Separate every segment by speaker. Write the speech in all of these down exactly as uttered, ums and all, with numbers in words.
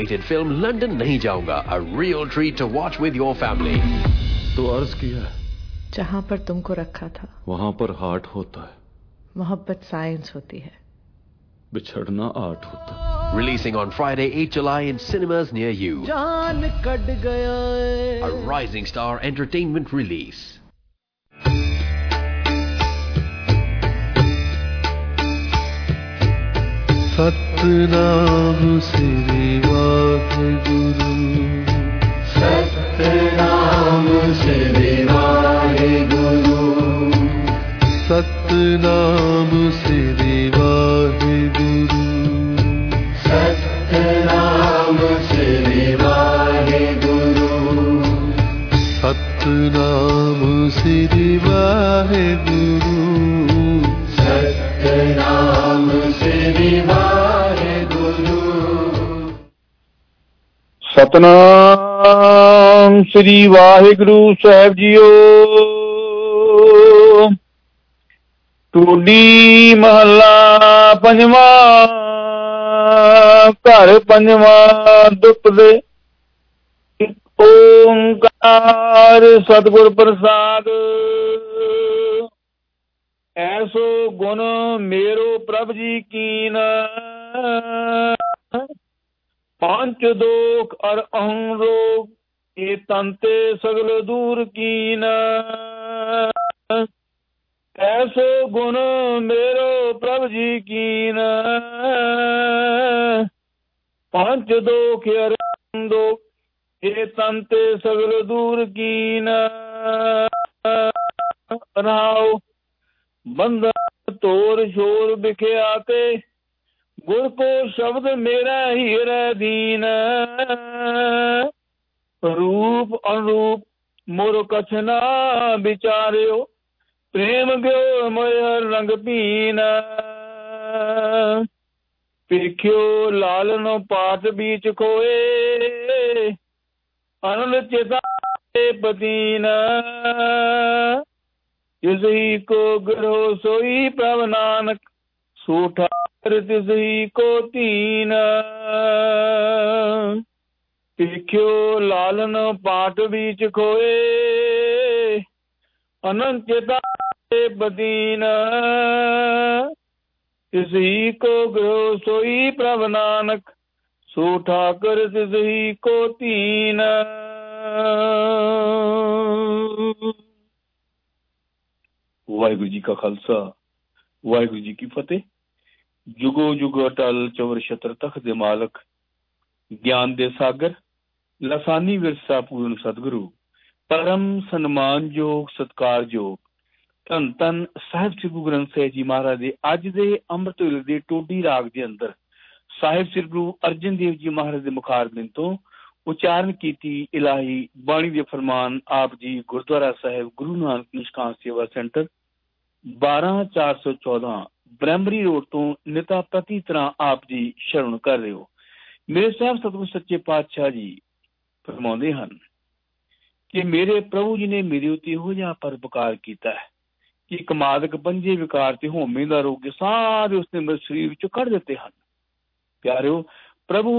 Speaker 1: film London नहीं जाऊंगा, a real treat to watch with your family.
Speaker 2: तो अर्ज किया,
Speaker 3: जहां पर तुमको रखा था
Speaker 2: वहां पर हार्ट होता है,
Speaker 3: मोहब्बत साइंस होती है,
Speaker 2: बिछड़ना आर्ट होता है.
Speaker 1: Releasing on Friday, eighth July in cinemas near you.
Speaker 4: जान कट गया
Speaker 1: A Rising Star Entertainment release.
Speaker 5: Satnam Shri Waheguru, Satnam Shri Waheguru, Satnam Shri Waheguru, Satnam Shri Waheguru, Satnam Shri Waheguru, Satnam Shri Waheguru.
Speaker 6: Satnam Shri Waheguru साहब जीओ. टूडी महला पंजवा, घर पंजवा दुप दे. ओंकार सतगुर प्रसाद. ऐसो गुण मेरो प्रभ जी कीन, पांच दोख और अहं रोग ये तंते सगल दूर कीन. ऐसो गुण मेरो प्रभ जी कीन, पांच दोख और अहं रोग ये तंते सगल दूर कीन. राव बंधन तोर शोर बिखया ते, गुर को शब्द मेरा हीरे दीन. रूप अनुरूप मोर कछ ना विचार्यो, प्रेम गयो मोय रंग पीन. पिरख्यो लालन पाठ बीच खोए, आनंद चेता पतीन. तिसही को गढ़ो सोई प्रभ नानक, सूठा तिसही को तीन. पिरख्यो लालन पाठ बीच खोए, अनंत चेता बदीन. तिसही को गढ़ो सोई प्रभ नानक, सूठा कर तिसही को तीन. वाहिगुरु जी का खालसा, वाहिगुरु जी की फतेह. जुगो जुग अटल चवर छत्र तख्त दे मालक, ज्ञान दे सागर, लसानी विरसा पूर्ण सतगुरु, परम सन्मान योग सत्कार योग धन धन साहिब श्री गुरु ग्रंथ साहिब जी महाराज दे अज दे अमृत वेले दे टोडी राग दे अंदर साहिब श्री गुरु अर्जन देव जी महाराज दे मुखारबिंद तो उच्चारण कीती इलाही बाणी दे फरमान आप जी गुरुद्वारा साहिब गुरु नानक निष्काम सेवा सेंटर बारह चार सौ चौदह ब्रह्मरी रोड तो निता प्रति तरह आप जी शरण कर रहे हो. मेरे साहब सतगुरु सच्चे पातशाह जी फरमाते हैं कि मेरे प्रभु जी ने मेरे उत्ते इहो जिहा परोपकार कीता है कि कमादक पंजे विकार ते होमे दा रोग सारे उसने मेरे शरीर विचों कढ़ दिते हैं. प्यारिओ, प्रभु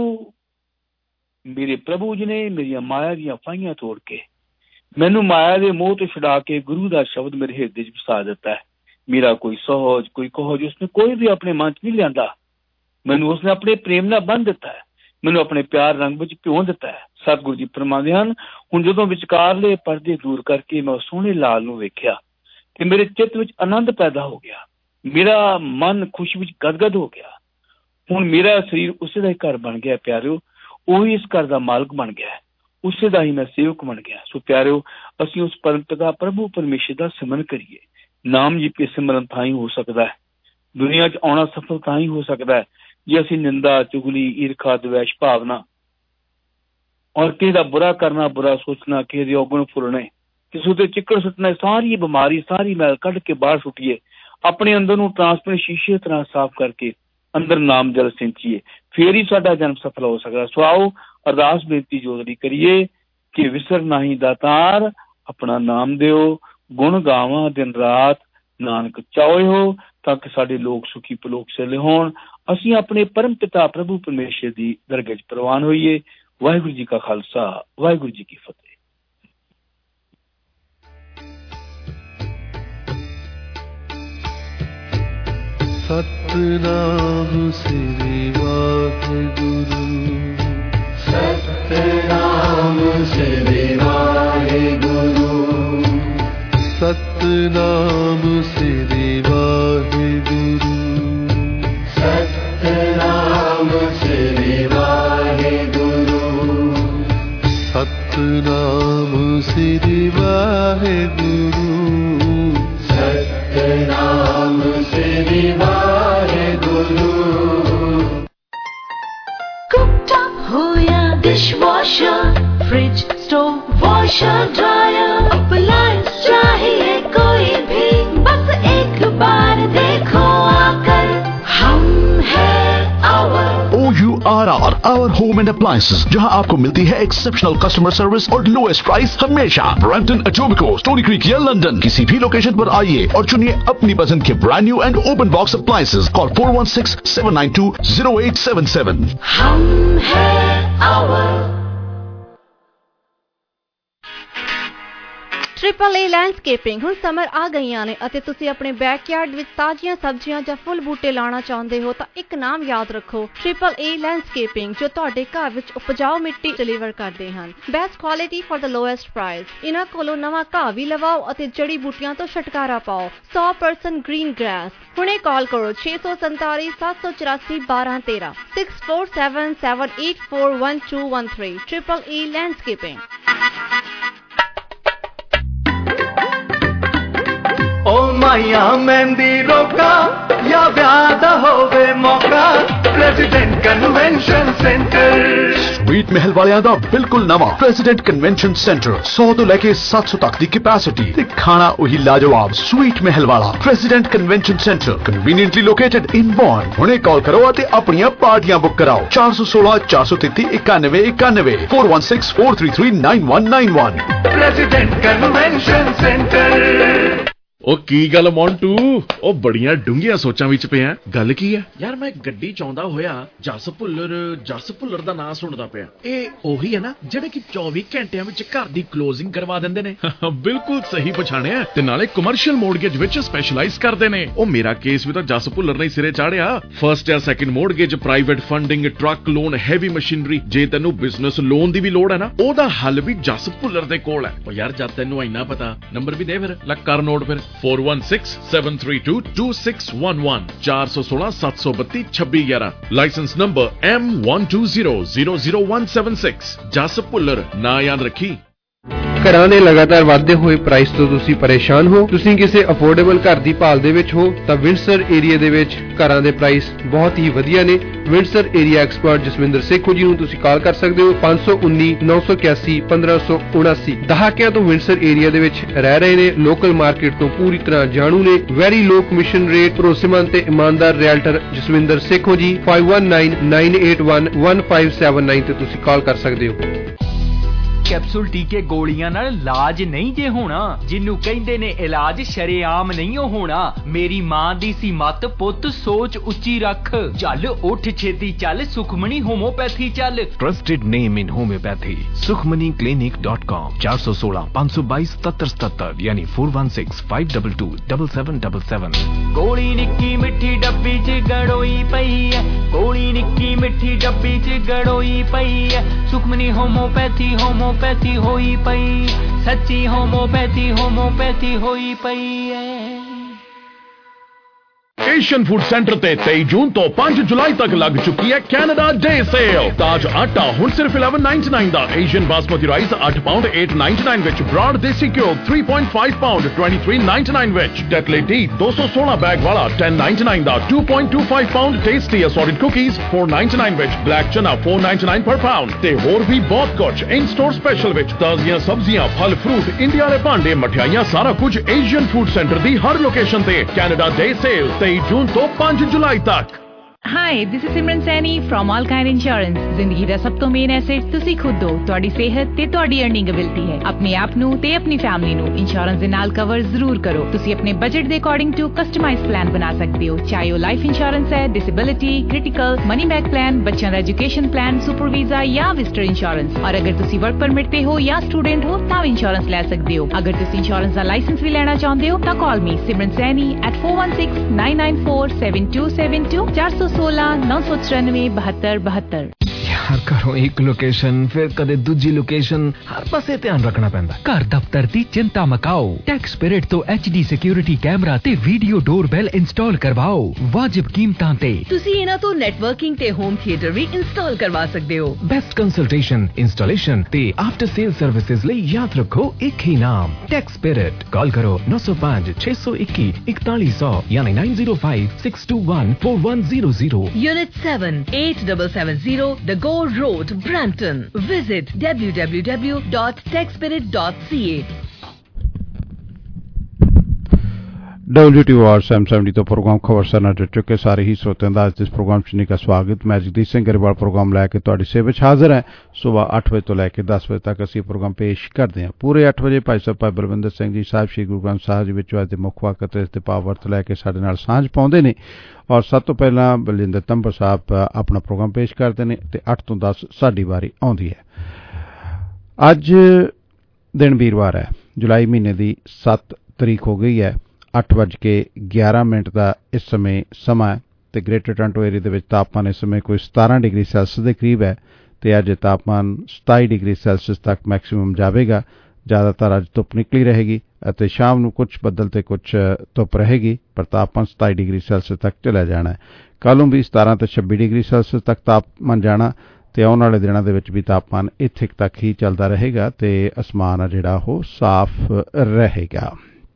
Speaker 6: मेरे प्रभु जी ने मेरी माया दी फाइयां तोड़ के मैनू माया दे मोह तो छुड़ा के गुरु दा शब्द मेरे हिरदे च वसा दिता है. मेरा कोई सहज कोई कहज उसने कोई भी अपने मन च नहीं लियांदा. मैनू उसने अपने प्रेम नाल बंध दिता है, मैनू अपने प्यार रंग विच भिओ दिता है. सतगुरु जी फरमांदे हन, हुण जदों विचकारले पर्दे दूर करके मैं सोहणे लाल नूं वेख्या कि मेरे चित्त विच आनंद पैदा हो गया, मेरा मन खुशी विच गदगद हो गया. हुण मेरा शरीर उसे दा ही घर बन गया. प्यारिओ, ਉਹੀ इस घर का मालक बन गया है, उसे दा ही मैं सेवक बन गया. सो प्यारिओ, असीं उस परम पिता प्रभु परमेश्वर दा सिमरन करिए. नाम जपे सिमरन तां ही हो सकता है, दुनिया च आउणा सफल तां ही हो सकता है जे असीं निंदा चुगली ईर्खा द्वेष भावना और किसी दा बुरा करना बुरा सोचना किसी दे औगण फुलने किसी उत्ते चिक्कड़ सुੱਟਣਾ सारी बीमारी सारी मैल कढ के बाहर सुੱਟੀਏ. अपने अंदर नूं ट्रांसपेरेंट शीशे तरह साफ करके अंदर नाम जल सिंचीए, फिर ही साडा जन्म सफल हो सकता. सो आओ अरदास बेनती जोदरी करिए कि विसर नाही दातार अपना नाम दिओ, गुण गावां दिन रात नानक चाहे हो ताकि साडे लोग सुखी पलोक चले होण. ਅਸੀਂ ਆਪਣੇ ਪਰਮ ਪਿਤਾ ਪ੍ਰਭੂ ਪਰਮੇਸ਼ਰ ਦੀ ਦਰਗਾਹ 'ਚ ਪ੍ਰਵਾਨ ਹੋਈਏ। ਵਾਹਿਗੁਰੂ ਜੀ ਕਾ ਖਾਲਸਾ, ਵਾਹਿਗੁਰੂ ਜੀ ਕੀ ਫਤਿਹ।
Speaker 5: ਸਤਿਨਾਮ ਸ੍ਰੀ ਵਾਹਿਗੁਰੂ,
Speaker 4: ਸਤਿਨਾਮ ਸ੍ਰੀ ਵਾਹਿਗੁਰੂ,
Speaker 5: ਸਤਿਨਾਮ ਸ੍ਰੀ ਵਾਹਿਗੁਰੂ,
Speaker 4: ਸਤਿਨਾਮ ਸ੍ਰੀ ਵਾਹਿਗੁਰੂ,
Speaker 5: ਸਤਿਨਾਮ ਸ੍ਰੀ ਵਾਹਿਗੁਰੂ,
Speaker 4: ਸਤਿਨਾਮ ਸ੍ਰੀ ਵਾਹਿਗੁਰੂ।
Speaker 7: Cooktop हो या dishwasher, fridge, stove, washer, dryer, appliance चाहिए कोई भी, बस एक बार देखो आकर, हम है our
Speaker 8: O U R R, our home and appliances, जहां आपको मिलती है एक्सेप्शनल कस्टमर सर्विस और लोएस्ट प्राइस हमेशा। ब्रैम्पटन, एटोबिको, स्टोनी क्रीक या लंदन, किसी भी लोकेशन पर आइए और चुनिए अपनी पसंद के brand new and open box appliances. Call four one six seven nine two zero eight seven seven.
Speaker 7: हम है our
Speaker 9: ट्रिपल ए लैंडस्केपिंग ਹੁਣ ਸਮਰ ਆ ਗਈਆਂ ਨੇ ਅਤੇ ਤੁਸੀਂ ਆਪਣੇ ਬੈਕਯਾਰਡ ਵਿੱਚ ਤਾਜ਼ੀਆਂ ਸਬਜ਼ੀਆਂ ਜਾਂ ਫੁੱਲ ਬੂਟੇ ਲਾਉਣਾ ਚਾਹੁੰਦੇ ਹੋ ਤਾਂ ਇੱਕ ਨਾਮ ਯਾਦ ਰੱਖੋ, ट्रिपल ए लैंडस्केपिंग, ਜੋ ਤੁਹਾਡੇ ਘਰ ਵਿੱਚ ਉਪਜਾਊ ਮਿੱਟੀ ਡਿਲੀਵਰ ਕਰਦੇ ਹਨ। Best quality for the lowest price. ਇਹਨਾਂ ਕੋਲੋਂ ਨਵਾਂ ਘਾਹ ਵੀ ਲਵਾਓ ਅਤੇ ਜੜੀ ਬੂਟੀਆਂ ਤੋਂ ਛੁਟਕਾਰਾ ਪਾਓ। ਸੌ ਪਰਸੈਂਟ ਗ੍ਰੀਨ ਗ੍ਰਾਸ। ਹੁਣੇ ਕਾਲ ਕਰੋ ਛੇ ਸੌ ਸੰਤਾਲੀ ਸੱਤ ਸੌ ਚੁਰਾਸੀ ਬਾਰਾਂ ਤੇਰਾਂ six four seven seven eight four one two one three. Triple A landscaping.
Speaker 4: ओ माया मेहंदी रोका या व्याह होवे मौका, प्रेसिडेंट कन्वेंशन सेंटर।
Speaker 8: स्वीट महल वालियां दा बिल्कुल नवा प्रेसिडेंट कन्वेंशन सेंटर, सौ तो लेके सात सौ तक दी कैपेसिटी ते खाना वही लाजवाब। स्वीट महल वाला president convention centre conveniently located in born. हुणे कॉल करो ते अपनी पार्टियां बुक कराओ। चार सौ सोलह चार सौ तेती इक्यानवे इक्यानवे four one six four three three nine one nine one.
Speaker 4: President convention centre.
Speaker 10: ਉਹ ਕੀ ਗੱਲ ਮੌਂਟੂ, ਉਹ ਬੜੀਆਂ ਡੂੰਘੀਆਂ ਸੋਚਾਂ ਵਿੱਚ ਪਿਆ। ਗੱਲ ਕੀ ਹੈ ਯਾਰ? ਮੈਂ ਗੱਡੀ ਚਾਹੁੰਦਾ ਹੋਇਆ ਜਸ ਭੁੱਲਰ ਜਸ ਭੁੱਲਰ ਦਾ ਨਾਂ ਸੁਣਦਾ ਪਿਆ। ਇਹ ਉਹੀ ਹੈ ਨਾ ਜਿਹੜੇ ਕਿ ਚੌਵੀ ਘੰਟਿਆਂ ਵਿੱਚ ਘਰ ਦੀ ਕਲੋਜ਼ਿੰਗ ਕਰਵਾ ਦਿੰਦੇ ਨੇ? ਬਿਲਕੁਲ ਸਹੀ ਪਛਾਣਿਆ, ਤੇ ਨਾਲੇ ਕਮਰਸ਼ੀਅਲ ਮੋਰਗੇਜ ਵਿੱਚ ਸਪੈਸ਼ਲਾਈਜ਼ ਕਰਦੇ ਨੇ। ਉਹ ਮੇਰਾ ਕੇਸ ਵੀ ਤਾਂ ਜਸ ਭੁੱਲਰ ਨੇ ਸਿਰੇ ਚਾੜਿਆ। ਫਰਸਟ ਜਾਂ second mortgage, private funding, truck loan, heavy machinery. ਜੇ ਤੈਨੂੰ ਬਿਜ਼ਨਸ ਲੋਨ ਦੀ ਵੀ ਲੋੜ ਹੈ ਨਾ, ਉਹਦਾ ਹੱਲ ਵੀ ਜਸ ਭੁੱਲਰ ਦੇ ਕੋਲ ਹੈ। ਉਹ ਯਾਰ ਜਦ ਤੈਨੂੰ ਇੰਨਾ ਪਤਾ, ਨੰਬਰ ਵੀ ਦੇ ਫਿਰ, ਲੱਗ ਕਰ ਨੋਟ ਫਿਰ। Four one six seven three two two six one one चार सौ सोलह सात सौ बत्ती छब्बी ग्यारह। Licence number M one two zero zero zero one seven six. Jas Bhullar ना याद रखी।
Speaker 11: ਘਰਾਂ ਦੇ ਲਗਾਤਾਰ ਵਧਦੇ ਹੋਏ ਪ੍ਰਾਈਸ ਤੋਂ ਤੁਸੀਂ ਪਰੇਸ਼ਾਨ ਹੋ? ਤੁਸੀਂ ਕਿਸੇ ਅਫੋਰਡੇਬਲ ਘਰ ਦੀ ਭਾਲ ਦੇ ਵਿੱਚ ਹੋ ਤਾਂ ਵਿੰਡਸਰ ਏਰੀਆ ਦੇ ਵਿੱਚ ਘਰਾਂ ਦੇ ਪ੍ਰਾਈਸ ਬਹੁਤ ਹੀ ਵਧੀਆ ਨੇ। Windsor area expert Jaswinder Sekhon ji ਨੂੰ ਤੁਸੀਂ ਕਾਲ ਕਰ ਸਕਦੇ ਹੋ ਪੰਜ ਸੌ ਉੱਨੀ ਨੌ ਸੌ ਇਕਿਆਸੀ ਪੰਦਰਾਂ ਸੌ ਉਨਾਸੀ। ਦਹਾਕਿਆਂ ਤੋਂ ਵਿੰਡਸਰ ਏਰੀਆ ਦੇ ਵਿੱਚ ਰਹਿ ਰਹੇ ਨੇ, ਲੋਕਲ ਮਾਰਕੀਟ ਤੋਂ ਪੂਰੀ ਤਰ੍ਹਾਂ ਜਾਣੂ ਨੇ। ਵੈਰੀ ਲੋ ਕਮਿਸ਼ਨ ਰੇਟ, ਭਰੋਸੇਮੰਦ ਤੇ ਇਮਾਨਦਾਰ realtor Jaswinder Sekhon ji. Five one nine nine eight one one five seven nine ਤੇ ਤੁਸੀਂ ਕਾਲ ਕਰ ਸਕਦੇ ਹੋ।
Speaker 12: ਕੈਪਸੂਲ ਟੀਕੇ ਗੋਲੀਆਂ ਨਾਲ ਇਲਾਜ ਨਹੀਂ ਜੇ ਹੋਣਾ, ਜਿਹਨੂੰ ਕਹਿੰਦੇ ਨੇ ਇਲਾਜ ਸ਼ਰੇਆਮ ਨਹੀਂ ਓ ਹੋਣਾ। ਮੇਰੀ ਮਾਂ ਦੀ ਸੀ ਮੱਤ, ਪੁੱਤ ਸੋਚ ਉੱਚੀ ਰੱਖ, ਚੱਲ ਉੱਠ ਛੇਤੀ ਚੱਲ, ਸੁਖਮਣੀ ਹੋਮੋਪੈਥੀ ਚੱਲ।
Speaker 1: Trusted name in homeopathy Sukhmani clinic dot com. चार सौ सोलह पाँच सौ बाईस सत्तर सत्तर यानी four one six five double two double seven double seven.
Speaker 12: ਗੋਲੀ ਨਿੱਕੀ ਮਿੱਠੀ ਡੱਬੀ ਚ ਗੜੋਈ ਪਈ ਐ, ਗੋਲੀ ਨਿੱਕੀ ਮਿੱਠੀ ਡੱਬੀ ਚ ਗੜੋਈ ਪਈ ਐ। ਸੁਖਮਨੀ ਹੋਮੋਪੈਥੀ ਹੋਮੋਪੈਥੀ ਹੋਈ ਪਈ, ਸੱਚੀ ਹੋਮੋਪੈਥੀ ਹੋਮੋਪੈਥੀ ਹੋਈ ਪਈ ਐ।
Speaker 10: ਏਸ਼ੀਅਨ ਫੂਡ ਸੈਂਟਰ ਤੇ ਤੇਈ ਜੂਨ ਤੋਂ ਪੰਜ ਜੁਲਾਈ ਤੱਕ ਲੱਗ ਚੁੱਕੀ ਹੈ ਕੈਨੇਡਾ ਡੇ ਸੇਲ। ਤਾਜ ਆਟਾ ਹੁਣ ਸਿਰਫ ਇਲੈਵਨ ਨਾਈਨਟੀ ਨਾਈਨ ਦਾ, ਏਸ਼ੀਅਨ ਬਾਸਮਤੀ ਰਾਈਸ ਅੱਠ ਪਾਉਂਡ ਅੱਠ ਨਾਈਨਟੀ ਨਾਈਨ ਵਿੱਚ, ਬ੍ਰਾਡ ਦੇਸੀ ਘਿਓ ਤਿੰਨ ਪੁਆਇੰਟ ਪੰਜ ਪਾਉਂਡ तेईस नाइन्टी नाइन ਵਿੱਚ, ਟੈਟਲੇ ਟੀ ਦੋ ਸੌ ਸੋਲ੍ਹਾਂ ਬੈਗ ਵਾਲਾ ਦਸ ਨਾਈਨਟੀ ਨਾਈਨ ਦਾ, ਦੋ ਪੁਆਇੰਟ ਦੋ ਪੰਜ ਪਾਉਂਡ ਟੇਸਟੀ ਅਸੌਰਟਡ ਕੁਕੀਜ਼ ਚਾਰ ਨਾਈਨਟੀ ਨਾਈਨ ਵਿੱਚ, ਬਲੈਕ ਚਨਾ ਚਾਰ ਨਾਈਨਟੀ ਨਾਈਨ ਪਰ ਪਾਉਂਡ ਤੇ ਹੋਰ ਵੀ ਬਹੁਤ ਕੁਝ ਇਨ ਸਟੋਰ ਸਪੈਸ਼ਲ ਵਿੱਚ। ਤਾਜ਼ੀਆਂ ਸਬਜ਼ੀਆਂ, ਫਲ ਫਰੂਟ, ਇੰਡੀਆ ਵਾਲੇ ਭਾਂਡੇ, ਮਠਿਆਈਆਂ, ਸਾਰਾ ਕੁਝ ਏਸ਼ੀਅਨ ਫੂਡ ਸੈਂਟਰ ਦੀ ਹਰ ਲੋਕੇਸ਼ਨ ਤੇ। ਕੈਨੇਡਾ ਡੇ ਸੇਲ ਤੇਈ ਜੂਨ ਤੋਂ ਪੰਜ ਜੁਲਾਈ ਤੱਕ।
Speaker 13: Hi this is Simran Saini from all kind insurance. जिंदगी ਦਾ ਸਭ ਤੋਂ ਮੇਨ ਐਸੈਟ ਤੁਸੀਂ ਖੁਦ ਹੋ, ਤੁਹਾਡੀ ਸਿਹਤ ਤੇ ਤੁਹਾਡੀ ਅਰਨਿੰਗ ਐਬਿਲਿਟੀ ਹੈ। ਆਪਣੇ ਆਪ ਨੂੰ ਤੇ ਆਪਣੀ ਫੈਮਿਲੀ ਨੂੰ ਇੰਸ਼ੋਰੈਂਸ ਦੇ ਨਾਲ ਕਵਰ ਜ਼ਰੂਰ ਕਰੋ। ਤੁਸੀਂ ਆਪਣੇ ਬਜਟ ਦੇ ਅਕੋਰਡਿੰਗ ਟੂ ਕਸਟਮਾਈਜ਼ਡ ਪਲਾਨ ਬਣਾ ਸਕਦੇ ਹੋ, ਚਾਹੇ ਉਹ ਲਾਈਫ ਇੰਸ਼ੋਰੈਂਸ ਹੈ, disability, critical, money back plan, ਬੱਚਿਆਂ ਦਾ ਐਜੂਕੇਸ਼ਨ ਪਲਾਨ, ਸੁਪਰ ਵੀਜ਼ਾ ਜਾਂ ਵਿਜ਼ਟਰ ਇੰਸ਼ੋਰੈਂਸ। ਔਰ ਅਗਰ ਤੁਸੀਂ ਵਰਕ ਪਰਮਿਟ ਤੇ ਹੋ ਜਾਂ ਸਟੂਡੈਂਟ ਹੋ ਤਾਂ ਇੰਸ਼ੋਰੈਂਸ ਲੈ ਸਕਦੇ ਹੋ। ਅਗਰ ਤੁਸੀਂ ਇੰਸ਼ੋਰੈਂਸ ਦਾ ਲਾਇਸੈਂਸ ਵੀ ਲੈਣਾ ਚਾਹੁੰਦੇ ਹੋ ਤਾਂ ਕਾਲ ਮੀ ਸਿਮਰਨ Saini at four one six nine nine four seven two seven two four one six nine nine ਚੁਰਾਨਵੇਂ ਬਹੱਤਰ ਬਹੱਤਰ।
Speaker 1: यार घरों एक लोकेशन फिर कदे दूजी लोकेशन, हर पासे ध्यान रखना पैंदा।
Speaker 14: घर दफ्तर दी चिंता मकाओ, टैक्स स्पिरिट तो एच डी सिक्योरिटी कैमरा ते वीडियो डोरबेल इंस्टॉल करवाओ वाजिब कीमतां ते।
Speaker 15: तुसी इना तो नेटवर्किंग ते होम थिएटर भी इंस्टॉल करवा सकते हो।
Speaker 1: बेस्ट कंसल्टेशन, इंस्टॉलेशन ते आफ्टर सेल सर्विसेज ले याद रखो एक ही नाम, टैक्स स्पिरिट। कॉल करो नौ सौ पाँच छह सौ इक्की इकतालीस सौ यानी nine zero five six two one four one zero zero.
Speaker 15: Unit seven eight seven seven zero The Gore Road, Brampton. Visit w w w dot tech spirit dot c a।
Speaker 16: W T R Sam seventy तो programme खबर सरना जुड़ चुके सारे ही श्रोतिਆਂ ਦਾ ਅੱਜ ਇਸ programme ਚ का स्वागत। मैं जगदीश सिंह ਗਰੇਵਾਲ ਪ੍ਰੋਗਰਾਮ ਲੈ ਕੇ ਤੁਹਾਡੀ ਸੇਵਾ ਵਿੱਚ ਹਾਜ਼ਰ ਹਾਂ। ਸਵੇਰ ਅੱਠ ਵਜੇ ਤੋਂ ਲੈ ਕੇ ਦਸ ਵਜੇ ਤੱਕ ਅਸੀਂ ਪ੍ਰੋਗਰਾਮ ਪੇਸ਼ ਕਰਦੇ ਹਾਂ। ਪੂਰੇ ਅੱਠ ਵਜੇ ਭਾਈ ਸਾਹਿਬ ਭਾਈ ਬਲਵਿੰਦਰ ਸਿੰਘ ਜੀ ਸਾਹਿਬ ਸ਼੍ਰੀ ਗੁਰੂ ਗ੍ਰੰਥ ਸਾਹਿਬ ਜੀ ਵਿੱਚ ਅੱਜ ਦੇ ਮੁੱਖ ਵਕਤ ਇਸ ਤੇ ਪਾਵਰਤ ਲੈ ਕੇ ਸਾਡੇ ਨਾਲ ਸਾਂਝ ਪਾਉਂਦੇ ਨੇ। ਔਰ ਸਭ ਤੋਂ ਪਹਿਲਾਂ ਬਲਜਿੰਦਰ ਤੰਬਰ ਸਾਹਿਬ ਆਪਣਾ ਪ੍ਰੋਗਰਾਮ ਪੇਸ਼ ਕਰਦੇ ਨੇ ਤੇ ਅੱਠ ਤੋਂ ਦਸ ਸਾਡੀ ਵਾਰੀ ਆਉਂਦੀ ਹੈ। ਅੱਜ ਦਿਨ ਵੀਰਵਾਰ ਹੈ, ਜੁਲਾਈ ਮਹੀਨੇ ਦੀ ਸੱਤ ਤਰੀਕ ਹੋ ਗਈ ਹੈ। ਅੱਠ ਵੱਜ ਕੇ ਗਿਆਰਾਂ ਮਿੰਟ ਦਾ ਇਸ ਸਮੇਂ ਸਮਾਂ ਹੈ ਤੇ ਗ੍ਰੇਟਰ ਟੋਰਾਂਟੋ ਏਰੀਆ ਦੇ ਵਿੱਚ ਤਾਪਮਾਨ ਇਸ ਸਮੇਂ ਕੋਈ ਸਤਾਰਾਂ ਡਿਗਰੀ ਸੈਲਸੀਅਸ ਦੇ ਕਰੀਬ ਹੈ ਤੇ ਅੱਜ ਤਾਪਮਾਨ ਸਤਾਈ ਡਿਗਰੀ ਸੈਲਸੀਅਸ ਤੱਕ ਮੈਕਸਿਮਮ ਜਾਵੇਗਾ। ਜ਼ਿਆਦਾਤਰ ਅੱਜ ਧੁੱਪ ਨਿਕਲੀ ਰਹੇਗੀ ਅਤੇ ਸ਼ਾਮ ਨੂੰ ਕੁਝ ਬੱਦਲ ਤੇ ਕੁਝ ਧੁੱਪ ਰਹੇਗੀ, ਪਰ ਤਾਪਮਾਨ ਸਤਾਈ ਡਿਗਰੀ ਸੈਲਸੀਅਸ ਤੱਕ ਚਲਾ ਜਾਣਾ ਹੈ। ਕੱਲ੍ਹ ਨੂੰ ਵੀ ਸਤਾਰਾਂ ਤੇ ਛੱਬੀ ਡਿਗਰੀ ਸੈਲਸੀਅਸ ਤੱਕ ਤਾਪਮਾਨ ਜਾਣਾ ਤੇ ਆਉਣ ਵਾਲੇ ਦਿਨਾਂ ਦੇ ਵਿੱਚ ਵੀ ਤਾਪਮਾਨ ਇੱਥੇ ਤੱਕ ਹੀ ਚੱਲਦਾ ਰਹੇਗਾ ਤੇ ਅਸਮਾਨ ਆ ਜਿਹੜਾ ਉਹ ਸਾਫ਼ ਰਹੇਗਾ।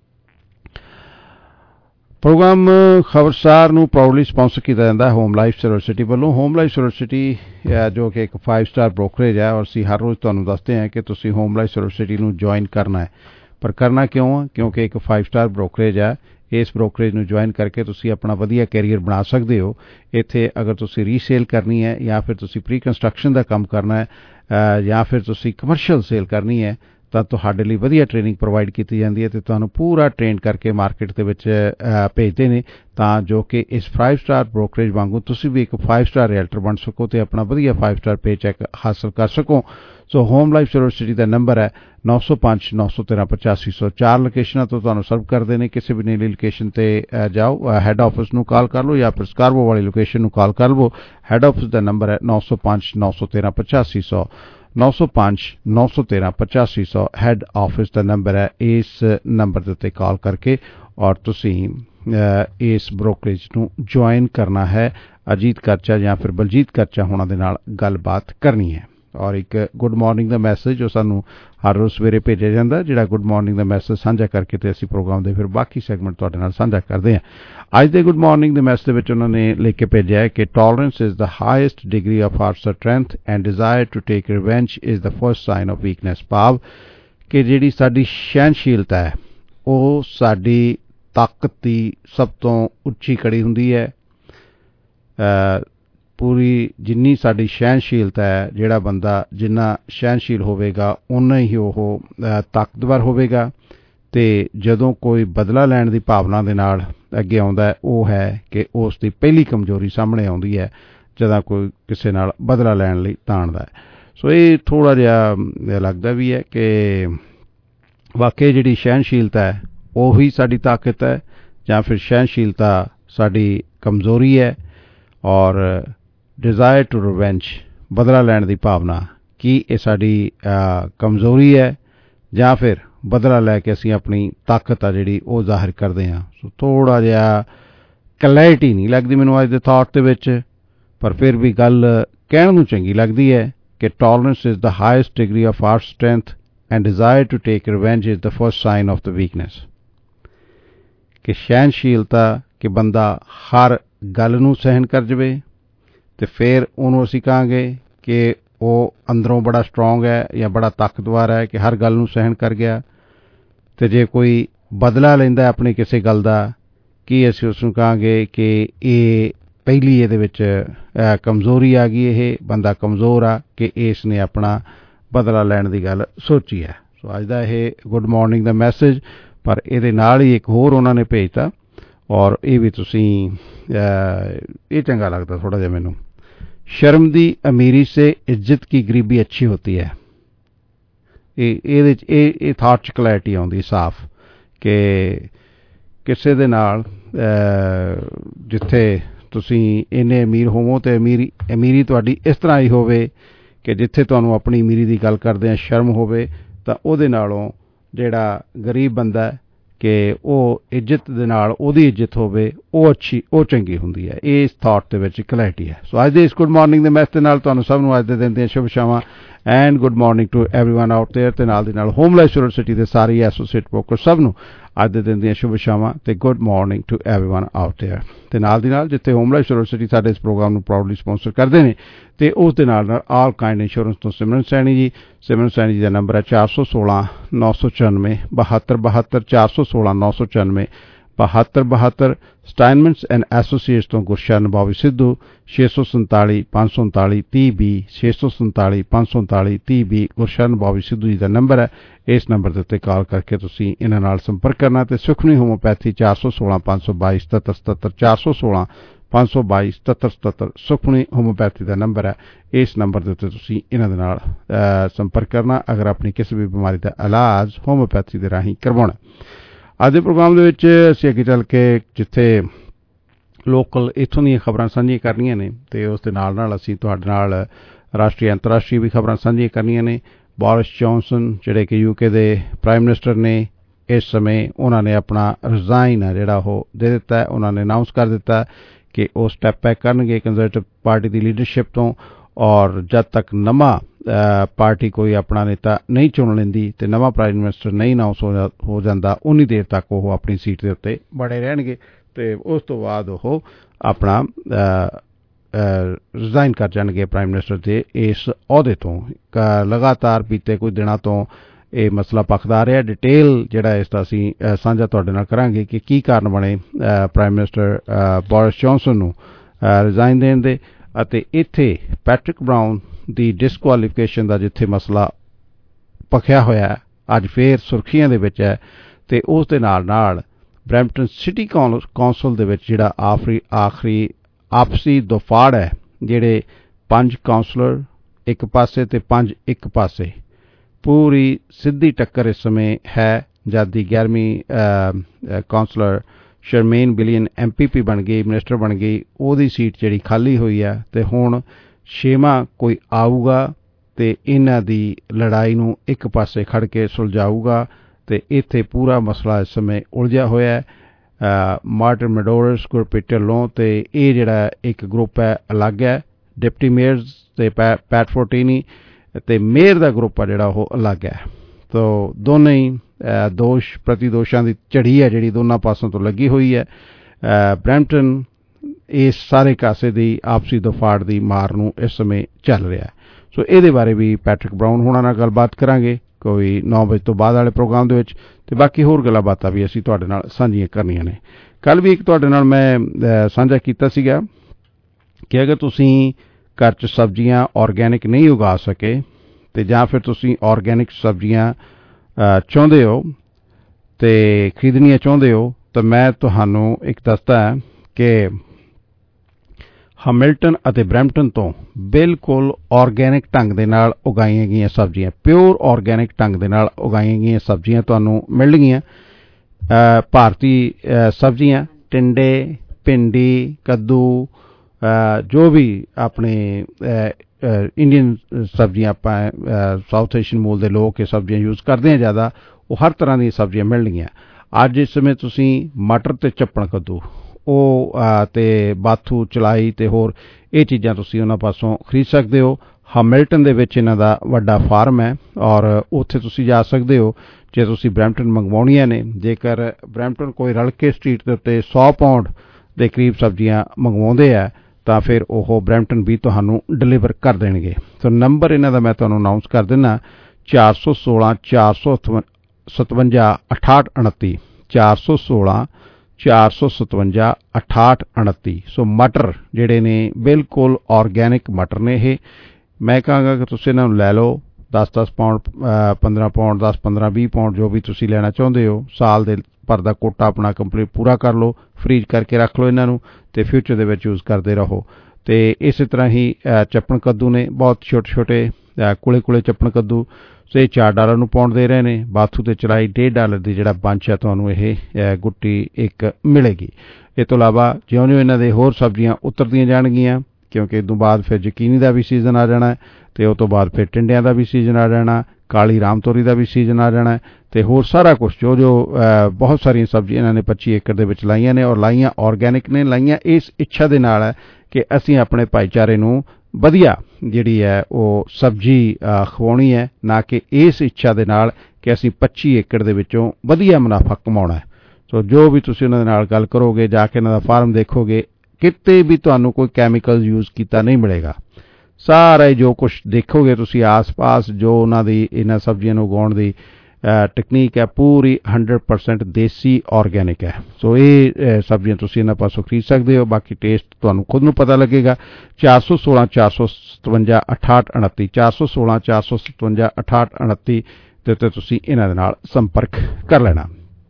Speaker 16: ਪ੍ਰੋਗਰਾਮ ਖਬਰਸਾਰ ਨੂੰ ਪ੍ਰਾਊਡਲੀ ਸਪਾਂਸਰ ਕੀਤਾ ਜਾਂਦਾ ਹੋਮ ਲਾਈਫ ਸਿਲਵਰ ਸਿਟੀ ਵੱਲੋਂ। ਹੋਮ ਲਾਈਫ ਸਿਲਵਰ ਸਿਟੀ ਜੋ ਕਿ ਇੱਕ ਫਾਈਵ ਸਟਾਰ ਬ੍ਰੋਕਰੇਜ ਹੈ ਔਰ ਅਸੀਂ ਹਰ ਰੋਜ਼ ਤੁਹਾਨੂੰ ਦੱਸਦੇ ਹਾਂ ਕਿ ਤੁਸੀਂ ਹੋਮ ਲਾਈਫ ਸਿਲਵਰ ਸਿਟੀ ਨੂੰ ਜੁਆਇਨ ਕਰਨਾ ਹੈ। ਪਰ ਕਰਨਾ ਕਿਉਂ ਹੈ? ਕਿਉਂਕਿ ਇੱਕ ਫਾਈਵ ਸਟਾਰ ਬ੍ਰੋਕਰੇਜ ਹੈ। ਇਸ ਬ੍ਰੋਕਰੇਜ ਨੂੰ ਜੁਆਇਨ ਕਰਕੇ ਤੁਸੀਂ ਆਪਣਾ ਵਧੀਆ ਕੈਰੀਅਰ ਬਣਾ ਸਕਦੇ ਹੋ। ਇੱਥੇ ਅਗਰ ਤੁਸੀਂ ਰੀਸੇਲ ਕਰਨੀ ਹੈ ਜਾਂ ਫਿਰ ਤੁਸੀਂ ਪ੍ਰੀ ਕੰਸਟਰਕਸ਼ਨ ਦਾ ਕੰਮ ਕਰਨਾ ਹੈ ਜਾਂ ਫਿਰ ਤੁਸੀਂ ਕਮਰਸ਼ੀਅਲ ਸੇਲ ਕਰਨੀ ਹੈ ਤਾਂ ਤੁਹਾਡੇ ਲਈ ਵਧੀਆ ਟ੍ਰੇਨਿੰਗ ਪ੍ਰੋਵਾਈਡ ਕੀਤੀ ਜਾਂਦੀ ਹੈ ਤੇ ਤੁਹਾਨੂੰ ਪੂਰਾ ਟ੍ਰੇਨ ਕਰਕੇ ਮਾਰਕੀਟ ਦੇ ਵਿੱਚ ਭੇਜਦੇ ਨੇ ਤਾਂ ਜੋ ਕਿ ਇਸ ਫਾਈਵ ਸਟਾਰ ਬ੍ਰੋਕਰੇਜ ਵਾਂਗੂ ਤੁਸੀਂ ਵੀ ਇੱਕ ਫਾਈਵ ਸਟਾਰ ਰੀਅਲਟਰ ਬਣ ਸਕੋ ਤੇ ਆਪਣਾ ਵਧੀਆ ਫਾਈਵ ਸਟਾਰ ਪੇ ਚੈੱਕ ਹਾਸਲ ਕਰ ਸਕੋ। So home life silver city ਦਾ ਨੰਬਰ ਹੈ ਨੌ ਸੌ ਪੰਜ ਨੌ ਸੌ ਤੇਰਾਂ ਪਚਾਸੀ ਸੌ। ਚਾਰ ਲੋਕੇਸ਼ਨਾਂ ਤੋਂ ਤੁਹਾਨੂੰ ਸਰਵ ਕਰਦੇ ਨੇ। ਕਿਸੇ ਵੀ ਨੇੜੀ ਲੋਕੇਸ਼ਨ ਤੇ ਜਾਓ, ਹੈੱਡ ਆਫਿਸ ਨੂੰ ਕਾਲ ਕਰ ਲਓ ਜਾਂ ਫਿਰ ਸਕਾਰਬੋ ਵਾਲੀ ਲੋਕੇਸ਼ਨ ਨੂੰ ਕਾਲ ਕਰ ਲਵੋ। ਹੈੱਡ ਆਫਿਸ ਦਾ ਨੰਬਰ ਹੈ ਨੌ ਸੌ ਪੰਜ ਨੌ ਸੌ ਤੇਰਾਂ ਪਚਾਸੀ ਸੌ। ਨੌ ਸੌ ਪੰਜ ਨੌ ਸੌ ਤੇਰਾਂ ਪਚਾਸੀ ਸੌ ਹੈੱਡ ਆਫਿਸ ਦਾ ਨੰਬਰ ਹੈ। ਇਸ ਨੰਬਰ ਦੇ ਉੱਤੇ ਕਾਲ ਕਰਕੇ ਔਰ ਤੁਸੀਂ ਇਸ ਬ੍ਰੋਕਰੇਜ ਨੂੰ ਜੁਆਇਨ ਕਰਨਾ ਹੈ। ਅਜੀਤ ਕਰਚਾ ਜਾਂ ਫਿਰ ਬਲਜੀਤ ਕਰਚਾ ਹੋਣਾ ਦੇ ਨਾਲ ਗੱਲਬਾਤ ਕਰਨੀ ਹੈ। ਔਰ ਇੱਕ ਗੁੱਡ ਮਾਰਨਿੰਗ ਦਾ ਮੈਸੇਜ ਜੋ ਸਾਨੂੰ ਹਰ ਰੋਜ਼ ਸਵੇਰੇ ਭੇਜਿਆ ਜਾਂਦਾ, ਜਿਹੜਾ ਗੁੱਡ ਮਾਰਨਿੰਗ ਦਾ ਮੈਸੇਜ ਸਾਂਝਾ ਕਰਕੇ ਤੇ ਅਸੀਂ ਪ੍ਰੋਗਰਾਮ ਦੇ ਫਿਰ ਬਾਕੀ ਸੈਗਮੈਂਟ ਤੁਹਾਡੇ ਨਾਲ ਸਾਂਝਾ ਕਰਦੇ ਹਾਂ। ਅੱਜ ਦੇ ਗੁੱਡ ਮਾਰਨਿੰਗ ਦੇ ਮੈਸੇਜ ਦੇ ਵਿੱਚ ਉਹਨਾਂ ਨੇ ਲਿਖ ਕੇ ਭੇਜਿਆ ਹੈ ਕਿ tolerance is the highest degree of are strength and desire to take revenge is the first sign of weakness. ਭਾਵ ਕਿ ਜਿਹੜੀ ਸਾਡੀ ਸਹਿਣਸ਼ੀਲਤਾ ਹੈ ਉਹ ਸਾਡੀ ਤਾਕਤ ਦੀ ਸਭ ਤੋਂ ਉੱਚੀ ਕੜੀ ਹੁੰਦੀ ਹੈ। ਪੂਰੀ ਜਿੰਨੀ ਸਾਡੀ ਸਹਿਣਸ਼ੀਲਤਾ ਹੈ, ਜਿਹੜਾ ਬੰਦਾ ਜਿੰਨਾ ਸਹਿਣਸ਼ੀਲ ਹੋਵੇਗਾ ਓਨਾ ਹੀ ਉਹ ਤਾਕਤਵਰ ਹੋਵੇਗਾ ਤੇ ਜਦੋਂ ਕੋਈ ਬਦਲਾ ਲੈਣ ਦੀ ਭਾਵਨਾ ਦੇ ਨਾਲ ਅੱਗੇ ਆਉਂਦਾ ਉਹ ਹੈ ਕਿ ਉਸ ਦੀ ਪਹਿਲੀ ਕਮਜ਼ੋਰੀ ਸਾਹਮਣੇ ਆਉਂਦੀ ਹੈ ਜਦੋਂ ਕੋਈ ਕਿਸੇ ਨਾਲ ਬਦਲਾ ਲੈਣ ਲਈ ਤਾਣਦਾ ਹੈ। ਸੋ ਇਹ ਥੋੜ੍ਹਾ ਜਿਹਾ ਲੱਗਦਾ ਵੀ ਹੈ ਕਿ ਵਾਕਈ ਜਿਹੜੀ ਸਹਿਣਸ਼ੀਲਤਾ ਹੈ ਉਹੀ ਸਾਡੀ ਤਾਕਤ ਹੈ ਜਾਂ ਫਿਰ ਸਹਿਣਸ਼ੀਲਤਾ ਸਾਡੀ ਕਮਜ਼ੋਰੀ ਹੈ। ਔਰ ਡਿਜ਼ਾਇਰ ਟੂ ਰਿਵੈਂਜ ਬਦਲਾ ਲੈਣ ਦੀ ਭਾਵਨਾ, ਕੀ ਇਹ ਸਾਡੀ ਕਮਜ਼ੋਰੀ ਹੈ ਜਾਂ ਫਿਰ ਬਦਲਾ ਲੈ ਕੇ ਅਸੀਂ ਆਪਣੀ ਤਾਕਤ ਆ ਜਿਹੜੀ ਉਹ ਜ਼ਾਹਿਰ ਕਰਦੇ ਹਾਂ। ਸੋ ਥੋੜ੍ਹਾ ਜਿਹਾ ਕਲੈਰਿਟੀ ਨਹੀਂ ਲੱਗਦੀ ਮੈਨੂੰ ਅੱਜ ਦੇ ਥਾਟ ਦੇ ਵਿੱਚ, ਪਰ ਫਿਰ ਵੀ ਗੱਲ ਕਹਿਣ ਨੂੰ ਚੰਗੀ ਲੱਗਦੀ ਹੈ ਕਿ tolerance is the highest degree of are strength and desire to take revenge is the first sign of the weakness. ਕਿ ਸਹਿਣਸ਼ੀਲਤਾ ਕਿ ਬੰਦਾ ਹਰ ਗੱਲ ਨੂੰ ਸਹਿਣ ਕਰ ਜਾਵੇ ਤੇ ਫਿਰ ਉਹਨੂੰ ਅਸੀਂ ਕਹਾਂਗੇ ਕਿ ਉਹ ਅੰਦਰੋਂ ਬੜਾ ਸਟਰੋਂਗ ਹੈ ਜਾਂ ਬੜਾ ਤਾਕਤਵਰ ਹੈ ਕਿ ਹਰ ਗੱਲ ਨੂੰ ਸਹਿਣ ਕਰ ਗਿਆ। ਤੇ ਜੇ ਕੋਈ ਬਦਲਾ ਲੈਂਦਾ ਆਪਣੀ ਕਿਸੇ ਗੱਲ ਦਾ, ਕੀ ਅਸੀਂ ਉਸ ਨੂੰ ਕਹਾਂਗੇ ਕਿ ਇਹ ਪਹਿਲੀ ਇਹਦੇ ਵਿੱਚ ਕਮਜ਼ੋਰੀ ਆ ਗਈ, ਇਹ ਬੰਦਾ ਕਮਜ਼ੋਰ ਆ ਕਿ ਇਸ ਨੇ ਆਪਣਾ ਬਦਲਾ ਲੈਣ ਦੀ ਗੱਲ ਸੋਚੀ ਹੈ। ਸੋ ਅੱਜ ਦਾ ਇਹ ਗੁੱਡ ਮਾਰਨਿੰਗ ਦਾ ਮੈਸੇਜ, ਪਰ ਇਹਦੇ ਨਾਲ ਹੀ ਇੱਕ ਹੋਰ ਉਹਨਾਂ ਨੇ ਭੇਜਤਾ ਔਰ ਇਹ ਵੀ ਤੁਸੀਂ ਇਹ ਚੰਗਾ ਲੱਗਦਾ ਥੋੜ੍ਹਾ ਜਿਹਾ ਮੈਨੂੰ। ਸ਼ਰਮ ਦੀ ਅਮੀਰੀ ਸੇ ਇੱਜ਼ਤ ਕੀ ਗਰੀਬੀ ਅੱਛੀ ਹੋਤੀ ਹੈ। ਇਹ ਇਹਦੇ 'ਚ ਇਹ ਇਹ ਥਾਟ 'ਚ ਕਲੈਰਿਟੀ ਆਉਂਦੀ ਸਾਫ਼ ਕਿ ਕਿਸੇ ਦੇ ਨਾਲ ਜਿੱਥੇ ਤੁਸੀਂ ਇੰਨੇ ਅਮੀਰ ਹੋਵੋ ਅਤੇ ਅਮੀਰੀ ਅਮੀਰੀ ਤੁਹਾਡੀ ਇਸ ਤਰ੍ਹਾਂ ਹੀ ਹੋਵੇ ਕਿ ਜਿੱਥੇ ਤੁਹਾਨੂੰ ਆਪਣੀ ਅਮੀਰੀ ਦੀ ਗੱਲ ਕਰਦਿਆਂ ਸ਼ਰਮ ਹੋਵੇ, ਤਾਂ ਉਹਦੇ ਨਾਲੋਂ ਜਿਹੜਾ ਗਰੀਬ ਬੰਦਾ ਕਿ ਉਹ ਇੱਜ਼ਤ ਦੇ ਨਾਲ ਉਹਦੀ ਇੱਜ਼ਤ ਹੋਵੇ, ਉਹ ਅੱਛੀ ਉਹ ਚੰਗੀ ਹੁੰਦੀ ਹੈ। ਇਸ ਥਾਟ ਦੇ ਵਿੱਚ ਕਲੈਰਿਟੀ ਹੈ। ਸੋ ਅੱਜ ਦੇ ਇਸ ਗੁੱਡ ਮਾਰਨਿੰਗ ਦੇ ਮੈਸੇਜ ਦੇ ਨਾਲ ਤੁਹਾਨੂੰ ਸਭ ਨੂੰ ਅੱਜ ਦੇ ਦਿਨ ਦੀਆਂ ਸ਼ੁਭ ਸ਼ਾਮਾਂ and good morning to everyone out there, ਅਤੇ ਨਾਲ ਦੀ ਨਾਲ ਹੋਮ ਲਾਈਫ ਸਿਟੀ ਦੇ ਸਾਰੇ ਐਸੋਸੀਏਟ ਬ੍ਰੋਕਰ ਸਭ ਨੂੰ ਅੱਜ ਦੇ ਦਿਨ ਦੀਆਂ ਸ਼ੁਭ ਸ਼ਾਮਾਂ ਅਤੇ good morning to everyone out there. ਅਤੇ ਨਾਲ ਦੀ ਨਾਲ ਜਿੱਥੇ ਹੋਮ ਲਾਈਫ ਸਿਟੀ ਸਾਡੇ ਇਸ ਪ੍ਰੋਗਰਾਮ ਨੂੰ ਪ੍ਰਾਊਡਲੀ ਸਪਾਂਸਰ ਕਰਦੇ ਨੇ, ਅਤੇ ਉਸ ਦੇ ਨਾਲ ਨਾਲ ਆਲ ਕਾਇੰਡ ਇੰਸ਼ੋਰੈਂਸ ਤੋਂ ਸਿਮਰਨ ਸੈਣੀ ਜੀ। ਸਿਮਰਨ ਸੈਣੀ ਜੀ ਦਾ ਨੰਬਰ ਹੈ ਚਾਰ ਸੌ ਸੋਲਾਂ ਨੌ ਸੌ ਚੁਰਾਨਵੇਂ ਬਹੱਤਰ ਬਹੱਤਰ ਚਾਰ ਸੌ ਸੋਲਾਂ ਨੌ ਸੌ ਚੁਰਾਨਵੇਂ ਬਹੱਤਰ ਬਹੱਤਰ। ਸਟਾਈਨਮੈਂਟਸ ਐਂਡ ਐਸੋਸੀਏਟਸ ਤੋਂ ਗੁਰਸ਼ਰਨ ਬੋਬੀ ਸਿੱਧੂ ਛੇ ਸੌ ਸੰਤਾਲੀ ਪੰਜ ਸੌ ਉਨਤਾਲੀ ਤੀਹ ਵੀਹ ਛੇ ਸੌ ਸੰਤਾਲੀ ਪੰਜ ਸੌ ਉਨਤਾਲੀ ਤੀਹ ਵੀਹ ਗੁਰਸ਼ਰਨ ਬੋਬੀ ਸਿੱਧੂ ਜੀ ਦਾ ਨੰਬਰ ਹੈ। ਇਸ ਨੰਬਰ ਦੇ ਉੱਤੇ ਕਾਲ ਕਰਕੇ ਤੁਸੀਂ ਇਹਨਾਂ ਨਾਲ ਸੰਪਰਕ ਕਰਨਾ। ਅਤੇ ਸੁਖਮਨੀ ਹੋਮੋਪੈਥੀ ਚਾਰ ਸੌ ਸੋਲਾਂ ਪੰਜ ਸੌ ਬਾਈ ਸਤੱਤਰ ਸਤੱਤਰ ਚਾਰ ਸੌ ਸੋਲਾਂ ਪੰਜ ਸੌ ਬਾਈ ਸਤੱਤਰ ਸਤੱਤਰ ਸੁਖਮਨੀ ਹੋਮੋਪੈਥੀ ਦਾ ਨੰਬਰ ਹੈ। ਇਸ ਨੰਬਰ ਦੇ ਉੱਤੇ ਤੁਸੀਂ ਇਹਨਾਂ ਦੇ ਨਾਲ ਸੰਪਰਕ ਕਰਨਾ ਅਗਰ ਆਪਣੀ ਕਿਸੇ ਵੀ ਬਿਮਾਰੀ ਦਾ ਇਲਾਜ ਹੋਮੋਪੈਥੀ ਦੇ ਰਾਹੀਂ ਕਰਵਾਉਣਾ। ਅੱਜ ਦੇ ਪ੍ਰੋਗਰਾਮ ਦੇ ਵਿੱਚ ਅਸੀਂ ਅੱਗੇ ਚੱਲ ਕੇ ਜਿੱਥੇ ਲੋਕਲ ਇੱਥੋਂ ਦੀਆਂ ਖਬਰਾਂ ਸਾਂਝੀਆਂ ਕਰਨੀਆਂ ਨੇ, ਅਤੇ ਉਸ ਦੇ ਨਾਲ ਨਾਲ ਅਸੀਂ ਤੁਹਾਡੇ ਨਾਲ ਰਾਸ਼ਟਰੀ ਅੰਤਰਰਾਸ਼ਟਰੀ ਵੀ ਖਬਰਾਂ ਸਾਂਝੀਆਂ ਕਰਨੀਆਂ ਨੇ। ਬੋਰਿਸ ਜੌਨਸਨ ਜਿਹੜੇ ਕਿ ਯੂਕੇ ਦੇ ਪ੍ਰਾਈਮ ਮਿਨਿਸਟਰ ਨੇ, ਇਸ ਸਮੇਂ ਉਹਨਾਂ ਨੇ ਆਪਣਾ ਰਿਜ਼ਾਈਨ ਆ ਜਿਹੜਾ ਉਹ ਦੇ ਦਿੱਤਾ। ਉਹਨਾਂ ਨੇ ਅਨਾਊਂਸ ਕਰ ਦਿੱਤਾ ਕਿ ਉਹ ਸਟੈਪ ਬੈਕ ਕਰਨਗੇ ਕੰਜ਼ਰਵੇਟਿਵ ਪਾਰਟੀ ਦੀ ਲੀਡਰਸ਼ਿਪ ਤੋਂ, ਔਰ ਜਦ ਤੱਕ ਨਵਾਂ ਪਾਰਟੀ ਕੋਈ ਆਪਣਾ ਨੇਤਾ ਨਹੀਂ ਚੁਣ ਲੈਂਦੀ ਅਤੇ ਨਵਾਂ ਪ੍ਰਾਈਮ ਮਿਨਿਸਟਰ ਨਹੀਂ ਅਨਾਊਂਸ ਹੋ ਜਾਂਦਾ, ਉਨੀ ਦੇਰ ਤੱਕ ਉਹ ਆਪਣੀ ਸੀਟ ਦੇ ਉੱਤੇ ਬਣੇ ਰਹਿਣਗੇ। ਅਤੇ ਉਸ ਤੋਂ ਬਾਅਦ ਉਹ ਆਪਣਾ ਰਿਜ਼ਾਈਨ ਕਰ ਜਾਣਗੇ ਪ੍ਰਾਈਮ ਮਿਨਿਸਟਰ ਦੇ ਇਸ ਅਹੁਦੇ ਤੋਂ। ਲਗਾਤਾਰ ਬੀਤੇ ਕੁਝ ਦਿਨਾਂ ਤੋਂ ਇਹ ਮਸਲਾ ਭਖਦਾ ਰਿਹਾ। ਡਿਟੇਲ ਜਿਹੜਾ ਇਸ ਦਾ ਅਸੀਂ ਸਾਂਝਾ ਤੁਹਾਡੇ ਨਾਲ ਕਰਾਂਗੇ ਕਿ ਕੀ ਕਾਰਨ ਬਣੇ ਪ੍ਰਾਈਮ ਮਿਨਿਸਟਰ ਬੋਰਿਸ ਜੌਨਸਨ ਨੂੰ ਰਿਜ਼ਾਈਨ ਦੇਣ ਦੇ, ਅਤੇ ਇੱਥੇ ਪੈਟਰਿਕ ਬਰਾਊਨ ਦੀ ਡਿਸਕੁਆਲੀਫਿਕੇਸ਼ਨ ਦਾ ਜਿੱਥੇ ਮਸਲਾ ਭਖਿਆ ਹੋਇਆ ਅੱਜ ਫੇਰ ਸੁਰਖੀਆਂ ਦੇ ਵਿੱਚ ਹੈ। ਅਤੇ ਉਸ ਦੇ ਨਾਲ ਨਾਲ ਬਰੈਂਪਟਨ ਸਿਟੀ ਕੌਂਸਲ ਦੇ ਵਿੱਚ ਜਿਹੜਾ ਆਖਰੀ ਆਖਰੀ ਆਪਸੀ ਦਫਾੜ ਹੈ, ਜਿਹੜੇ ਪੰਜ ਕਾਉਂਸਲਰ ਇੱਕ ਪਾਸੇ ਅਤੇ ਪੰਜ ਇੱਕ ਪਾਸੇ, ਪੂਰੀ ਸਿੱਧੀ ਟੱਕਰ ਇਸ ਸਮੇਂ ਹੈ। ਜਦ ਦੀ ਗਿਆਰਵੀਂ ਕਾਉਂਸਲਰ ਸ਼ਰਮੇਨ ਬਿਲੀਅਨ ਐਮ ਪੀ ਪੀ ਬਣ ਗਈ, ਮਿਨਿਸਟਰ ਬਣ ਗਈ, ਉਹਦੀ ਸੀਟ ਜਿਹੜੀ ਖਾਲੀ ਹੋਈ ਹੈ, ਅਤੇ ਹੁਣ ਛੇਵਾਂ ਕੋਈ ਆਊਗਾ ਅਤੇ ਇਹਨਾਂ ਦੀ ਲੜਾਈ ਨੂੰ ਇੱਕ ਪਾਸੇ ਖੜ ਕੇ ਸੁਲਝਾਊਗਾ। ਅਤੇ ਇੱਥੇ ਪੂਰਾ ਮਸਲਾ ਇਸ ਸਮੇਂ ਉਲਝਿਆ ਹੋਇਆ ਹੈ। ਮਾਰਟਨ ਮੈਡੋਰਸ ਗੁਰਪ੍ਰੀਤ ਢਿੱਲੋਂ ਅਤੇ ਇਹ ਜਿਹੜਾ ਇੱਕ ਗਰੁੱਪ ਹੈ ਅਲੱਗ ਹੈ, ਡਿਪਟੀ ਮੇਅਰਸ ਅਤੇ ਪੈ ਪੈਟ ਫੋਰਟੀਨੀ ਅਤੇ ਮੇਅਰ ਦਾ ਗਰੁੱਪ ਆ ਜਿਹੜਾ ਉਹ ਅਲੱਗ ਹੈ। ਤੋ ਦੋਨੇ ਹੀ ਦੋਸ਼ ਪ੍ਰਤੀਦੋਸ਼ਾਂ ਦੀ ਝੜੀ ਹੈ ਜਿਹੜੀ ਦੋਨਾਂ ਪਾਸੋਂ ਤੋਂ ਲੱਗੀ ਹੋਈ ਹੈ। ਬਰੈਂਪਟਨ ਇਸ ਸਾਰੇ ਕਾਸੇ ਦੀ ਆਪਸੀ ਦਫਾੜ ਦੀ ਮਾਰ ਨੂੰ ਇਸ ਸਮੇਂ ਚੱਲ ਰਿਹਾ। ਸੋ ਇਹਦੇ ਬਾਰੇ ਵੀ ਪੈਟਰਿਕ ਬਰਾਊਨ ਹੋਣਾ ਨਾਲ ਗੱਲਬਾਤ ਕਰਾਂਗੇ ਕੋਈ ਨੌ ਵਜੇ ਤੋਂ ਬਾਅਦ ਵਾਲੇ ਪ੍ਰੋਗਰਾਮ ਦੇ ਵਿੱਚ, ਅਤੇ ਬਾਕੀ ਹੋਰ ਗੱਲਾਂ ਬਾਤਾਂ ਵੀ ਅਸੀਂ ਤੁਹਾਡੇ ਨਾਲ ਸਾਂਝੀਆਂ ਕਰਨੀਆਂ ਨੇ। ਕੱਲ੍ਹ ਵੀ ਇੱਕ ਤੁਹਾਡੇ ਨਾਲ ਮੈਂ ਸਾਂਝਾ ਕੀਤਾ ਸੀਗਾ ਕਿ ਅਗਰ ਤੁਸੀਂ ਘਰ 'ਚ ਸਬਜ਼ੀਆਂ ਔਰਗੈਨਿਕ ਨਹੀਂ ਉਗਾ ਸਕੇ, ਅਤੇ ਜਾਂ ਫਿਰ ਤੁਸੀਂ ਔਰਗੈਨਿਕ ਸਬਜ਼ੀਆਂ ਚਾਹੁੰਦੇ ਹੋ ਅਤੇ ਖਰੀਦਣੀਆਂ ਚਾਹੁੰਦੇ ਹੋ, ਤਾਂ ਮੈਂ ਤੁਹਾਨੂੰ ਇੱਕ ਦੱਸਦਾ ਕਿ ਹੈਮਿਲਟਨ ਅਤੇ ਬਰੈਂਪਟਨ ਤੋਂ ਬਿਲਕੁਲ ਔਰਗੈਨਿਕ ਢੰਗ ਦੇ ਨਾਲ ਉਗਾਈਆਂ ਗਈਆਂ ਸਬਜ਼ੀਆਂ, ਪਿਓਰ ਔਰਗੈਨਿਕ ਢੰਗ ਦੇ ਨਾਲ ਉਗਾਈਆਂ ਗਈਆਂ ਸਬਜ਼ੀਆਂ ਤੁਹਾਨੂੰ ਮਿਲਣਗੀਆਂ। ਭਾਰਤੀ ਸਬਜ਼ੀਆਂ, ਟਿੰਡੇ, ਭਿੰਡੀ, ਕੱਦੂ, ਜੋ ਵੀ ਆਪਣੇ ਇੰਡੀਅਨ ਸਬਜ਼ੀਆਂ ਆਪਾਂ ਸਾਊਥ ਏਸ਼ੀਅਨ ਮੂਲ ਦੇ ਲੋਕ ਇਹ ਸਬਜ਼ੀਆਂ ਯੂਜ਼ ਕਰਦੇ ਹਾਂ ਜ਼ਿਆਦਾ, ਉਹ ਹਰ ਤਰ੍ਹਾਂ ਦੀਆਂ ਸਬਜ਼ੀਆਂ ਮਿਲਣਗੀਆਂ। ਅੱਜ ਇਸ ਸਮੇਂ ਤੁਸੀਂ ਮਟਰ ਅਤੇ ਚੱਪਣ ਕੱਦੂ ਉਹ ਅਤੇ ਬਾਥੂ, ਚਲਾਈ ਅਤੇ ਹੋਰ ਇਹ ਚੀਜ਼ਾਂ ਤੁਸੀਂ ਉਹਨਾਂ ਪਾਸੋਂ ਖਰੀਦ ਸਕਦੇ ਹੋ। ਹੈਮਿਲਟਨ ਦੇ ਵਿੱਚ ਇਹਨਾਂ ਦਾ ਵੱਡਾ ਫਾਰਮ ਹੈ, ਔਰ ਉੱਥੇ ਤੁਸੀਂ ਜਾ ਸਕਦੇ ਹੋ ਜੇ ਤੁਸੀਂ ਬਰੈਂਪਟਨ ਮੰਗਵਾਉਣੀਆਂ ਨੇ। ਜੇਕਰ ਬਰੈਂਪਟਨ ਕੋਈ ਰਲ ਕੇ ਸਟਰੀਟ ਦੇ ਉੱਤੇ ਸੌ ਪਾਉਂਡ ਦੇ ਕਰੀਬ ਸਬਜ਼ੀਆਂ ਮੰਗਵਾਉਂਦੇ ਆ, ਤਾਂ ਫਿਰ ਉਹ ਬਰੈਂਪਟਨ ਵੀ ਤੁਹਾਨੂੰ ਡਿਲੀਵਰ ਕਰ ਦੇਣਗੇ। ਸੋ ਨੰਬਰ ਇਹਨਾਂ ਦਾ ਮੈਂ ਤੁਹਾਨੂੰ ਅਨਾਊਂਸ ਕਰ ਦਿੰਦਾ, ਚਾਰ ਸੌ ਸੋਲਾਂ ਚਾਰ ਸੌ ਸਤਵੰਜਾ ਅਠਾਹਠ ਉਨੱਤੀ ਚਾਰ ਸੌ ਸੋਲਾਂ ਚਾਰ ਸੌ ਸਤਵੰਜਾ ਅਠਾਹਠ ਉਨੱਤੀ। ਸੋ ਮਟਰ ਜਿਹੜੇ ਨੇ ਬਿਲਕੁਲ ਔਰਗੈਨਿਕ ਮਟਰ ਨੇ ਇਹ। ਮੈਂ ਕਹਾਂਗਾ ਕਿ ਤੁਸੀਂ ਇਹਨਾਂ ਨੂੰ ਲੈ ਲਓ, ਦਸ ਦਸ ਪਾਉਂਡ, ਪੰਦਰਾਂ ਪਾਉਂਡ, ਦਸ ਪੰਦਰਾਂ ਵੀਹ ਪਾਉਂਡ, ਜੋ ਵੀ ਤੁਸੀਂ ਲੈਣਾ ਚਾਹੁੰਦੇ ਹੋ। ਸਾਲ ਦੇ ਭਰ ਦਾ ਕੋਟਾ ਆਪਣਾ ਕੰਪਲੀਟ ਪੂਰਾ ਕਰ ਲਓ, ਫਰੀਜ਼ ਕਰਕੇ ਰੱਖ ਲਓ ਇਹਨਾਂ ਨੂੰ, ਅਤੇ ਫਿਊਚਰ ਦੇ ਵਿੱਚ ਯੂਜ਼ ਕਰਦੇ ਰਹੋ। ਅਤੇ ਇਸੇ ਤਰ੍ਹਾਂ ਹੀ ਚੱਪਣ ਕੱਦੂ ਨੇ, ਬਹੁਤ ਛੋਟੇ ਛੋਟੇ ਕੁਲੇ ਕੁਲੇ ਚੱਪਣ ਕੱਦੂ, ਸੋ ਇਹ ਚਾਰ ਡਾਲਰ ਨੂੰ ਪਾਉਂਡ ਦੇ ਰਹੇ ਨੇ। ਬਾਥੂ ਤੇ ਚੜਾਈ ਡੇਢ ਡਾਲਰ ਦੀ ਜਿਹੜਾ ਬੰਚ ਹੈ ਤੁਹਾਨੂੰ ਇਹ ਗੁੱਟੀ ਇੱਕ ਮਿਲੇਗੀ। ਇਹ ਤੋਂ ਇਲਾਵਾ ਜਿਉਂ ਜਿਉਂ ਇਹਨਾਂ ਦੇ ਹੋਰ ਸਬਜ਼ੀਆਂ ਉਤਰਦੀਆਂ ਜਾਣਗੀਆਂ, ਕਿਉਂਕਿ ਇਸ ਤੋਂ ਬਾਅਦ ਫਿਰ ਜ਼ਕੀਨੀ ਦਾ ਵੀ ਸੀਜ਼ਨ ਆ ਜਾਣਾ, ਅਤੇ ਉਹ ਤੋਂ ਬਾਅਦ ਫਿਰ ਟਿੰਡਿਆਂ ਦਾ ਵੀ ਸੀਜ਼ਨ ਆ ਜਾਣਾ, ਕਾਲੀ ਰਾਮ ਤੋਰੀ ਦਾ ਵੀ ਸੀਜ਼ਨ ਆ ਜਾਣਾ, ਅਤੇ ਹੋਰ ਸਾਰਾ ਕੁਛ ਜੋ ਜੋ ਬਹੁਤ ਸਾਰੀਆਂ ਸਬਜ਼ੀਆਂ ਇਹਨਾਂ ਨੇ ਪੱਚੀ ਏਕੜ ਦੇ ਵਿੱਚ ਲਾਈਆਂ ਨੇ, ਔਰ ਲਾਈਆਂ ਔਰਗੈਨਿਕ ਨੇ, ਲਾਈਆਂ ਇਸ ਇੱਛਾ ਦੇ ਨਾਲ ਹੈ ਕਿ ਅਸੀਂ ਆਪਣੇ ਭਾਈਚਾਰੇ ਨੂੰ ਵਧੀਆ ਜਿਹੜੀ ਹੈ ਉਹ ਸਬਜ਼ੀ ਖਵਾਉਣੀ ਹੈ, ਨਾ ਕਿ ਇਸ ਇੱਛਾ ਦੇ ਨਾਲ ਕਿ ਅਸੀਂ ਪੱਚੀ ਏਕੜ ਦੇ ਵਿੱਚੋਂ ਵਧੀਆ ਮੁਨਾਫਾ ਕਮਾਉਣਾ ਹੈ। ਸੋ ਜੋ ਵੀ ਤੁਸੀਂ ਉਹਨਾਂ ਦੇ ਨਾਲ ਗੱਲ ਕਰੋਗੇ, ਜਾ ਕੇ ਇਹਨਾਂ ਦਾ ਫਾਰਮ ਦੇਖੋਗੇ, ਕਿਤੇ ਵੀ ਤੁਹਾਨੂੰ ਕੋਈ ਕੈਮੀਕਲ ਯੂਜ਼ ਕੀਤਾ ਨਹੀਂ ਮਿਲੇਗਾ। ਸਾਰਾ ਜੋ ਕੁਛ ਦੇਖੋਗੇ ਤੁਸੀਂ ਆਸ ਪਾਸ, ਜੋ ਉਹਨਾਂ ਦੀ ਇਹਨਾਂ ਸਬਜ਼ੀਆਂ ਨੂੰ ਉਗਾਉਣ ਦੀ ਟੈਕਨੀਕ ਹੈ, ਪੂਰੀ ਹੰਡਰਡ ਪਰਸੈਂਟ ਦੇਸੀ ਔਰਗੈਨਿਕ ਹੈ। ਸੋ ਇਹ ਸਬਜ਼ੀਆਂ ਤੁਸੀਂ ਇਹਨਾਂ ਪਾਸੋਂ ਖਰੀਦ ਸਕਦੇ ਹੋ। ਬਾਕੀ ਟੇਸਟ ਤੁਹਾਨੂੰ ਖੁਦ ਨੂੰ ਪਤਾ ਲੱਗੇਗਾ। ਚਾਰ ਸੌ ਸੋਲਾਂ ਚਾਰ ਸੌ ਸਤਵੰਜਾ ਅਠਾਹਠ ਉਨੱਤੀ, ਚਾਰ ਸੌ ਸੋਲਾਂ ਚਾਰ ਸੌ ਸਤਵੰਜਾ ਅਠਾਹਠ ਉਨੱਤੀ ਦੇ ਉੱਤੇ ਤੁਸੀਂ ਇਹਨਾਂ ਦੇ ਨਾਲ ਸੰਪਰਕ ਕਰ ਲੈਣਾ।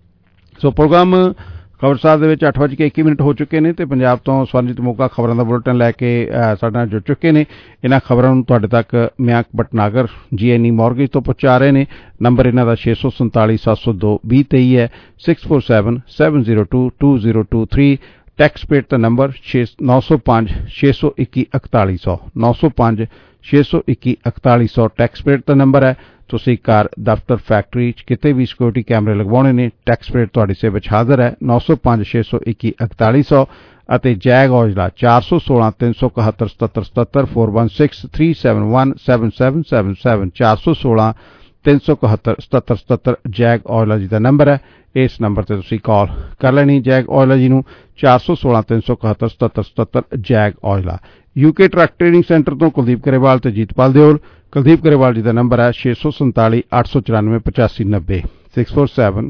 Speaker 16: ਸੋ ਪ੍ਰੋਗਰਾਮ ਖਬਰਸਾਰ ਦੇ ਵਿੱਚ ਅੱਠ ਵੱਜ ਕੇ ਇੱਕੀ ਮਿੰਟ ਹੋ ਚੁੱਕੇ ਨੇ, ਅਤੇ ਪੰਜਾਬ ਤੋਂ ਸਵਰਨਜੀਤ ਮੋਗਾ ਖਬਰਾਂ ਦਾ ਬੁਲੇਟਿਨ ਲੈ ਕੇ ਸਾਡੇ ਨਾਲ ਜੁੜ ਚੁੱਕੇ ਨੇ। ਇਹਨਾਂ ਖਬਰਾਂ ਨੂੰ ਤੁਹਾਡੇ ਤੱਕ ਮਿਆਂਕ ਭਟਨਾਗਰ ਜੀ ਐਨ ਈ ਮੌਰਗੇਜ ਤੋਂ ਪਹੁੰਚਾ ਰਹੇ ਨੇ। ਨੰਬਰ ਇਹਨਾਂ ਦਾ ਛੇ ਸੌ ਸੰਤਾਲੀ ਸੱਤ ਸੌ ਦੋ ਵੀਹ ਤੇਈ ਹੈ, six four seven seven zero two two zero two three. Tax paid ਦਾ ਨੰਬਰ ਨੌ ਸੌ ਪੰਜ ਛੇ ਸੌ ਇੱਕੀ ਇਕਤਾਲੀ ਸੌ, ਨੌ ਸੌ ਪੰਜ ਛੇ ਸੌ ਇੱਕੀ ਇਕਤਾਲੀ ਸੌ ਟੈਕਸ ਪੇਡ ਦਾ ਨੰਬਰ ਹੈ। ਤੁਸੀਂ ਘਰ, ਦਫ਼ਤਰ, ਫੈਕਟਰੀ 'ਚ ਕਿਤੇ ਵੀ ਸਿਕਿਉਰਿਟੀ ਕੈਮਰੇ ਲਗਵਾਉਣੇ ਨੇ, ਟੈਕਸ ਪੇਡ ਤੁਹਾਡੀ ਸੇਵਾ ਵਿੱਚ ਹਾਜ਼ਰ ਹੈ। ਨੌ ਸੌ ਪੰਜ ਛੇ ਸੌ ਇੱਕੀ ਇਕਤਾਲੀ ਸੌ। ਅਤੇ ਜੈਗ ਔਜਲਾ ਚਾਰ ਸੌ ਸੋਲਾਂ ਤਿੰਨ ਸੌ ਇਕਹੱਤਰ ਸਤੱਤਰ ਸਤੱਤਰ, four one six three seven one seven seven seven seven, ਚਾਰ ਸੌ ਸੋਲਾਂ ਤਿੰਨ ਸੌ ਇਕਹੱਤਰ ਸਤੱਤਰ ਸਤੱਤਰ ਜੈਗ ਔਜਲਾ ਜੀ ਦਾ ਨੰਬਰ ਹੈ। ਇਸ ਨੰਬਰ ਤੇ ਤੁਸੀਂ ਕਾਲ ਕਰ ਲੈਣੀ ਜੈਗ ਔਜਲਾ ਜੀ ਨੂੰ, ਚਾਰ ਸੌ ਸੋਲਾਂ ਤਿੰਨ ਸੌ ਇਕਹੱਤਰ ਸਤੱਤਰ ਸਤੱਤਰ Jag Aujla. UK truck trading centre ਤੋਂ ਕੁਲਦੀਪ ਗਰੇਵਾਲ ਤੇ ਜੀਤਪਾਲ ਦਿਓਲ। ਕੁਲਦੀਪ ਗਰੇਵਾਲ ਜੀ ਦਾ ਨੰਬਰ ਹੈ ਛੇ ਸੌ ਸੰਤਾਲੀ ਅੱਠ ਸੌ ਚੁਰਾਨਵੇਂ ਪਚਾਸੀ ਨੱਬੇ, six four seven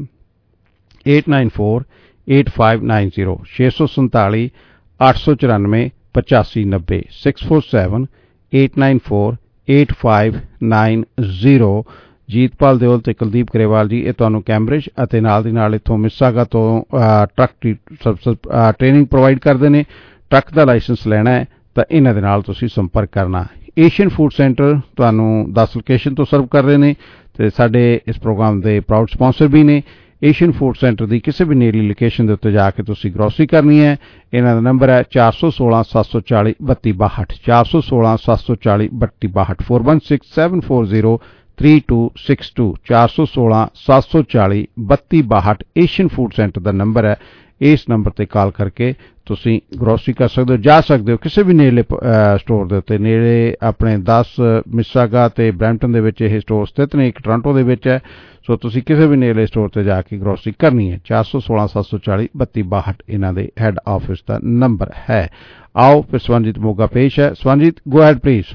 Speaker 16: eight nine four eight five nine zero, ਛੇ ਸੌ ਸੰਤਾਲੀ ਅੱਠ ਸੌ ਚੁਰਾਨਵੇਂ ਪਚਾਸੀ ਨੱਬੇ, six four seven eight nine four eight five nine zero. Jeetpal Deol ਤੇ ਕੁਲਦੀਪ ਗਰੇਵਾਲ ਜੀ ਇਹ ਤੁਹਾਨੂੰ ਕੈਂਬਰਿਜ ਅਤੇ ਨਾਲ ਦੀ ਨਾਲ ਇੱਥੋਂ ਮਿਸਾਗਾ ਤੋਂ ਟਰੱਕ ਟ੍ਰੇਨਿੰਗ ਪ੍ਰੋਵਾਈਡ ਕਰਦੇ ਨੇ। ਟਰੱਕ ਦਾ ਲਾਇਸੈਂਸ ਲੈਣਾ ਹੈ ਤਾਂ ਇਹਨਾਂ ਦੇ ਨਾਲ ਤੁਸੀਂ ਸੰਪਰਕ ਕਰਨਾ। ਏਸ਼ੀਅਨ ਫੂਡ ਸੈਂਟਰ ਤੁਹਾਨੂੰ ਦਸ ਲੋਕੇਸ਼ਨ ਤੋਂ ਸਰਵ ਕਰ ਰਹੇ ਨੇ, ਅਤੇ ਸਾਡੇ ਇਸ ਪ੍ਰੋਗਰਾਮ ਦੇ ਪ੍ਰਾਊਡ ਸਪਾਂਸਰ ਵੀ ਨੇ। ਏਸ਼ੀਅਨ ਫੂਡ ਸੈਂਟਰ ਦੀ ਕਿਸੇ ਵੀ ਨੇੜਲੀ ਲੋਕੇਸ਼ਨ ਦੇ ਉੱਤੇ ਜਾ ਕੇ ਤੁਸੀਂ ਗਰੋਸਰੀ ਕਰਨੀ ਹੈ। ਇਹਨਾਂ ਦਾ ਨੰਬਰ ਹੈ ਚਾਰ ਸੌ ਸੋਲਾਂ ਸੱਤ ਸੌ ਚਾਲੀ ਬੱਤੀ ਬਾਹਠ, ਚਾਰ ਸੌ ਸੋਲਾਂ ਸੱਤ ਸੌ ਚਾਲੀ ਬੱਤੀ ਬਾਹਠ, four one six seven four zero three two six two, ਚਾਰ ਸੌ ਸੋਲਾਂ ਸੱਤ ਸੌ ਚਾਲੀ ਬੱਤੀ ਬਾਹਠ ਏਸ਼ੀਅਨ ਫੂਡ ਸੈਂਟਰ ਦਾ ਨੰਬਰ ਹੈ। ਇਸ ਨੰਬਰ ਤੇ ਕਾਲ ਕਰਕੇ ਤੁਸੀਂ ਗਰੋਸਰੀ ਕਰ ਸਕਦੇ ਹੋ, ਜਾ ਸਕਦੇ ਹੋ ਕਿਸੇ ਵੀ ਨੇੜੇ ਸਟੋਰ ਦੇ ਉੱਤੇ। ਨੇੜੇ ਆਪਣੇ ਦਸ ਮਿਸਾਗਾ ਤੇ ਬਰੈਂਪਟਨ ਦੇ ਵਿੱਚ ਇਹ ਸਟੋਰ ਸਥਿਤ ਨੇ, ਇੱਕ ਟੋਰਾਂਟੋ ਦੇ ਵਿੱਚ ਹੈ। ਸੋ ਤੁਸੀਂ ਕਿਸੇ ਵੀ ਨੇੜੇ ਸਟੋਰ ਤੇ ਜਾ ਕੇ ਗਰੋਸਰੀ ਕਰਨੀ ਹੈ। ਚਾਰ ਸੌ ਸੋਲਾਂ ਸੱਤ ਸੌ ਚਾਲੀ ਬੱਤੀ ਬਾਹਠ ਇਹਨਾਂ ਦੇ ਹੈੱਡ ਆਫਿਸ ਦਾ ਨੰਬਰ ਹੈ। ਆਓ ਫਿਰ ਸਵਰਨਜੀਤ ਮੋਗਾ ਪੇਸ਼ ਹੈ। Swaranjit, go ahead please.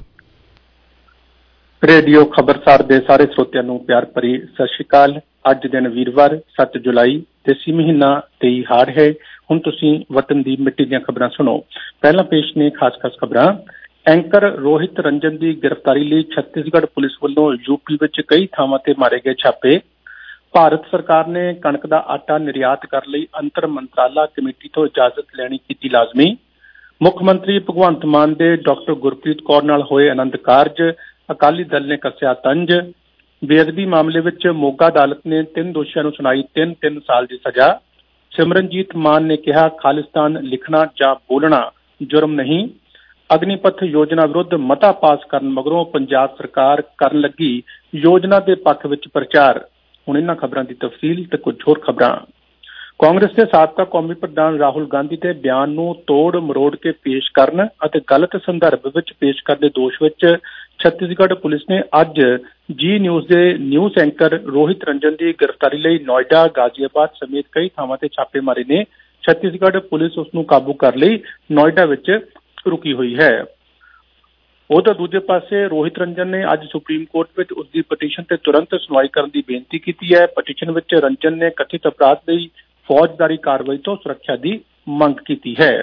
Speaker 17: Radio Khabarsar ਦੇ ਸਾਰੇ ਸਰੋਤਿਆਂ ਨੂੰ ਪਿਆਰ ਭਰੀ ਸਤਿ ਸ਼੍ਰੀ ਅਕਾਲ। ਅੱਜ ਦਿਨ ਵੀਰਵਾਰ ਸੱਤ ਜੁਲਾਈ, ਦੇਸੀ ਮਹੀਨਾ ਤੇਈ ਹਾੜ ਹੈ। ਹੁਣ ਤੁਸੀਂ ਵਤਨ ਦੀ ਮਿੱਟੀ ਦੀਆਂ ਖਬਰਾਂ ਸੁਣੋ। ਪਹਿਲਾਂ ਪੇਸ਼ ਨੇ ਖਾਸ ਖਾਸ ਖਬਰਾਂ। ਐਂਕਰ ਰੋਹਿਤ ਰੰਜਨ ਦੀ ਗ੍ਰਿਫਤਾਰੀ ਲਈ ਛੱਤੀਸਗੜ੍ਹ ਪੁਲਿਸ ਵੱਲੋਂ ਯੂਪੀ ਵਿੱਚ ਕਈ ਥਾਵਾਂ ਤੇ ਮਾਰੇ ਗਏ ਛਾਪੇ। ਭਾਰਤ ਸਰਕਾਰ ਨੇ ਕਣਕ ਦਾ ਆਟਾ ਨਿਰਯਾਤ ਕਰਨ ਲਈ ਅੰਤਰ ਮੰਤਰਾਲਾ ਕਮੇਟੀ ਤੋਂ ਇਜਾਜ਼ਤ ਲੈਣੀ ਕੀਤੀ ਲਾਜ਼ਮੀ। ਮੁੱਖ ਮੰਤਰੀ ਭਗਵੰਤ ਮਾਨ ਦੇ ਡਾਕਟਰ ਗੁਰਪ੍ਰੀਤ ਕੌਰ ਨਾਲ ਹੋਏ ਆਨੰਦ ਕਾਰਜ, ਅਕਾਲੀ ਦਲ ਨੇ ਕੱਸਿਆ ਤੰਜ। ਬੇਅਦਬੀ ਮਾਮਲੇ ਵਿੱਚ ਮੋਗਾ ਅਦਾਲਤ ਨੇ ਤਿੰਨ ਦੋਸ਼ੀਆਂ ਨੂੰ ਸੁਣਾਈ ਤਿੰਨ ਤਿੰਨ ਸਾਲ ਦੀ ਸਜ਼ਾ। ਸਿਮਰਨਜੀਤ ਮਾਨ ਨੇ ਕਿਹਾ ਖਾਲਿਸਤਾਨ ਲਿਖਣਾ ਜਾਂ ਬੋਲਣਾ ਜੁਰਮ ਨਹੀਂ। ਅਗਨੀਪਥ ਯੋਜਨਾ ਵਿਰੁੱਧ ਮਤਾ ਪਾਸ ਕਰਨ ਮਗਰੋਂ ਪੰਜਾਬ ਸਰਕਾਰ ਕਰਨ ਲੱਗੀ ਯੋਜਨਾ ਦੇ ਪੱਖ ਵਿੱਚ ਪ੍ਰਚਾਰ। ਹੁਣ ਇਹਨਾਂ ਖਬਰਾਂ ਦੀ ਤਫਸੀਲ ਤੇ ਕੁਝ ਹੋਰ ਖਬਰਾਂ। ਕਾਂਗਰਸ ਦੇ ਸਾਬਕਾ ਕੌਮੀ ਪ੍ਰਧਾਨ ਰਾਹੁਲ ਗਾਂਧੀ ਦੇ ਬਿਆਨ ਨੂੰ ਤੋੜ ਮਰੋੜ ਕੇ ਪੇਸ਼ ਕਰਨ ਅਤੇ ਗਲਤ ਸੰਦਰਭ ਵਿੱਚ ਪੇਸ਼ ਕਰਨ ਦੇ ਦੋਸ਼ ਵਿੱਚ ਛੱਤੀਸਗੜ੍ਹ ਪੁਲਿਸ ਨੇ ਅੱਜ ਜੀ ਨਿਊਜ਼ ਦੇ ਨਿਊਜ਼ ਐਂਕਰ ਰੋਹਿਤ ਰੰਜਨ ਦੀ ਗ੍ਰਿਫਤਾਰੀ ਲਈ ਨੋਇਡਾ, ਗਾਜ਼ੀਆਬਾਦ ਸਮੇਤ ਕਈ ਥਾਵਾਂ ਤੇ ਛਾਪੇ ਮਾਰੇ ਨੇ। ਛੱਤੀਸਗੜ੍ਹ ਪੁਲਿਸ ਉਸ ਨੂੰ ਕਾਬੂ ਕਰ ਲਈ ਨੋਇਡਾ ਵਿੱਚ ਰੁਕੀ ਹੋਈ ਹੈ। ਉਹਦਾ ਦੂਜੇ ਪਾਸੇ ਰੋਹਿਤ ਰੰਜਨ ਨੇ ਅੱਜ ਸੁਪਰੀਮ ਕੋਰਟ ਵਿੱਚ ਉਸ ਦੀ ਪਟੀਸ਼ਨ ਤੇ ਤੁਰੰਤ ਸੁਣਵਾਈ ਕਰਨ ਦੀ ਬੇਨਤੀ ਕੀਤੀ ਹੈ। ਪਟੀਸ਼ਨ ਵਿੱਚ ਰੰਜਨ ਨੇ ਕਥਿਤ ਅਪਰਾਧ ਲਈ ਫੌਜਦਾਰੀ ਕਾਰਵਾਈ ਤੋਂ ਸੁਰੱਖਿਆ ਦੀ ਮੰਗ ਕੀਤੀ ਹੈ।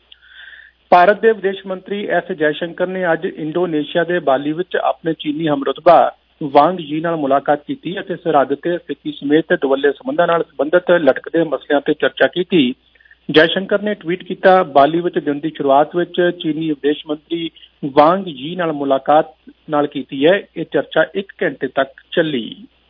Speaker 17: ਭਾਰਤ ਦੇ ਵਿਦੇਸ਼ ਮੰਤਰੀ ਐਸ ਜੈਸ਼ੰਕਰ ਨੇ ਅੱਜ ਇੰਡੋਨੇਸ਼ੀਆ ਦੇ ਬਾਲੀ ਵਿੱਚ ਆਪਣੇ ਚੀਨੀ ਹਮਰੁਤਬਾ ਵਾਂਗ ਯੀ ਨਾਲ ਮੁਲਾਕਾਤ ਕੀਤੀ ਅਤੇ ਸਰਹੱਦ ਤੇ ਸਥਿਤੀ ਸਮੇਤ ਦੁਵੱਲੇ ਸੰਬੰਧਾਂ ਨਾਲ ਸੰਬੰਧਿਤ ਲਟਕਦੇ ਮਸਲਿਆਂ ਤੇ ਚਰਚਾ ਕੀਤੀ। ਜੈਸ਼ੰਕਰ ਨੇ ਟਵੀਟ ਕੀਤਾ, ਬਾਲੀ ਵਿੱਚ ਦਿਨ ਦੀ ਸ਼ੁਰੂਆਤ ਵਿੱਚ ਚੀਨੀ ਵਿਦੇਸ਼ ਮੰਤਰੀ ਵਾਂਗ ਯੀ ਨਾਲ ਮੁਲਾਕਾਤ ਨਾਲ ਕੀਤੀ ਹੈ। ਇਹ ਚਰਚਾ ਇੱਕ ਘੰਟੇ ਤੱਕ ਚੱਲੀ।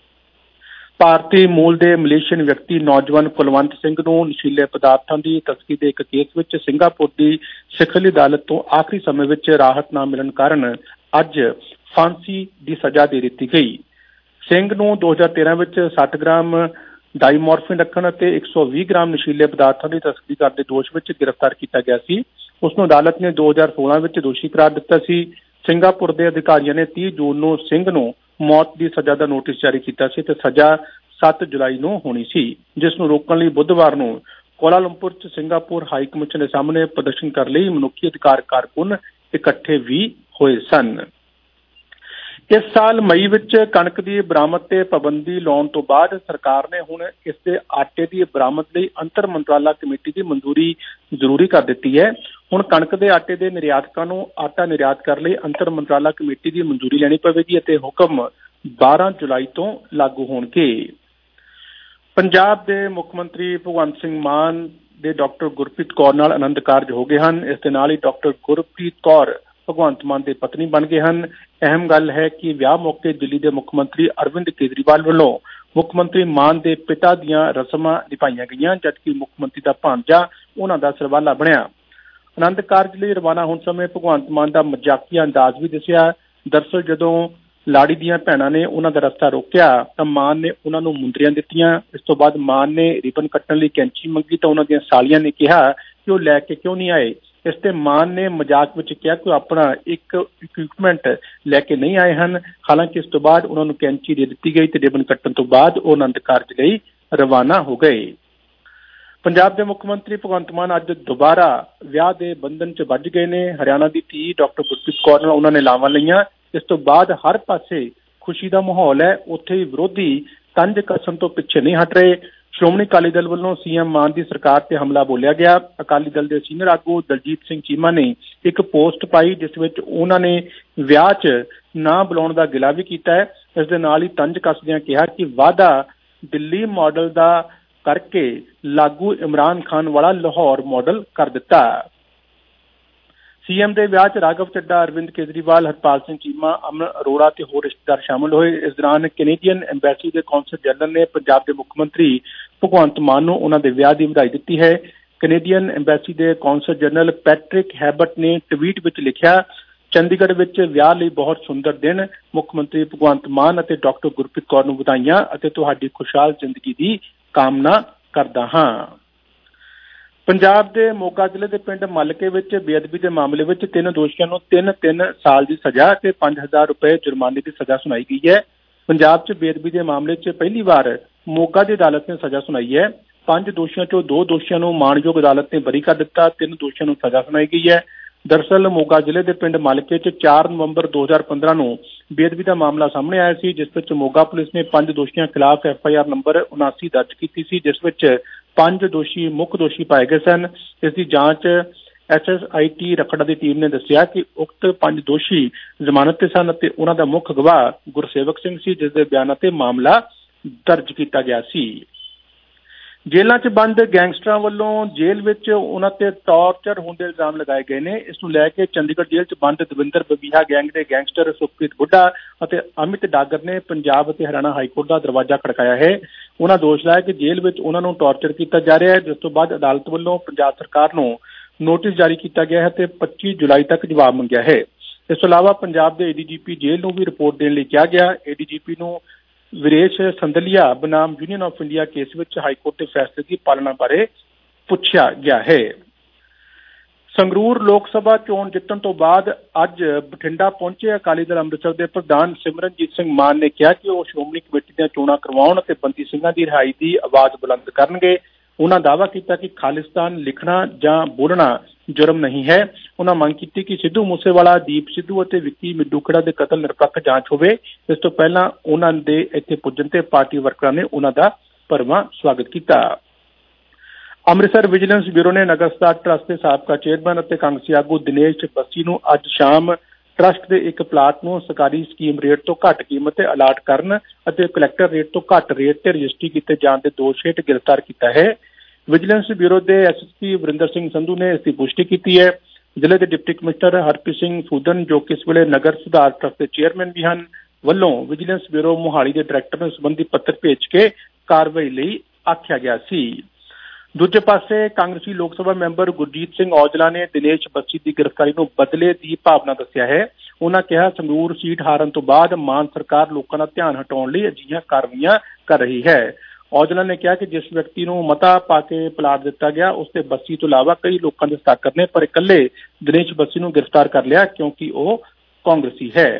Speaker 17: ਭਾਰਤੀ ਮੂਲ ਦੇ ਮਲੇਸ਼ੀਅਨ ਵਿਅਕਤੀ ਨੌਜਵਾਨ ਕੁਲਵੰਤ ਸਿੰਘ ਨੂੰ ਨਸ਼ੀਲੇ ਪਦਾਰਥਾਂ ਦੀ ਤਸਕਰੀ ਦੇ ਇੱਕ ਕੇਸ ਵਿੱਚ ਸਿੰਗਾਪੁਰ ਦੀ ਸਿਖਰਲੀ ਅਦਾਲਤ ਤੋਂ ਆਖਰੀ ਸਮੇਂ ਵਿੱਚ ਰਾਹਤ ਨਾ ਮਿਲਣ ਕਾਰਨ ਅੱਜ ਫਾਂਸੀ ਦੀ ਸਜ਼ਾ ਦੇ ਦਿੱਤੀ ਗਈ। ਸਿੰਘ ਨੂੰ ਦੋ ਹਜ਼ਾਰ ਤੇਰਾਂ ਵਿੱਚ ਸੱਠ ਗ੍ਰਾਮ ਡਾਈਮੋਰਫਿਨ ਰੱਖਣ ਅਤੇ ਇੱਕ ਸੌ ਵੀਹ ਗ੍ਰਾਮ ਨਸ਼ੀਲੇ ਪਦਾਰਥਾਂ ਦੀ ਤਸਕਰੀ ਕਰਨ ਦੇ ਦੋਸ਼ ਵਿੱਚ ਗ੍ਰਿਫਤਾਰ ਕੀਤਾ ਗਿਆ ਸੀ। ਉਸ ਨੂੰ ਅਦਾਲਤ ਨੇ ਦੋ ਹਜ਼ਾਰ ਸੋਲਾਂ ਵਿੱਚ ਦੋਸ਼ੀ ਕਰਾਰ ਦਿੱਤਾ ਸੀ। ਸਿੰਗਾਪੁਰ ਦੇ ਅਧਿਕਾਰੀਆਂ ਨੇ ਤੀਹ ਜੂਨ ਨੂੰ ਸਿੰਘ ਨੂੰ ਮੌਤ ਦੀ ਸਜ਼ਾ ਦਾ ਨੋਟਿਸ ਜਾਰੀ ਕੀਤਾ ਸੀ ਤੇ ਸਜ਼ਾ ਸੱਤ ਜੁਲਾਈ ਨੂੰ ਹੋਣੀ ਸੀ, ਜਿਸ ਨੂੰ ਰੋਕਣ ਲਈ ਬੁੱਧਵਾਰ ਨੂੰ ਕੋਲਾਲੰਪੁਰ ਚ ਸਿੰਗਾਪੁਰ ਹਾਈ ਕਮਿਸ਼ਨ ਦੇ ਸਾਹਮਣੇ ਪ੍ਰਦਰਸ਼ਨ ਕਰਨ ਲਈ ਮਨੁੱਖੀ ਅਧਿਕਾਰ ਕਾਰਕੁਨ ਇਕੱਠੇ ਵੀ ਹੋਏ ਸਨ। ਇਸ ਸਾਲ ਮਈ ਵਿੱਚ ਕਣਕ ਦੀ ਬਰਾਮਦ ਤੇ ਪਾਬੰਦੀ ਲਾਉਣ ਤੋਂ ਬਾਅਦ ਸਰਕਾਰ ਨੇ ਹੁਣ ਇਸ ਦੇ ਆਟੇ ਦੀ ਬਰਾਮਦ ਲਈ ਅੰਤਰ ਮੰਤਰਾਲਾ ਕਮੇਟੀ ਦੀ ਮਨਜ਼ੂਰੀ ਜ਼ਰੂਰੀ ਕਰ ਦਿੱਤੀ ਹੈ। ਹੁਣ ਕਣਕ ਦੇ ਆਟੇ ਦੇ ਨਿਰਯਾਤਕਾਂ ਨੂੰ ਆਟਾ ਨਿਰਯਾਤ ਕਰਨ ਲਈ ਅੰਤਰ ਮੰਤਰਾਲਾ ਕਮੇਟੀ ਦੀ ਮਨਜ਼ੂਰੀ ਲੈਣੀ ਪਵੇਗੀ ਅਤੇ ਹੁਕਮ ਬਾਰਾਂ ਜੁਲਾਈ ਤੋਂ ਲਾਗੂ ਹੋਣਗੇ। ਪੰਜਾਬ ਦੇ ਮੁੱਖ ਮੰਤਰੀ ਭਗਵੰਤ ਸਿੰਘ ਮਾਨ ਦੇ ਡਾਕਟਰ ਗੁਰਪ੍ਰੀਤ ਕੌਰ ਨਾਲ ਆਨੰਦ ਕਾਰਜ ਹੋ ਗਏ ਹਨ। ਇਸ ਦੇ ਨਾਲ ਹੀ ਡਾਕਟਰ ਗੁਰਪ੍ਰੀਤ ਕੌਰ ਭਗਵੰਤ ਮਾਨ ਦੇ ਪਤਨੀ ਬਣ ਗਏ ਹਨ। ਅਹਿਮ ਗੱਲ ਹੈ ਕਿ ਵਿਆਹ ਮੌਕੇ ਦਿੱਲੀ ਦੇ ਮੁੱਖ ਮੰਤਰੀ ਅਰਵਿੰਦ ਕੇਜਰੀਵਾਲ ਵੱਲੋਂ ਮੁੱਖ ਮੰਤਰੀ ਮਾਨ ਦੇ ਪਿਤਾ ਦੀਆਂ ਰਸਮਾਂ ਨਿਭਾਈਆਂ ਗਈਆਂ, ਜਦਕਿ ਮੁੱਖ ਮੰਤਰੀ ਦਾ ਭਾਂਜਾ ਉਹਨਾਂ ਦਾ ਸਰਵਾਲਾ ਬਣਿਆ। ਆਨੰਦ ਕਾਰਜ ਲਈ ਰਵਾਨਾ ਹੋਣ ਸਮੇਂ ਭਗਵੰਤ ਮਾਨ ਦਾ ਮਜ਼ਾਕੀਆ ਅੰਦਾਜ਼ ਵੀ ਦਿਸਿਆ। ਦਰਅਸਲ ਜਦੋਂ ਲਾੜੀ ਦੀਆਂ ਭੈਣਾਂ ਨੇ ਉਹਨਾਂ ਦਾ ਰਸਤਾ ਰੋਕਿਆ ਤਾਂ ਮਾਨ ਨੇ ਉਹਨਾਂ ਨੂੰ ਮੁੰਦਰੀਆਂ ਦਿੱਤੀਆਂ। ਇਸ ਤੋਂ ਬਾਅਦ ਮਾਨ ਨੇ ਰਿਬਨ ਕੱਟਣ ਲਈ ਕੈਂਚੀ ਮੰਗੀ ਤਾਂ ਉਹਨਾਂ ਦੀਆਂ ਸਾਲੀਆਂ ਨੇ ਕਿਹਾ ਕਿ ਉਹ ਲੈ ਕੇ ਕਿਉਂ ਨਹੀਂ ਆਏ। ਇਸ ਤੇ ਮਾਨ ਨੇ ਮਜ਼ਾਕ ਵਿੱਚ ਕਿਹਾ ਕਿ ਉਹ ਆਪਣਾ ਇੱਕ ਇਕਵਿਪਮੈਂਟ ਲੈ ਕੇ ਨਹੀਂ ਆਏ ਹਨ। ਹਾਲਾਂਕਿ ਇਸ ਤੋਂ ਬਾਅਦ ਉਹਨਾਂ ਨੂੰ ਕੈਂਚੀ ਦੇ ਦਿੱਤੀ ਗਈ ਤੇ ਰਿਬਨ ਕੱਟਣ ਤੋਂ ਬਾਅਦ ਉਹ ਆਨੰਦ ਕਾਰਜ ਲਈ ਰਵਾਨਾ ਹੋ ਗਏ। ਪੰਜਾਬ ਦੇ ਮੁੱਖ ਮੰਤਰੀ ਭਗਵੰਤ ਮਾਨ ਅੱਜ ਦੁਬਾਰਾ ਵਿਆਹ ਦੇ ਬੰਧਨ 'ਚ ਵੱਜ ਗਏ ਨੇ। ਹਰਿਆਣਾ ਦੀ ਧੀ ਡਾਕਟਰ ਗੁਰਪ੍ਰੀਤ ਕੌਰ ਨਾਲ ਉਹਨਾਂ ਨੇ ਲਾਵਾਂ ਲਈਆਂ। ਇਸ ਤੋਂ ਬਾਅਦ ਹਰ ਪਾਸੇ ਖੁਸ਼ੀ ਦਾ ਮਾਹੌਲ ਹੈ। ਉੱਥੇ ਹੀ ਵਿਰੋਧੀ ਤੰਜ ਕੱਸਣ ਤੋਂ ਪਿੱਛੇ ਨਹੀਂ ਹਟ ਰਹੇ। ਸ਼੍ਰੋਮਣੀ ਅਕਾਲੀ ਦਲ ਵੱਲੋਂ ਸੀਐਮ ਮਾਨ ਦੀ ਸਰਕਾਰ ਤੇ ਹਮਲਾ ਬੋਲਿਆ ਗਿਆ। ਅਕਾਲੀ ਦਲ ਦੇ ਸੀਨੀਅਰ ਆਗੂ ਦਲਜੀਤ ਸਿੰਘ ਚੀਮਾ ਨੇ ਇੱਕ ਪੋਸਟ ਪਾਈ ਜਿਸ ਵਿੱਚ ਉਹਨਾਂ ਨੇ ਵਿਆਹ 'ਚ ਨਾ ਬੁਲਾਉਣ ਦਾ ਗਿਲਾ ਵੀ ਕੀਤਾ ਹੈ। ਇਸ ਦੇ ਨਾਲ ਹੀ ਤੰਜ ਕੱਸਦਿਆਂ ਕਿਹਾ ਕਿ ਵਾਅਦਾ ਦਿੱਲੀ ਮਾਡਲ ਦਾ ਕਰਕੇ ਲਾਗੂ ਇਮਰਾਨ ਖਾਨ ਵਾਲਾ ਲਾਹੌਰ ਮਾਡਲ ਕਰ ਦਿੱਤਾ। ਸੀਐਮ ਦੇ ਵਿਆਹ 'ਚ ਰਾਘਵ ਚੱਡਾ, ਅਰਵਿੰਦ ਕੇਜਰੀਵਾਲ, ਹਰਪਾਲ ਸਿੰਘ ਚੀਮਾ, ਅਮਨ ਅਰੋੜਾ ਤੇ ਹੋਰ ਰਿਸ਼ਤੇਦਾਰ ਸ਼ਾਮਲ ਹੋਏ। ਇਸ ਦੌਰਾਨ ਕੈਨੇਡੀਅਨ ਐਮਬੈਸੀ ਦੇ ਕੌਂਸਲ ਜਨਰਲ ਨੇ ਪੰਜਾਬ ਦੇ ਮੁੱਖ ਮੰਤਰੀ ਭਗਵੰਤ ਮਾਨ ਨੂੰ ਉਹਨਾਂ ਦੇ ਵਿਆਹ ਦੀ ਵਧਾਈ ਦਿੱਤੀ ਹੈ। ਕੈਨੇਡੀਅਨ ਐਮਬੈਸੀ ਦੇ ਕੌਂਸਲ ਜਨਰਲ ਪੈਟਰਿਕ ਹੈਬਟ ਨੇ ਟਵੀਟ ਵਿੱਚ ਲਿਖਿਆ, ਚੰਡੀਗੜ੍ਹ ਵਿੱਚ ਵਿਆਹ ਲਈ ਬਹੁਤ ਸੁੰਦਰ ਦਿਨ। ਮੁੱਖ ਮੰਤਰੀ ਭਗਵੰਤ ਮਾਨ ਅਤੇ ਡਾਕਟਰ ਗੁਰਪ੍ਰੀਤ ਕੌਰ ਨੂੰ ਵਧਾਈਆਂ ਅਤੇ ਤੁਹਾਡੀ ਖੁਸ਼ਹਾਲ ਜ਼ਿੰਦਗੀ ਦੀ ਕਾਮਨਾ ਕਰਦਾ ਹਾਂ। ਪੰਜਾਬ ਦੇ ਮੋਗਾ ਜ਼ਿਲ੍ਹੇ ਦੇ ਪਿੰਡ ਮਲਕੇ ਵਿੱਚ ਬੇਅਦਬੀ ਦੇ ਮਾਮਲੇ ਵਿੱਚ ਤਿੰਨ ਦੋਸ਼ੀਆਂ ਨੂੰ ਤਿੰਨ ਤਿੰਨ ਸਾਲ ਦੀ ਸਜ਼ਾ ਤੇ ਪੰਜ ਹਜ਼ਾਰ ਰੁਪਏ ਜੁਰਮਾਨੇ ਦੀ ਸਜ਼ਾ ਸੁਣਾਈ ਗਈ ਹੈ। ਪੰਜਾਬ 'ਚ ਬੇਅਦਬੀ ਦੇ ਮਾਮਲੇ 'ਚ ਪਹਿਲੀ ਵਾਰ ਮੋਗਾ ਦੀ ਅਦਾਲਤ ਨੇ ਸਜ਼ਾ ਸੁਣਾਈ ਹੈ। ਪੰਜ ਦੋਸ਼ੀਆਂ 'ਚੋਂ ਦੋ ਦੋਸ਼ੀਆਂ ਨੂੰ ਮਾਣਯੋਗ ਅਦਾਲਤ ਨੇ ਬਰੀ ਕਰ ਦਿੱਤਾ। ਤਿੰਨ ਦੋਸ਼ੀਆਂ ਨੂੰ ਸਜ਼ਾ ਸੁਣਾਈ ਗਈ ਹੈ। ਦਰਅਸਲ ਮੋਗਾ ਜ਼ਿਲ੍ਹੇ ਦੇ ਪਿੰਡ ਮਲਕੇ 'ਚ ਚਾਰ ਨਵੰਬਰ ਦੋ ਹਜ਼ਾਰ ਪੰਦਰਾਂ ਨੂੰ ਬੇਅਦਬੀ ਦਾ ਮਾਮਲਾ ਸਾਹਮਣੇ ਆਇਆ ਸੀ, ਜਿਸ ਵਿੱਚ ਮੋਗਾ ਪੁਲਿਸ ਨੇ ਪੰਜ ਦੋਸ਼ੀਆਂ ਖਿਲਾਫ ਐਫ ਆਈ ਆਰ ਨੰਬਰ ਉਨਾਸੀ ਦਰਜ ਕੀਤੀ ਸੀ, ਜਿਸ ਵਿੱਚ ਪੰਜ ਦੋਸ਼ੀ ਮੁੱਖ ਦੋਸ਼ੀ ਪਾਏ ਗਏ ਸਨ। ਇਸ ਦੀ ਜਾਂਚ S S I T Rakhra ਦੀ ਟੀਮ ਨੇ ਦੱਸਿਆ ਕਿ ਉਕਤ ਪੰਜ ਦੋਸ਼ੀ ਜ਼ਮਾਨਤ ਤੇ ਸਨ ਅਤੇ ਉਹਨਾਂ ਦਾ ਮੁੱਖ ਗਵਾਹ ਗੁਰਸੇਵਕ ਸਿੰਘ ਸੀ, ਜਿਸ ਦੇ ਬਿਆਨਾਂ ਤੇ ਮਾਮਲਾ ਦਰਜ ਕੀਤਾ ਗਿਆ ਸੀ। ਜੇਲ੍ਹਾਂ 'ਚ ਬੰਦ ਗੈਂਗਸਟਰਾਂ ਵੱਲੋਂ ਜੇਲ੍ਹ ਵਿੱਚ ਉਹਨਾਂ ਤੇ ਟਾਰਚਰ ਹੋਣ ਦੇ ਇਲਜ਼ਾਮ ਲਗਾਏ ਗਏ ਨੇ। ਇਸ ਨੂੰ ਲੈ ਕੇ ਚੰਡੀਗੜ੍ਹ ਜੇਲ੍ਹ 'ਚ ਬੰਦ ਦਵਿੰਦਰ ਬਬੀਹਾ ਗੈਂਗ ਦੇ ਗੈਂਗਸਟਰ ਸੁਖਪ੍ਰੀਤ ਬੁੱਢਾ ਅਤੇ ਅਮਿਤ ਡਾਗਰ ਨੇ ਪੰਜਾਬ ਅਤੇ ਹਰਿਆਣਾ ਹਾਈਕੋਰਟ ਦਾ ਦਰਵਾਜ਼ਾ ਖੜਕਾਇਆ ਹੈ। ਉਹਨਾਂ ਦੋਸ਼ ਲਾਇਆ ਕਿ ਜੇਲ੍ਹ ਵਿੱਚ ਉਹਨਾਂ ਨੂੰ ਟਾਰਚਰ ਕੀਤਾ ਜਾ ਰਿਹਾ ਹੈ, ਜਿਸ ਤੋਂ ਬਾਅਦ ਅਦਾਲਤ ਵੱਲੋਂ ਪੰਜਾਬ ਸਰਕਾਰ ਨੂੰ ਨੋਟਿਸ ਜਾਰੀ ਕੀਤਾ ਗਿਆ ਹੈ ਤੇ ਪੱਚੀ ਜੁਲਾਈ ਤੱਕ ਜਵਾਬ ਮੰਗਿਆ ਹੈ। ਇਸ ਤੋਂ ਇਲਾਵਾ ਪੰਜਾਬ ਦੇ ਏ ਡੀ ਜੀ ਪੀ ਜੇਲ੍ਹ ਨੂੰ ਵੀ ਰਿਪੋਰਟ ਦੇਣ ਲਈ ਕਿਹਾ ਗਿਆ। ਏ ਡੀ ਜੀ ਪੀ ਨੂੰ ਵਿਰੇਸ਼ ਸੰਦਲੀਆ ਬਨਾਮ ਯੂਨੀਅਨ ਆਫ ਇੰਡੀਆ ਕੇਸ ਵਿੱਚ ਹਾਈਕੋਰਟ ਦੇ ਫੈਸਲੇ ਦੀ ਪਾਲਣਾ ਬਾਰੇ ਪੁੱਛਿਆ ਗਿਆ ਹੈ। ਸੰਗਰੂਰ ਲੋਕ ਸਭਾ ਚੋਣ ਜਿੱਤਣ ਤੋਂ ਬਾਅਦ ਅੱਜ ਬਠਿੰਡਾ ਪਹੁੰਚੇ ਅਕਾਲੀ ਦਲ ਅੰਮ੍ਰਿਤਸਰ ਦੇ ਪ੍ਰਧਾਨ ਸਿਮਰਨਜੀਤ ਸਿੰਘ ਮਾਨ ਨੇ ਕਿਹਾ ਕਿ ਉਹ ਸ਼੍ਰੋਮਣੀ ਕਮੇਟੀ ਦੀਆਂ ਚੋਣਾਂ ਕਰਵਾਉਣ ਅਤੇ ਬੰਦੀ ਸਿੰਘਾਂ ਦੀ ਰਿਹਾਈ ਦੀ ਆਵਾਜ਼ ਬੁਲੰਦ ਕਰਨਗੇ। ਉਹਨਾਂ ਦਾਅਵਾ ਕੀਤਾ ਕਿ ਖਾਲਿਸਤਾਨ ਲਿਖਣਾ ਜਾਂ ਬੋਲਣਾ ਜੁਰਮ ਨਹੀਂ ਹੈ। ਉਹਨਾਂ ਮੰਗ ਕੀਤੀ ਕਿ ਸਿੱਧੂ ਮੂਸੇਵਾਲਾ, ਦੀਪ ਸਿੱਧੂ ਅਤੇ ਵਿੱਕੀ ਮਿੱਡੂਖੜਾ ਦੇ ਕਤਲ ਨਿਰਪੱਖ ਜਾਂਚ ਹੋਵੇ। ਇਸ ਤੋਂ ਪਹਿਲਾਂ ਉਹਨਾਂ ਦੇ ਇੱਥੇ ਪੁੱਜਣ ਤੇ ਪਾਰਟੀ ਵਰਕਰਾਂ ਨੇ ਉਹਨਾਂ ਦਾ ਭਰਵਾਂ ਸਵਾਗਤ ਕੀਤਾ। ਅੰਮ੍ਰਿਤਸਰ ਵਿਜੀਲੈਂਸ ਬਿਊਰੋ ਨੇ ਨਗਰ ਸੁਧਾਰ ਟਰੱਸਟ ਦੇ ਸਾਬਕਾ ਚੇਅਰਮੈਨ ਅਤੇ ਕਾਂਗਰਸੀ ਆਗੂ ਦਿਨੇਸ਼ ਬੱਸੀ ਨੂੰ ਅੱਜ ਸ਼ਾਮ ਟਰੱਸਟ ਦੇ ਇੱਕ ਪਲਾਟ ਨੂੰ ਸਰਕਾਰੀ ਸਕੀਮ ਰੇਟ ਤੋਂ ਘੱਟ ਕੀਮਤ ਤੇ ਅਲਾਟ ਕਰਨ ਅਤੇ ਕਲੈਕਟਰ ਰੇਟ ਤੋਂ ਘੱਟ ਰੇਟ ਤੇ ਰਜਿਸਟਰੀ ਕੀਤੇ ਜਾਣ ਦੇ ਦੋਸ਼ ਹੇਠ ਗ੍ਰਿਫਤਾਰ ਕੀਤਾ ਹੈ। ਵਿਜੀਲੈਂਸ ਬਿਊਰੋ ਦੇ S S P Varinder Singh Sandhu ਨੇ ਇਸ ਦੀ ਪੁਸ਼ਟੀ ਕੀਤੀ ਹੈ। ਜ਼ਿਲ੍ਹੇ ਦੇ ਡਿਪਟੀ ਕਮਿਸ਼ਨਰ ਹਰਪ੍ਰੀਤ ਸਿੰਘ ਫੂਦਨ, ਜੋ ਕਿ ਇਸ ਵੇਲੇ ਨਗਰ ਸੁਧਾਰ ਟਰੱਸਟ ਦੇ ਚੇਅਰਮੈਨ ਵੀ ਹਨ, ਵੱਲੋਂ ਵਿਜੀਲੈਂਸ ਬਿਊਰੋ ਮੋਹਾਲੀ ਦੇ ਡਾਇਰੈਕਟਰ ਨੂੰ ਸੰਬੰਧੀ ਪੱਤਰ ਭੇਜ ਕੇ ਕਾਰਵਾਈ ਲਈ ਆਖਿਆ ਗਿਆ ਸੀ। ਦੂਜੇ ਪਾਸੇ ਕਾਂਗਰਸੀ ਲੋਕ ਸਭਾ ਮੈਂਬਰ ਗੁਰਜੀਤ ਸਿੰਘ ਔਜਲਾ ਨੇ ਦਿਨੇਸ਼ ਬੱਸੀ ਦੀ ਗ੍ਰਿਫਤਾਰੀ ਨੂੰ ਬਦਲੇ ਦੀ ਭਾਵਨਾ ਦੱਸਿਆ ਹੈ। ਉਹਨਾਂ ਕਿਹਾ ਸੰਗਰੂਰ ਸੀਟ ਹਾਰਨ ਤੋਂ ਬਾਅਦ ਮਾਨ ਸਰਕਾਰ ਲੋਕਾਂ ਦਾ ਧਿਆਨ ਹਟਾਉਣ ਲਈ ਅਜਿਹੀਆਂ ਕਾਰਵਾਈਆਂ ਕਰ ਰਹੀ ਹੈ। ਔਜਲਾ ਨੇ ਕਿਹਾ ਕਿ ਜਿਸ ਵਿਅਕਤੀ ਨੂੰ ਮਤਾ ਪਾ ਕੇ ਪਲਾਟ ਦਿੱਤਾ ਗਿਆ ਉਸ ਤੇ ਬੱਸੀ ਤੋਂ ਇਲਾਵਾ ਕਈ ਲੋਕਾਂ ਦੇ ਹਸਤਾਖਰ ਨੇ, ਪਰ ਇਕੱਲੇ ਦਿਨੇਸ਼ ਬੱਸੀ ਨੂੰ ਗ੍ਰਿਫਤਾਰ ਕਰ ਲਿਆ ਕਿਉਂਕਿ ਉਹ ਕਾਂਗਰਸੀ ਹੈ।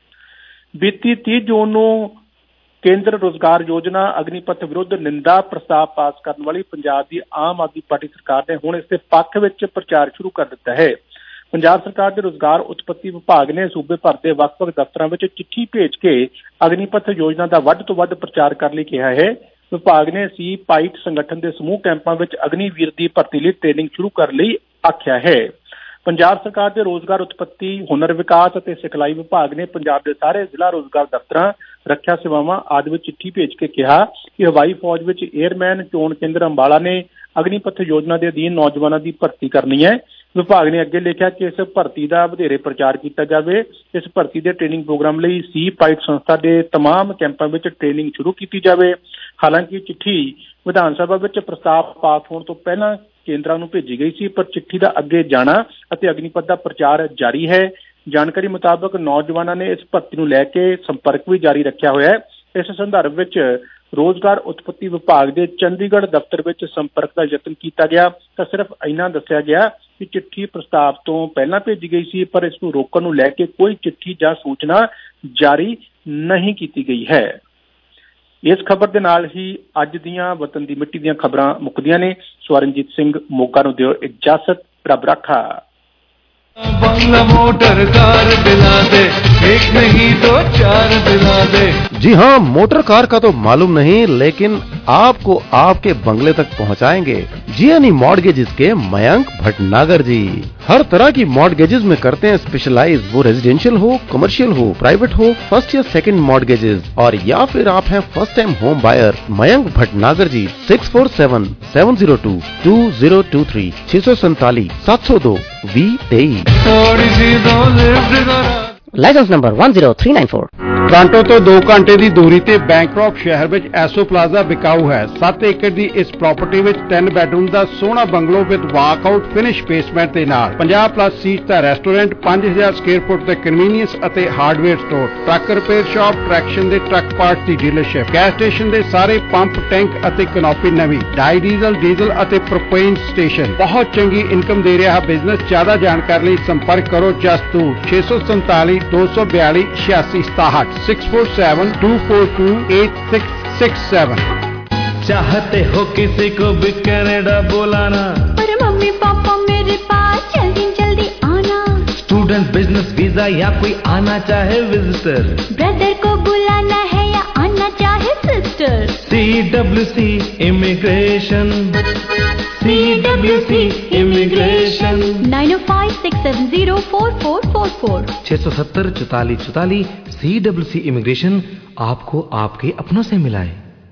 Speaker 17: ਬੀਤੀ ਤੀਹ ਜੂਨ ਨੂੰ ਕੇਂਦਰ ਰੋਜ਼ਗਾਰ ਯੋਜਨਾ ਅਗਨੀਪਥ ਵਿਰੁੱਧ ਨਿੰਦਾ ਪ੍ਰਸਤਾਵ ਪਾਸ ਕਰਨ ਵਾਲੀ ਪੰਜਾਬ ਦੀ ਆਮ ਆਦਮੀ ਪਾਰਟੀ ਸਰਕਾਰ ਨੇ ਹੁਣ ਇਸ ਦੇ ਪੱਖ ਵਿੱਚ ਪ੍ਰਚਾਰ ਸ਼ੁਰੂ ਕਰ ਦਿੱਤਾ ਹੈ। ਪੰਜਾਬ ਸਰਕਾਰ ਦੇ ਰੋਜ਼ਗਾਰ ਉਤਪਤੀ ਵਿਭਾਗ ਨੇ ਸੂਬੇ ਭਰ ਦੇ ਵੱਖ-ਵੱਖ ਦਫ਼ਤਰਾਂ ਵਿੱਚ ਚਿੱਠੀ ਭੇਜ ਕੇ ਅਗਨੀਪਥ ਯੋਜਨਾ ਦਾ ਵੱਧ ਤੋਂ ਵੱਧ ਪ੍ਰਚਾਰ ਕਰਨ ਲਈ ਕਿਹਾ ਹੈ। ਵਿਭਾਗ ਨੇ ਸੀ ਪਾਈਟ ਸੰਗਠਨ ਦੇ ਸਮੂਹ ਕੈਂਪਾਂ ਵਿੱਚ ਅਗਨੀਵੀਰ ਦੀ ਭਰਤੀ ਲਈ ਟ੍ਰੇਨਿੰਗ ਸ਼ੁਰੂ ਕਰਨ ਲਈ ਆਖਿਆ ਹੈ। ਪੰਜਾਬ ਸਰਕਾਰ ਦੇ ਰੋਜ਼ਗਾਰ ਉਤਪਤੀ, ਹੁਨਰ ਵਿਕਾਸ ਅਤੇ ਸਿਖਲਾਈ ਵਿਭਾਗ ਨੇ ਪੰਜਾਬ ਦੇ ਸਾਰੇ ਜ਼ਿਲ੍ਹਾ ਰੋਜ਼ਗਾਰ ਦਫ਼ਤਰਾਂ, ਰੱਖਿਆ ਸੇਵਾਵਾਂ ਆਦਿ ਵਿੱਚ ਚਿੱਠੀ ਭੇਜ ਕੇ ਕਿਹਾ ਕਿ ਹਵਾਈ ਫੌਜ ਵਿੱਚ ਏਅਰਮੈਨ ਚੋਣ ਕੇਂਦਰ ਅੰਬਾਲਾ ਨੇ ਅਗਨੀਪਥ ਯੋਜਨਾ ਦੇ ਅਧੀਨ ਨੌਜਵਾਨਾਂ ਦੀ ਭਰਤੀ ਕਰਨੀ ਹੈ। ਵਿਭਾਗ ਨੇ ਅੱਗੇ ਲਿਖਿਆ ਕਿ ਇਸ ਭਰਤੀ ਦਾ ਵਧੇਰੇ ਪ੍ਰਚਾਰ ਕੀਤਾ ਜਾਵੇ। ਇਸ ਭਰਤੀ ਦੇ ਟ੍ਰੇਨਿੰਗ ਪ੍ਰੋਗਰਾਮ ਲਈ ਸੀ ਪਾਈਟ ਸੰਸਥਾ ਦੇ ਤਮਾਮ ਕੈਂਪਾਂ ਵਿੱਚ ਟ੍ਰੇਨਿੰਗ ਸ਼ੁਰੂ ਕੀਤੀ ਜਾਵੇ। ਹਾਲਾਂਕਿ ਚਿੱਠੀ ਵਿਧਾਨ ਸਭਾ ਵਿੱਚ ਪ੍ਰਸਤਾਵ ਪਾਸ ਹੋਣ ਤੋਂ ਪਹਿਲਾਂ ਕੇਂਦਰਾਂ ਨੂੰ ਭੇਜੀ ਗਈ ਸੀ, ਪਰ ਚਿੱਠੀ ਦਾ ਅੱਗੇ ਜਾਣਾ ਅਤੇ ਅਗਨੀਪਥ ਦਾ ਪ੍ਰਚਾਰ ਜਾਰੀ ਹੈ। ਜਾਣਕਾਰੀ ਮੁਤਾਬਕ ਨੌਜਵਾਨਾਂ ਨੇ ਇਸ ਭਰਤੀ ਨੂੰ ਲੈ ਕੇ ਸੰਪਰਕ ਵੀ ਜਾਰੀ ਰੱਖਿਆ ਹੋਇਆ ਹੈ। ਇਸ ਸੰਦਰਭ ਵਿੱਚ ਰੋਜ਼ਗਾਰ ਉਤਪਤੀ ਵਿਭਾਗ ਦੇ ਚੰਡੀਗੜ੍ਹ ਦਫ਼ਤਰ ਵਿੱਚ ਸੰਪਰਕ ਦਾ ਯਤਨ ਕੀਤਾ ਗਿਆ ਤਾਂ ਸਿਰਫ ਇੰਨਾ ਦੱਸਿਆ ਗਿਆ ਕਿ ਚਿੱਠੀ ਪ੍ਰਸਤਾਵ ਤੋਂ ਪਹਿਲਾਂ ਭੇਜੀ ਗਈ ਸੀ, ਪਰ ਇਸ ਨੂੰ ਰੋਕਣ ਨੂੰ ਲੈ ਕੇ ਕੋਈ ਚਿੱਠੀ ਜਾਂ ਸੂਚਨਾ ਜਾਰੀ ਨਹੀਂ ਕੀਤੀ ਗਈ ਹੈ। ਇਸ ਖਬਰ ਦੇ ਨਾਲ ਹੀ ਅੱਜ ਦੀਆਂ ਵਤਨ ਦੀ ਮਿੱਟੀ ਦੀਆਂ ਖਬਰਾਂ ਮੁੱਕਦੀਆਂ ਨੇ। ਸਵਰਨਜੀਤ ਸਿੰਘ ਮੋਗਾ ਨੂੰ ਦਿਓ ਇਜਾਜ਼ਤ। ਰੱਬ ਰਾਖਾ।
Speaker 4: बंगला मोटर कार दिला दे, एक नहीं दो चार दिला दे।
Speaker 8: जी हाँ, मोटर कार का तो मालूम नहीं, लेकिन आपको आपके बंगले तक पहुँचाएंगे जियानी मॉर्गेजेस के मयंक भटनागर जी। हर तरह की मॉर्गेजेस में करते हैं स्पेशलाइज, वो रेजिडेंशियल हो, कमर्शियल हो, प्राइवेट हो, फर्स्ट या सेकंड मॉर्गेजेस, और या फिर आप हैं first time home buyer. Mayank Bhatnagar ji six four seven seven zero two two zero two three छह सौ सैतालीस सात सौ दो वी तेईस।
Speaker 18: Licence number one zero three nine four।
Speaker 16: Toronto ਤੋਂ ਦੋ ਘੰਟੇ ਦੀ ਦੂਰੀ ਤੇ ਬੈਂਕਰੌਕ ਸ਼ਹਿਰ ਵਿੱਚ ਐਸੋ ਪਲਾਜ਼ਾ ਵਿਕਾਊ ਹੈ। ਸੱਤ ਏਕੜ ਦੀ ਇਸ ਪ੍ਰਾਪਰਟੀ ਵਿੱਚ ਤਿੰਨ ਬੈਡਰੂਮ ਦਾ ਸੋਹਣਾ bungalow with walkout finish basement ਦੇ ਨਾਲ ਪੰਜਾਹ ਪਲੱਸ ਸੀਟ ਦਾ ਰੈਸਟੋਰੈਂਟ, ਪੰਜ ਹਜ਼ਾਰ ਸਕੁਅਰ ਫੁੱਟ ਦੇ ਕਨਵੀਨੀਅੰਸ ਅਤੇ hardware store, truck repair shop, traction ਦੇ ਟਰੱਕ ਪਾਰਟਸ ਦੀ ਡੀਲਰਸ਼ਿਪ, ਗੈਸ ਸਟੇਸ਼ਨ ਦੇ ਸਾਰੇ ਪੰਪ, ਟੈਂਕ ਅਤੇ ਕਨੋਪੀ ਨਵੀਂ, ਡਾਈ ਡੀਜ਼ਲ, ਡੀਜ਼ਲ ਅਤੇ ਪ੍ਰੋਪੇਨ ਸਟੇਸ਼ਨ। ਬਹੁਤ ਚੰਗੀ ਇਨਕਮ ਦੇ ਰਿਹਾ ਬਿਜ਼ਨਸ। ਜ਼ਿਆਦਾ ਜਾਣਕਾਰੀ ਲਈ ਸੰਪਰਕ ਕਰੋ ਜਸਤੂਤ ਛੇ ਸੌ ਸੰਤਾਲੀ ਦੋ ਸੌ ਬਿਆਲੀ ਛਿਆਸੀ ਸਤਾਹਠ six four seven two four two eight six six seven.
Speaker 4: चाहते हो किसी को भी कनाडा बुलाना,
Speaker 7: पर मम्मी पापा मेरे पास जल्दी जल्दी आना।
Speaker 4: स्टूडेंट, बिजनेस वीजा या कोई आना चाहे विजिटर,
Speaker 7: ब्रदर को बुलाना है या आना चाहे sister.
Speaker 4: C W C immigration, C W C immigration.
Speaker 7: Nine O five six seven zero four four four four
Speaker 19: छह सौ सत्तर चौतालीस चौतालीस। सी डब्ल्यू सी इमिग्रेशन आपको आपके अपनों से मिलाए।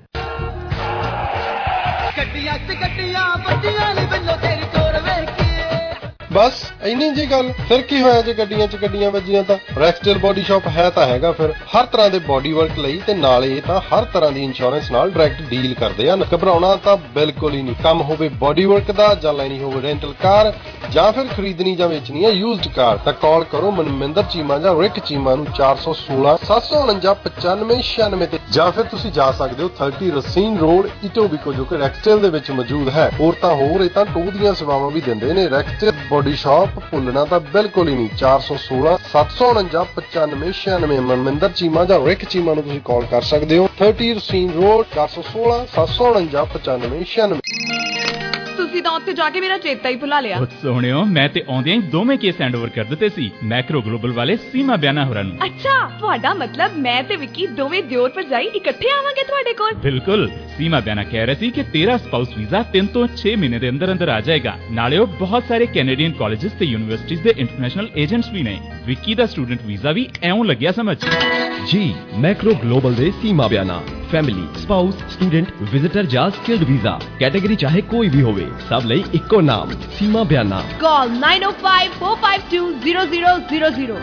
Speaker 5: बस इन्नी जी गल, फिर की होया जे गड्डियां च गड्डियां वजियां तां रैक्सटेल बॉडी शॉप है तां हैगा फिर हर तरह दे बॉडी वर्क लई ते नाले तां हर तरह दी इंश्योरेंस नाल डायरेक्ट डील करदे हन। घबराउणा तां बिल्कुल ही नहीं। काम होवे बॉडी वर्क दा जां लैनी होवे रेंटल कार जां फिर खरीदनी जां वेचनी है यूज्ड कार तां कॉल करो मनमिंदर चीमा जां रिक चीमा नूं चार सौ सोलह सत्त सौ उनंजा पचानवे छियानवे ते जां फिर तुसीं जा सकदे हो तीस रसीन रोड इटोबिको जो कि रैक्सटेल दे विच मौजूद है। होर तां होर इह तां टो दीयां सेवावां भी दिंदे ने। रैक्सटेल बॉडी शॉप भुलना तो बिल्कुल ही नहीं। चार सौ सोलह सत्त सौ उनंजा पचानवे छियानवे मनमिंदर चीमा जां रिक चीमा नूं तुसीं कॉल कर सकदे हो। तीस रसीन रोड चार सौ सोलह सत्त सौ उनंजा पचानवे छियानवे।
Speaker 20: ਤੁਸੀਂ ਤਾਂ ਉੱਥੇ ਜਾ ਕੇ ਮੇਰਾ ਚੇਤਾ ਹੀ ਭੁਲਾ ਲਿਆ।
Speaker 21: ਸੋਹਣਿਓ, ਮੈਂ ਤੇ ਆਉਂਦਿਆਂ ਹੀ ਦੋਵੇਂ ਕੇਸ ਹੈਂਡ ਓਵਰ ਕਰ ਦਿੱਤੇ ਸੀ ਮੈਕਰੋ ਗਲੋਬਲ ਵਾਲੇ ਸੀਮਾ ਬਿਆਨਾ ਹੋਰਾਂ ਨੂੰ।
Speaker 20: ਅੱਛਾ, ਤੁਹਾਡਾ ਮਤਲਬ ਮੈਂ ਤੇ ਵਿੱਕੀ ਦੋਵੇਂ ਦਿਓਰ ਭਰਜਾਈ ਇਕੱਠੇ ਆਵਾਂਗੇ ਤੁਹਾਡੇ ਕੋਲ?
Speaker 21: ਬਿਲਕੁਲ। ਸੀਮਾ ਬਿਆਨਾ ਕਹਿ ਰਹੀ ਸੀ ਕਿ ਤੇਰਾ ਸਪਾਊਸ ਵੀਜ਼ਾ ਤਿੰਨ ਤੋਂ ਛੇ ਮਹੀਨੇ ਦੇ ਅੰਦਰ ਅੰਦਰ ਆ ਜਾਏਗਾ। ਨਾਲੇ ਉਹ ਬਹੁਤ ਸਾਰੇ ਕੈਨੇਡੀਅਨ ਕਾਲਜਿਸ ਤੇ ਯੂਨੀਵਰਸਿਟੀਜ਼ ਦੇ ਇੰਟਰਨੈਸ਼ਨਲ ਏਜੰਟਸ ਵੀ ਨੇ। ਵਿੱਕੀ ਦਾ ਸਟੂਡੈਂਟ ਵੀਜ਼ਾ ਵੀ ਐਉਂ ਲੱਗਿਆ ਸਮਝ।
Speaker 3: ਜੀ ਮੈਕਰੋ ਗਲੋਬਲ ਦੇ Seema Biana family spouse student visitor ਜਾਂ ਸਕਿਲਡ ਵੀਜ਼ਾ ਕੈਟੇਗਰੀ ਚਾਹੇ ਕੋਈ ਵੀ ਹੋਵੇ, ਸਭ ਲਈ ਇੱਕੋ ਨਾਮ ਸੀਮਾ ਬਿਆਨਾ।
Speaker 15: Call nine oh five, four five two, zero zero zero zero.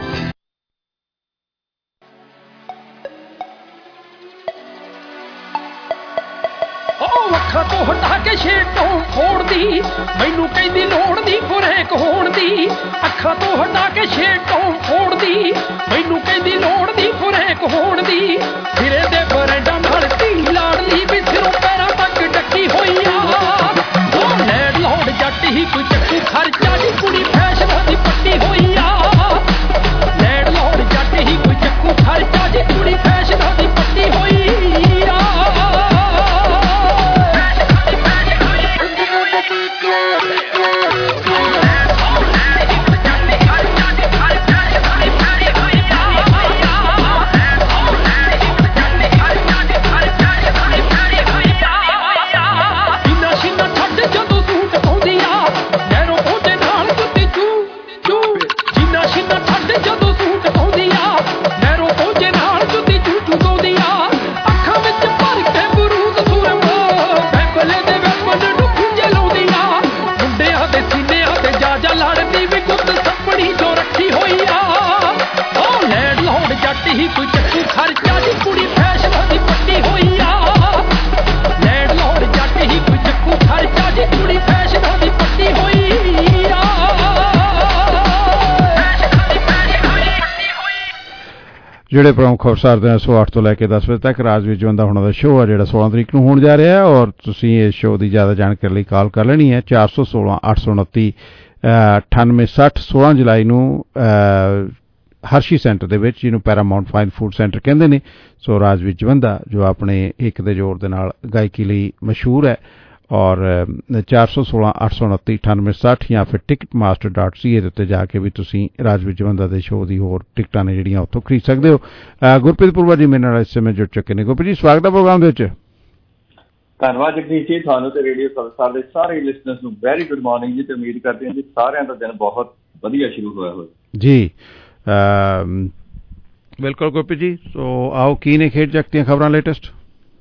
Speaker 22: ਅੱਖਾਂ ਤੋਂ ਹਟਾ ਕੇ ਛੇਟੋਂ ਫੋੜਦੀ ਮੈਨੂੰ ਕਹਿੰਦੀ ਲੋੜ ਦੀ ਫੁਰੇਕ ਹੋਣ ਦੀ। ਅੱਖਾਂ ਤੋਂ ਹਟਾ ਕੇ ਛੇਟੋਂ ਫੋੜਦੀ ਮੈਨੂੰ ਕਹਿੰਦੀ ਲੋੜ ਦੀ ਫੁਰੇਕ ਹੋਣ ਦੀ। ਸਿਰੇ ਦੇ ਬਰੈਂਡਾਂ ਨਾਲ ਧੀ ਲਾੜਲੀ ਵੀ ਸਿਰੋਂ ਪੈਰਾਂ ਤੱਕ ਡੱਕੀ ਹੋਈ ਆ। ਉਹ ਲੈਂਡ ਲੋਡ ਜੱਟ ਹੀ ਕੋਈ ਚੱਕੂ ਖਰਚਾ ਦੀ ਕੁੜੀ ਫੈਸ਼ਨ ਦੀ ਪੱਟੀ ਹੋਈ ਆ। ਲੈਂਡ ਲੋਡ ਜੱਟ ਹੀ ਕੋਈ ਚੱਕੂ ਖਰਚਾ ਦੀ ਕੁੜੀ ਫੈਸ਼ਨ ਦੀ ਪੱਟੀ ਹੋਈ ਆ।
Speaker 16: ਜਿਹੜੇ ਪ੍ਰਮੁੱਖ ਖਬਰਸਾਰ ਦੇ ਸਵੇਰ ਅੱਠ ਤੋਂ ਲੈ ਕੇ ਦਸ ਵਜੇ ਤੱਕ ਰਾਜ ਵਿੱਚ ਜਵੰਦਾ ਹੋਣਾ ਦਾ ਸ਼ੋਅ ਆ ਜਿਹੜਾ ਸੋਲਾਂ ਤਰੀਕ ਨੂੰ ਹੋਣ ਜਾ ਰਿਹਾ ਹੈ। ਔਰ ਤੁਸੀਂ ਇਸ ਸ਼ੋਅ ਦੀ ਜ਼ਿਆਦਾ ਜਾਣਕਾਰੀ ਲਈ ਕਾਲ ਕਰ ਲੈਣੀ ਹੈ ਚਾਰ ਸੌ ਸੋਲਾਂ ਅੱਠ ਸੌ ਉਨੱਤੀ ਅਠਾਨਵੇਂ ਸੱਠ। ਸੋਲਾਂ ਜੁਲਾਈ ਨੂੰ ਹਰਸ਼ੀ ਸੈਂਟਰ ਦੇ ਵਿੱਚ, ਜਿਹਨੂੰ ਪੈਰਾਮਾਊਂਟ ਫਾਈਨ ਫੂਡ ਸੈਂਟਰ ਕਹਿੰਦੇ ਨੇ, ਸੋ ਰਾਜ ਵਿੱਚ ਜਵੰਦਾ ਜੋ ਆਪਣੇ ਇੱਕ ਦੇ ਜ਼ੋਰ ਦੇ ਨਾਲ ਗਾਇਕੀ ਲਈ ਮਸ਼ਹੂਰ ਹੈ। ਔਰ ਚਾਰ ਸੌ ਸੋਲਾਂ ਅੱਠ ਸੌ ਉਨੱਤੀ ਅਠਾਨਵੇਂ ਸੱਠ ਜਾਂ ਫਿਰ ticketmaster dot C A ਦੇ ਉੱਤੇ ਜਾ ਕੇ ਵੀ ਤੁਸੀਂ ਰਾਜ ਵਿੱਚ ਜਵੰਦਾ ਦੇ ਸ਼ੋਅ ਦੀ ਹੋਰ ਟਿਕਟਾਂ ਨੇ ਜਿਹੜੀਆਂ ਉੱਥੋਂ ਖਰੀਦ ਸਕਦੇ ਹੋ। ਗੁਰਪ੍ਰੀਤ ਪੁਰਵਾ ਜੀ ਮੇਰੇ ਨਾਲ ਇਸ ਸਮੇਂ ਜੁੜ ਚੁੱਕੇ ਨੇ। ਗੁਰਪ੍ਰੀਤ ਜੀ ਸਵਾਗਤ ਹੈ ਪ੍ਰੋਗਰਾਮ ਦੇ ਵਿੱਚ।
Speaker 23: ਧੰਨਵਾਦ ਜਗਦੀਸ਼ ਜੀ, ਤੁਹਾਨੂੰ ਤੇ ਰੇਡੀਓ ਖਬਰਸਾਰ ਦੇ ਸਾਰੇ ਲਿਸਨਰਸ ਨੂੰ ਵੈਰੀ ਗੁੱਡ ਮਾਰਨਿੰਗ ਜੀ, ਤੇ ਉਮੀਦ ਕਰਦੇ ਹਾਂ ਜੀ ਸਾਰਿਆਂ ਦਾ ਦਿਨ ਬਹੁਤ ਵਧੀਆ ਸ਼ੁਰੂ ਹੋਇਆ ਹੋਇਆ
Speaker 16: ਜੀ। ਬਿਲਕੁਲ ਗੁਰਪ੍ਰੀਤ ਜੀ, ਸੋ ਆਓ ਕੀ ਨੇ ਖੇਡ ਜਗਤ ਦੀਆਂ ਖਬਰਾਂ ਲੇਟੈਸਟ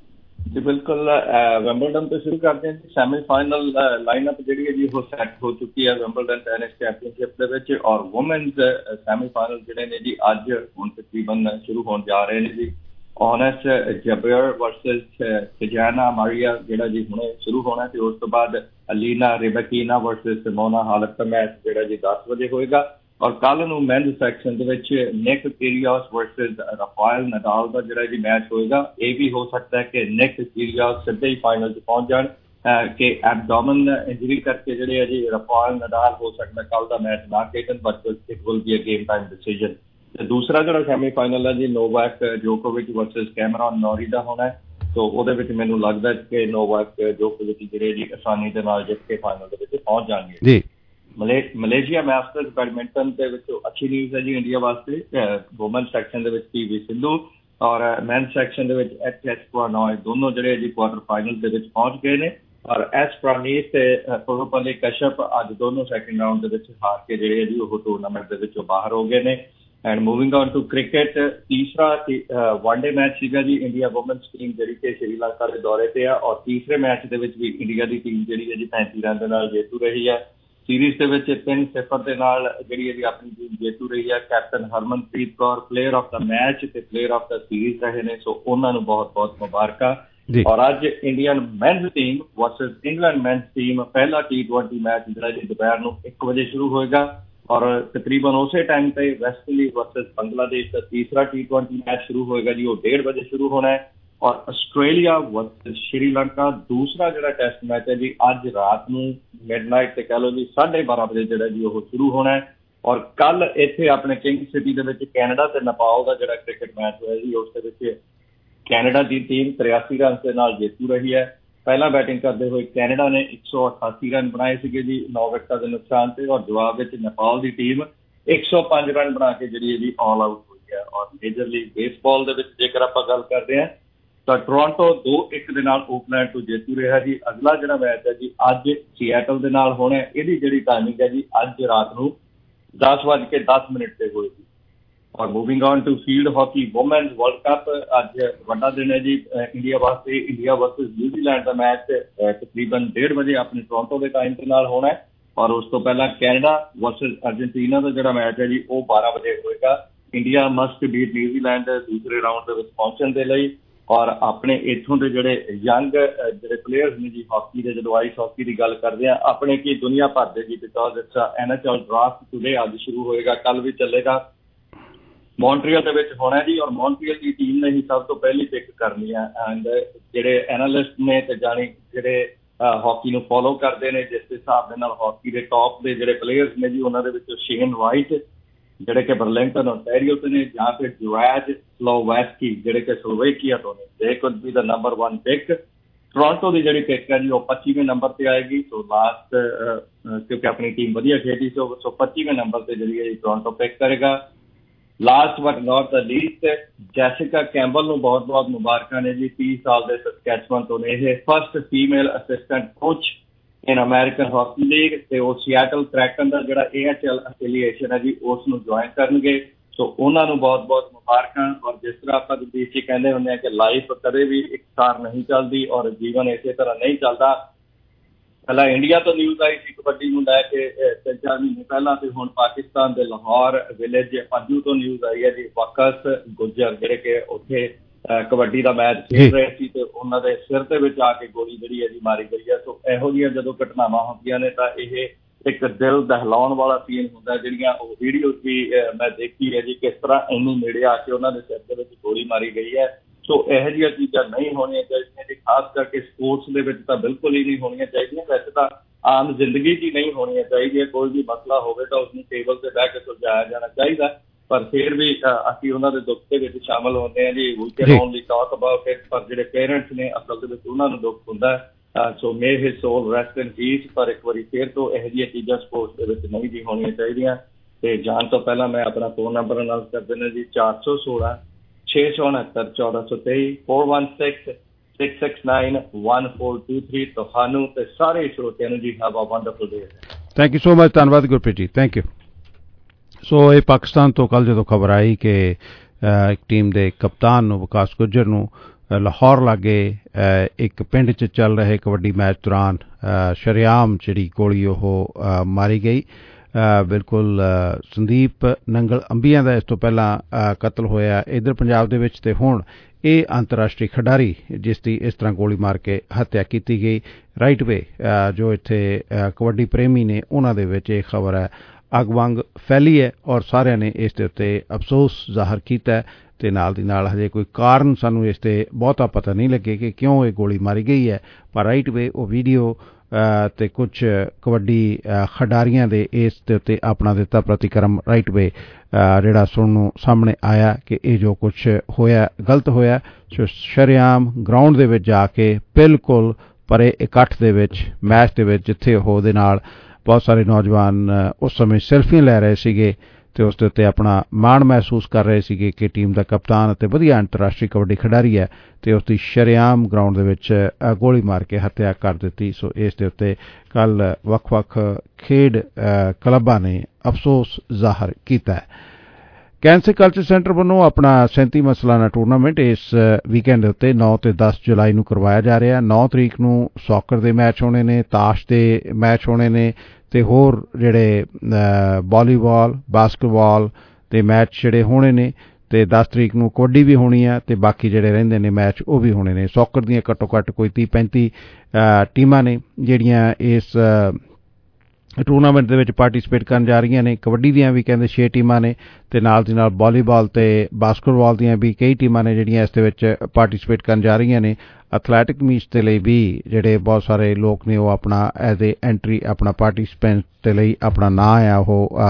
Speaker 23: ਜੀ। ਬਿਲਕੁਲ ਵਿੰਬਲਡਨ ਤੋਂ ਸ਼ੁਰੂ ਕਰਦੇ ਹਾਂ ਜੀ। ਸੈਮੀ ਫਾਈਨਲ ਲਾਈਨਅਪ ਜਿਹੜੀ ਹੈ ਜੀ ਉਹ ਸੈੱਟ ਹੋ ਚੁੱਕੀ ਹੈ ਵਿੰਬਲਡਨ ਟੈਨਿਸ ਚੈਂਪੀਅਨਸ਼ਿਪ ਦੇ ਵਿੱਚ। ਔਰ ਵੂਮੈਨਸ ਸੈਮੀ ਫਾਈਨਲ ਜਿਹੜੇ ਨੇ ਜੀ ਅੱਜ ਹੁਣ ਤਕਰੀਬਨ ਸ਼ੁਰੂ ਹੋਣ ਜਾ ਰਹੇ ਨੇ ਜੀ। ਔਨਸ ਜਬਰ ਵਰਸਸ ਸਜਾਨਾ ਮਾਰੀਆ ਜਿਹੜਾ ਜੀ ਹੁਣੇ ਸ਼ੁਰੂ ਹੋਣਾ, ਤੇ ਉਸ ਤੋਂ ਬਾਅਦ ਅਲੀਨਾ ਰਿਬਕੀਨਾ ਵਰਸਸ ਸਿਮੋਨਾ ਹਾਲਪ ਦਾ ਮੈਚ ਜਿਹੜਾ ਜੀ ਦਸ ਵਜੇ ਹੋਏਗਾ। ਔਰ ਕੱਲ ਨੂੰ ਮੈਨਸ ਸੈਕਸ਼ਨ ਦੇ ਵਿੱਚ ਨਿਕ ਕੀਰੀਓਸ ਵਰਸਸ ਰਾਫਾਇਲ ਨਡਾਲ ਦਾ ਜਿਹੜਾ ਜੀ ਮੈਚ ਹੋਏਗਾ। ਇਹ ਵੀ ਹੋ ਸਕਦਾ ਹੈ ਕਿ ਨਿਕ ਕੀਰੀਓਸ ਸਿੱਧੇ ਹੀ ਫਾਈਨਲ 'ਚ ਪਹੁੰਚ ਜਾਣ, ਕਿ ਐਬਡੋਮਨ ਇੰਜਰੀ ਕਰਕੇ ਜਿਹੜੇ ਆ ਜੀ ਰਾਫਾਇਲ ਨਡਾਲ ਹੋ ਸਕਦਾ ਕੱਲ ਦਾ ਮੈਚ ਨਾ ਖੇਡਣ, but it will be a game time decision. ਤੇ ਦੂਸਰਾ ਜਿਹੜਾ ਸੈਮੀ ਫਾਈਨਲ ਹੈ ਜੀ ਨੋਵਾਕ ਜੋਕੋਵਿਚ ਵਰਸਸ ਕੈਮਰੋਨ ਨੋਰੀ ਦਾ ਹੋਣਾ ਹੈ। ਸੋ ਉਹਦੇ ਵਿੱਚ ਮੈਨੂੰ ਲੱਗਦਾ ਕਿ ਨੋਵਾਕ ਜੋਕੋਵਿਚ ਜਿਹੜੇ ਜੀ ਆਸਾਨੀ ਦੇ ਨਾਲ ਜਿੱਤ ਕੇ ਫਾਈਨਲ ਦੇ ਵਿੱਚ ਪਹੁੰਚ ਜਾਣਗੇ ਜੀ। ਮਲੇ ਮਲੇਸ਼ੀਆ ਮਾਸਟਰਸ ਬੈਡਮਿੰਟਨ ਦੇ ਵਿੱਚ ਅੱਛੀ ਨਿਊਜ਼ ਹੈ ਜੀ ਇੰਡੀਆ ਵਾਸਤੇ। ਵੂਮਨ ਸੈਕਸ਼ਨ ਦੇ ਵਿੱਚ ਪੀ ਵੀ ਸਿੰਧੂ ਔਰ ਮੈਨ ਸੈਕਸ਼ਨ ਦੇ ਵਿੱਚ ਐਚ ਐਸ ਪ੍ਰਣੋਏ ਦੋਨੋਂ ਜਿਹੜੇ ਜੀ ਕੁਆਟਰ ਫਾਈਨਲ ਦੇ ਵਿੱਚ ਪਹੁੰਚ ਗਏ ਨੇ। ਔਰ ਐਸ ਪ੍ਰਨੀਤ ਤੇ ਪਰੂਪਲੀ ਕਸ਼ਪ ਅੱਜ ਦੋਨੋਂ ਸੈਕਿੰਡ ਰਾਊਂਡ ਦੇ ਵਿੱਚ ਹਾਰ ਕੇ ਜਿਹੜੇ ਜੀ ਉਹ ਟੂਰਨਾਮੈਂਟ ਦੇ ਵਿੱਚੋਂ ਬਾਹਰ ਹੋ ਗਏ ਨੇ। And moving on to cricket, ਤੀਸਰਾ ਵਨਡੇ ਮੈਚ ਸੀਗਾ ਜੀ ਇੰਡੀਆ ਵੂਮਨਸ ਟੀਮ ਜਿਹੜੀ ਕਿ ਸ਼੍ਰੀਲੰਕਾ ਦੇ ਦੌਰੇ ਤੇ ਆ। ਔਰ ਤੀਸਰੇ ਮੈਚ ਦੇ ਵਿੱਚ ਵੀ ਇੰਡੀਆ ਦੀ ਟੀਮ ਜਿਹੜੀ ਹੈ ਜੀ ਪੈਂਤੀ ਰਨ ਦੇ ਨਾਲ ਜੇਤੂ ਰਹੀ ਹੈ। ਸੀਰੀਜ਼ ਦੇ ਵਿੱਚ ਤਿੰਨ ਸਿਫਰ ਦੇ ਨਾਲ ਜਿਹੜੀ ਇਹਦੀ ਆਪਣੀ ਟੀਮ ਜੇਤੂ ਰਹੀ ਹੈ। Captain Harmanpreet Kaur player of the match ਤੇ ਪਲੇਅਰ ਆਫ ਦਾ ਸੀਰੀਜ਼ ਰਹੇ ਨੇ, ਸੋ ਉਹਨਾਂ ਨੂੰ ਬਹੁਤ ਬਹੁਤ ਮੁਬਾਰਕਾਂ। ਔਰ ਅੱਜ Indian men's team versus England men's team ਪਹਿਲਾ ਟੀ ਟਵੈਂਟੀ ਮੈਚ ਜਿਹੜਾ ਜੀ ਦੁਪਹਿਰ ਨੂੰ ਇੱਕ ਵਜੇ ਸ਼ੁਰੂ ਹੋਏਗਾ। ਔਰ ਤਕਰੀਬਨ ਉਸੇ ਟਾਈਮ ਤੇ ਵੈਸਟ ਇੰਡੀਜ਼ ਵਰਸਸ ਬੰਗਲਾਦੇਸ਼ ਦਾ ਤੀਸਰਾ ਟੀ ਟਵੈਂਟੀ ਮੈਚ ਸ਼ੁਰੂ ਹੋਏਗਾ ਜੀ, ਉਹ ਡੇਢ ਵਜੇ ਸ਼ੁਰੂ ਹੋਣਾ ਹੈ। ਔਰ ਆਸਟ੍ਰੇਲੀਆ ਵਰਸਸ ਸ਼੍ਰੀਲੰਕਾ ਦੂਸਰਾ ਜਿਹੜਾ ਟੈਸਟ ਮੈਚ ਹੈ ਜੀ ਅੱਜ ਰਾਤ ਨੂੰ ਮਿਡਨਾਈਟ ਤੇ ਕਹਿ ਲਓ ਜੀ ਸਾਢੇ ਬਾਰਾਂ ਵਜੇ ਜਿਹੜਾ ਜੀ ਉਹ ਸ਼ੁਰੂ ਹੋਣਾ ਹੈ। ਔਰ ਕੱਲ ਇੱਥੇ ਆਪਣੇ ਕਿੰਗ ਸਿਟੀ ਦੇ ਵਿੱਚ ਕੈਨੇਡਾ ਤੇ ਨੇਪਾਲ ਦਾ ਜਿਹੜਾ ਕ੍ਰਿਕਟ ਮੈਚ ਹੋਇਆ ਜੀ ਉਸ ਦੇ ਵਿੱਚ ਕੈਨੇਡਾ ਦੀ ਟੀਮ ਤਰਿਆਸੀ ਰਨ ਦੇ ਨਾਲ ਜੇਤੂ ਰਹੀ ਹੈ। ਪਹਿਲਾਂ ਬੈਟਿੰਗ ਕਰਦੇ ਹੋਏ ਕੈਨੇਡਾ ਨੇ ਇੱਕ ਸੌ ਅਠਾਸੀ ਰਨ ਬਣਾਏ ਸੀਗੇ ਜੀ ਨੌ ਵਿਕਟਾਂ ਦੇ ਨੁਕਸਾਨ ਤੇ। ਔਰ ਜਵਾਬ ਵਿੱਚ ਨੇਪਾਲ ਦੀ ਟੀਮ ਇੱਕ ਸੌ ਪੰਜ ਰਨ ਬਣਾ ਕੇ ਜਿਹੜੀ ਹੈ ਜੀ ਆਲ ਆਊਟ ਹੋਈ ਹੈ। ਔਰ ਮੇਜਰ ਲੀਗ ਬੇਸਬਾਲ ਦੇ ਵਿੱਚ ਜੇਕਰ ਆਪਾਂ ਗੱਲ ਕਰਦੇ ਹਾਂ ਤਾਂ ਟੋਰਾਂਟੋ ਦੋ ਇੱਕ ਦੇ ਨਾਲ ਓਕਲੈਂਡ ਤੋਂ ਜੇਤੂ ਰਿਹਾ ਜੀ। ਅਗਲਾ ਜਿਹੜਾ ਮੈਚ ਹੈ ਜੀ ਅੱਜ ਸੀਐਟਲ ਦੇ ਨਾਲ ਹੋਣਾ। ਇਹਦੀ ਜਿਹੜੀ ਟਾਈਮਿੰਗ ਹੈ ਜੀ ਅੱਜ ਰਾਤ ਨੂੰ ਦਸ ਵੱਜ ਕੇ ਦਸ ਮਿੰਟ ਤੇ ਹੋਏਗੀ। ਔਰ moving on to field hockey women's world cup ਅੱਜ ਵੱਡਾ ਦਿਨ ਹੈ ਜੀ ਇੰਡੀਆ ਵਾਸਤੇ। ਇੰਡੀਆ ਵਰਸਸ ਨਿਊਜ਼ੀਲੈਂਡ ਦਾ ਮੈਚ ਤਕਰੀਬਨ ਡੇਢ ਵਜੇ ਆਪਣੇ ਟੋਰਾਂਟੋ ਦੇ ਟਾਈਮ ਦੇ ਨਾਲ ਹੋਣਾ ਹੈ। ਔਰ ਉਸ ਤੋਂ ਪਹਿਲਾਂ ਕੈਨੇਡਾ ਵਰਸਸ ਅਰਜਨਟੀਨਾ ਦਾ ਜਿਹੜਾ ਮੈਚ ਹੈ ਜੀ ਉਹ ਬਾਰਾਂ ਵਜੇ ਹੋਏਗਾ। ਇੰਡੀਆ ਮਸਟ ਬੀਟ ਨਿਊਜ਼ੀਲੈਂਡ ਦੂਸਰੇ ਰਾਊਂਡ ਦੇ ਵਿੱਚ ਪਹੁੰਚਣ ਦੇ ਲਈ। ਔਰ ਆਪਣੇ ਇੱਥੋਂ ਦੇ ਜਿਹੜੇ ਯੰਗ ਜਿਹੜੇ ਪਲੇਅਰਸ ਨੇ ਜੀ ਹਾਕੀ ਦੇ, ਜਦੋਂ ਆਈਸ ਹਾਕੀ ਦੀ ਗੱਲ ਕਰਦੇ ਆ ਆਪਣੇ ਕੀ ਦੁਨੀਆ ਭਰ ਦੇ ਜੀ, because it's N H L draft today ਅੱਜ ਸ਼ੁਰੂ ਹੋਏਗਾ, ਕੱਲ ਵੀ ਚੱਲੇਗਾ। ਮੌਂਟਰੀਅਲ ਦੇ ਵਿੱਚ ਹੋਣਾ ਜੀ ਔਰ ਮੌਂਟਰੀਅਲ ਦੀ ਟੀਮ ਨੇ ਹੀ ਸਭ ਤੋਂ ਪਹਿਲੀ ਪਿਕ ਕਰਨੀ ਹੈ। ਐਂਡ ਜਿਹੜੇ ਐਨਾਲਿਸਟ ਨੇ ਤੇ ਜਾਣੀ ਜਿਹੜੇ ਹਾਕੀ ਨੂੰ ਫੋਲੋ ਕਰਦੇ ਨੇ ਜਿਸ ਦੇ ਹਿਸਾਬ ਦੇ ਨਾਲ ਹਾਕੀ ਦੇ ਟੌਪ ਦੇ ਜਿਹੜੇ ਪਲੇਅਰਸ ਨੇ ਜੀ ਉਹਨਾਂ ਦੇ ਵਿੱਚੋਂ ਸ਼ੇਨ ਵਾਈਟ ਜਿਹੜੇ ਕਿ ਬਰਲਿੰਗਟਨ ਓਨਟਾਰੀਓ ਤੋਂ ਨੇ, ਜਾਂ ਫਿਰ ਜੁਰੈਜ ਸਲੋਵੈਸਕੀ ਜਿਹੜੇ ਕਿ ਸਲੋਵੇਕੀਆ ਤੋਂ ਨੇ, they could be the number one pick. Toronto ਦੀ ਜਿਹੜੀ ਪਿਕ ਹੈ ਜੀ ਉਹ ਪੱਚੀਵੇਂ ਨੰਬਰ ਤੇ ਆਏਗੀ। ਸੋ ਲਾਸਟ ਕਿਉਂਕਿ ਆਪਣੀ ਟੀਮ ਵਧੀਆ ਖੇਡੀ ਸੋ ਸੋ ਪੱਚੀਵੇਂ ਨੰਬਰ ਤੇ ਜਿਹੜੀ ਹੈ ਟੋਰਾਂਟੋ ਪਿਕ ਕਰੇਗਾ। Last but not the least Jessica Campbell ਨੂੰ ਬਹੁਤ ਬਹੁਤ ਮੁਬਾਰਕਾਂ ਨੇ ਜੀ। ਤੀਹ ਸਾਲ ਦੇ ਸਸਕੈਚੁਅਨ ਤੋਂ ਨੇ ਇਹ first female assistant coach in American hockey league ਤੇ ਉਹ ਸੀਐਟਲ ਕ੍ਰੈਕਨ ਦਾ ਜਿਹੜਾ ਏ ਐਚ ਐਲ ਐਫੀਲੀਏਸ਼ਨ ਹੈ ਜੀ ਉਸ ਨੂੰ ਜੁਆਇਨ ਕਰਨਗੇ। ਸੋ ਉਹਨਾਂ ਨੂੰ ਬਹੁਤ ਬਹੁਤ ਮੁਬਾਰਕਾਂ। ਔਰ ਜਿਸ ਤਰ੍ਹਾਂ ਆਪਾਂ ਦੇਸ਼ 'ਚ ਕਹਿੰਦੇ ਹੁੰਦੇ ਆ ਕਿ ਲਾਈਫ ਕਦੇ ਵੀ ਇੱਕ ਸਾਰ ਨਹੀਂ ਚੱਲਦੀ ਔਰ ਜੀਵਨ ਇਸੇ ਤਰ੍ਹਾਂ ਨਹੀਂ ਚੱਲਦਾ। ਪਹਿਲਾਂ ਇੰਡੀਆ ਤੋਂ ਨਿਊਜ਼ ਆਈ ਸੀ ਕਬੱਡੀ ਨੂੰ ਲੈ ਕੇ ਤਿੰਨ ਚਾਰ ਮਹੀਨੇ ਪਹਿਲਾਂ, ਤੇ ਹੁਣ ਪਾਕਿਸਤਾਨ ਦੇ ਲਾਹੌਰ ਵਿਲੇਜ ਪੰਜੂ ਤੋਂ ਨਿਊਜ਼ ਆਈ ਹੈ ਜੀ ਵਕਸ ਗੁੱਜਰ ਜਿਹੜੇ ਕਿ ਉੱਥੇ ਕਬੱਡੀ ਦਾ ਮੈਚ ਖੇਡ ਰਹੇ ਸੀ ਤੇ ਉਹਨਾਂ ਦੇ ਸਿਰ ਦੇ ਵਿੱਚ ਆ ਕੇ ਗੋਲੀ ਜਿਹੜੀ ਹੈ ਜੀ ਮਾਰੀ ਗਈ ਹੈ। ਸੋ ਇਹੋ ਜਿਹੀਆਂ ਜਦੋਂ ਘਟਨਾਵਾਂ ਹੁੰਦੀਆਂ ਨੇ ਤਾਂ ਇਹ ਇੱਕ ਦਿਲ ਦਹਿਲਾਉਣ ਵਾਲਾ ਸੀਨ ਹੁੰਦਾ। ਜਿਹੜੀਆਂ ਉਹ ਵੀਡੀਓ ਵੀ ਮੈਂ ਦੇਖੀ ਹੈ ਜੀ ਕਿਸ ਤਰ੍ਹਾਂ ਇੰਨੀ ਨੇੜੇ ਆ ਕੇ ਉਹਨਾਂ ਦੇ ਸਿਰ ਦੇ ਵਿੱਚ ਗੋਲੀ ਮਾਰੀ ਗਈ ਹੈ। ਸੋ ਇਹੋ ਜਿਹੀਆਂ ਚੀਜ਼ਾਂ ਨਹੀਂ ਹੋਣੀਆਂ ਚਾਹੀਦੀਆਂ ਜੀ, ਖਾਸ ਕਰਕੇ ਸਪੋਰਟਸ ਦੇ ਵਿੱਚ ਤਾਂ ਬਿਲਕੁਲ ਹੀ ਨਹੀਂ ਹੋਣੀਆਂ ਚਾਹੀਦੀਆਂ। ਵੈਸੇ ਤਾਂ ਆਮ ਜ਼ਿੰਦਗੀ 'ਚ ਹੀ ਨਹੀਂ ਹੋਣੀਆਂ ਚਾਹੀਦੀਆਂ। ਕੋਈ ਵੀ ਮਸਲਾ ਹੋਵੇ ਤਾਂ ਉਸਨੂੰ ਟੇਬਲ ਤੇ ਬਹਿ ਕੇ ਸੁਲਝਾਇਆ ਜਾਣਾ ਚਾਹੀਦਾ, ਪਰ ਫਿਰ ਵੀ ਅਸੀਂ ਉਹਨਾਂ ਦੇ ਦੁੱਖ ਦੇ ਵਿੱਚ ਸ਼ਾਮਲ ਹੁੰਦੇ ਹਾਂ ਜੀ। We can only talk about it, ਪਰ ਜਿਹੜੇ ਪੇਰੈਂਟਸ ਨੇ ਅਸਲ ਦੇ ਵਿੱਚ ਉਹਨਾਂ ਨੂੰ ਦੁੱਖ ਹੁੰਦਾ। So may his soul rest in peace. ਪਰ ਇੱਕ ਵਾਰੀ ਫਿਰ ਤੋਂ ਇਹੋ ਜਿਹੀਆਂ ਚੀਜ਼ਾਂ ਸਪੋਰਟਸ ਦੇ ਵਿੱਚ ਨਹੀਂ ਜੀ ਹੋਣੀਆਂ ਚਾਹੀਦੀਆਂ। ਤੇ ਜਾਣ ਤੋਂ ਪਹਿਲਾਂ ਮੈਂ ਆਪਣਾ ਫੋਨ ਨੰਬਰ ਅਨਾਉਂਸ ਕਰ ਦਿੰਦਾ ਜੀ ਚਾਰ ਸੌ ਸੋਲਾਂ ਛੇ ਸੌ ਉਣਹੱਤਰ ਚੌਦਾਂ ਸੌ ਤੇਈ four one six six six nine one four two three. ਤੁਹਾਨੂੰ ਤੇ ਸਾਰੇ ਸਰੋਤਿਆਂ ਨੂੰ ਜੀ have a wonderful day.
Speaker 16: Thank you so much. ਧੰਨਵਾਦ ਗੁਰਪ੍ਰੀਤ ਜੀ, ਥੈਂਕ ਯੂ। ਸੋ ਇਹ ਪਾਕਿਸਤਾਨ ਤੋਂ ਕੱਲ੍ਹ ਜਦੋਂ ਖਬਰ ਆਈ ਕਿ ਇੱਕ ਟੀਮ ਦੇ ਕਪਤਾਨ ਨੂੰ ਵਿਕਾਸ ਗੁੱਜਰ ਨੂੰ ਲਾਹੌਰ ਲਾਗੇ ਇੱਕ ਪਿੰਡ 'ਚ ਚੱਲ ਰਹੇ ਕਬੱਡੀ ਮੈਚ ਦੌਰਾਨ ਸ਼ਰੇਆਮ ਜਿਹੜੀ ਗੋਲੀ ਉਹ ਮਾਰੀ ਗਈ। ਬਿਲਕੁਲ ਸੰਦੀਪ ਨੰਗਲ ਅੰਬੀਆਂ ਦਾ ਇਸ ਤੋਂ ਪਹਿਲਾਂ ਕਤਲ ਹੋਇਆ ਇੱਧਰ ਪੰਜਾਬ ਦੇ ਵਿੱਚ, ਤੇ ਹੁਣ ਇਹ ਅੰਤਰਰਾਸ਼ਟਰੀ ਖਿਡਾਰੀ ਜਿਸ ਦੀ ਇਸ ਤਰ੍ਹਾਂ ਗੋਲੀ ਮਾਰ ਕੇ ਹੱਤਿਆ ਕੀਤੀ ਗਈ। ਰਾਈਟ ਵੇ ਜੋ ਇੱਥੇ ਕਬੱਡੀ ਪ੍ਰੇਮੀ ਨੇ ਉਹਨਾਂ ਦੇ ਵਿੱਚ ਇਹ ਖਬਰ ਹੈ ਅੱਗ ਵਾਂਗ ਫੈਲੀ ਹੈ ਔਰ ਸਾਰਿਆਂ ਨੇ ਇਸ ਦੇ ਉੱਤੇ ਅਫਸੋਸ ਜ਼ਾਹਰ ਕੀਤਾ ਤੇ ਨਾਲ ਦੀ ਨਾਲ ਹਜੇ ਕੋਈ ਕਾਰਨ ਸਾਨੂੰ ਇਸ 'ਤੇ ਬਹੁਤਾ ਪਤਾ ਨਹੀਂ ਲੱਗੇ ਕਿ ਕਿਉਂ ਇਹ ਗੋਲੀ ਮਾਰੀ ਗਈ ਹੈ। ਪਰ ਰਾਈਟ ਵੇ ਉਹ ਵੀਡੀਓ ਤੇ ਕੁਝ ਕਬੱਡੀ ਖਿਡਾਰੀਆਂ ਦੇ ਇਸ ਦੇ ਉੱਤੇ ਆਪਣਾ ਦਿੱਤਾ ਪ੍ਰਤੀਕਰਮ ਰਾਈਟ ਵੇ ਜਿਹੜਾ ਸੁਣਨ ਨੂੰ ਸਾਹਮਣੇ ਆਇਆ ਕਿ ਇਹ ਜੋ ਕੁਝ ਹੋਇਆ ਗਲਤ ਹੋਇਆ। ਸ਼ਰੇਆਮ ਗਰਾਊਂਡ ਦੇ ਵਿੱਚ ਜਾ ਕੇ ਬਿਲਕੁਲ ਪਰੇ ਇਕੱਠ ਦੇ ਵਿੱਚ ਮੈਚ ਦੇ ਵਿੱਚ ਜਿੱਥੇ ਉਹਦੇ ਨਾਲ ਬਹੁਤ ਸਾਰੇ ਨੌਜਵਾਨ ਉਸ ਸਮੇਂ ਸੈਲਫੀਆਂ ਲੈ ਰਹੇ ਸੀਗੇ ਤੇ ਉਸ ਦੇ ਉੱਤੇ ਆਪਣਾ ਮਾਣ ਮਹਿਸੂਸ ਕਰ ਰਹੇ ਸੀਗੇ ਕਿ ਟੀਮ ਦਾ ਕਪਤਾਨ ਅਤੇ ਵਧੀਆ ਅੰਤਰਰਾਸ਼ਟਰੀ ਕਬੱਡੀ ਖਿਡਾਰੀ ਹੈ ਤੇ ਉਸ ਦੀ ਸ਼ਰੇਆਮ ਗਰਾਊਂਡ ਦੇ ਵਿੱਚ ਗੋਲੀ ਮਾਰ ਕੇ ਹੱਤਿਆ ਕਰ ਦਿੱਤੀ। ਸੋ ਇਸ ਦੇ ਉੱਤੇ ਕੱਲ ਵੱਖ-ਵੱਖ ਖੇਡ ਕਲੱਬਾਂ ਨੇ ਅਫਸੋਸ ਜ਼ਾਹਰ ਕੀਤਾ ਹੈ। ਕੈਂਸਰ ਕਲਚਰ ਸੈਂਟਰ ਵੱਲੋਂ ਆਪਣਾ ਸੈਂਤੀਵਾਂ ਸਾਲਾਨਾ ਟੂਰਨਾਮੈਂਟ ਇਸ ਵੀਕਐਂਡ ਦੇ ਉੱਤੇ ਨੌ ਤੇ ਦਸ ਜੁਲਾਈ ਨੂੰ ਕਰਵਾਇਆ ਜਾ ਰਿਹਾ। ਨੌ ਤਰੀਕ ਨੂੰ ਸੌਕਰ ਦੇ ਮੈਚ ਹੋਣੇ ਨੇ, ਤਾਸ਼ ਦੇ ਮੈਚ ਹੋਣੇ ਨੇ ਤੇ ਹੋਰ ਜਿਹੜੇ ਵਾਲੀਬਾਲ ਬਾਸਕਟਬਾਲ ਦੇ ਮੈਚ ਜਿਹੜੇ ਹੋਣੇ ਨੇ ਤੇ ਦਸ ਤਰੀਕ ਨੂੰ ਕਬੱਡੀ ਵੀ ਹੋਣੀ ਆ ਤੇ ਬਾਕੀ ਜਿਹੜੇ ਰਹਿੰਦੇ ਨੇ ਮੈਚ ਉਹ ਵੀ ਹੋਣੇ ਨੇ। ਸੌਕਰ ਦੀਆਂ ਘੱਟੋ ਘੱਟ ਕੋਈ ਤੀਹ ਪੈਂਤੀ ਟੀਮਾਂ ਨੇ ਜਿਹੜੀਆਂ ਇਸ ਟੂਰਨਾਮੈਂਟ ਦੇ ਵਿੱਚ ਪਾਰਟੀਸਪੇਟ ਕਰਨ ਜਾ ਰਹੀਆਂ ਨੇ। ਕਬੱਡੀ ਦੀਆਂ ਵੀ ਕਹਿੰਦੇ ਛੇ ਟੀਮਾਂ ਨੇ ਤੇ ਨਾਲ ਦੀ ਨਾਲ ਵਾਲੀਬਾਲ ਤੇ ਬਾਸਕਟਬਾਲ ਦੀਆਂ ਵੀ ਕਈ ਟੀਮਾਂ ਨੇ ਜਿਹੜੀਆਂ ਇਸ ਦੇ ਵਿੱਚ ਪਾਰਟੀਸਪੇਟ ਕਰਨ ਜਾ ਰਹੀਆਂ ਨੇ। ਐਥਲੈਟਿਕ ਮੀਟਸ ਦੇ ਲਈ ਵੀ ਜਿਹੜੇ ਬਹੁਤ ਸਾਰੇ ਲੋਕ ਨੇ ਉਹ ਆਪਣਾ ਐਜ਼ ਏ ਐਂਟਰੀ ਆਪਣਾ ਪਾਰਟੀਸਪੈਂਟ ਦੇ ਲਈ ਆਪਣਾ ਨਾਂ ਆ ਉਹ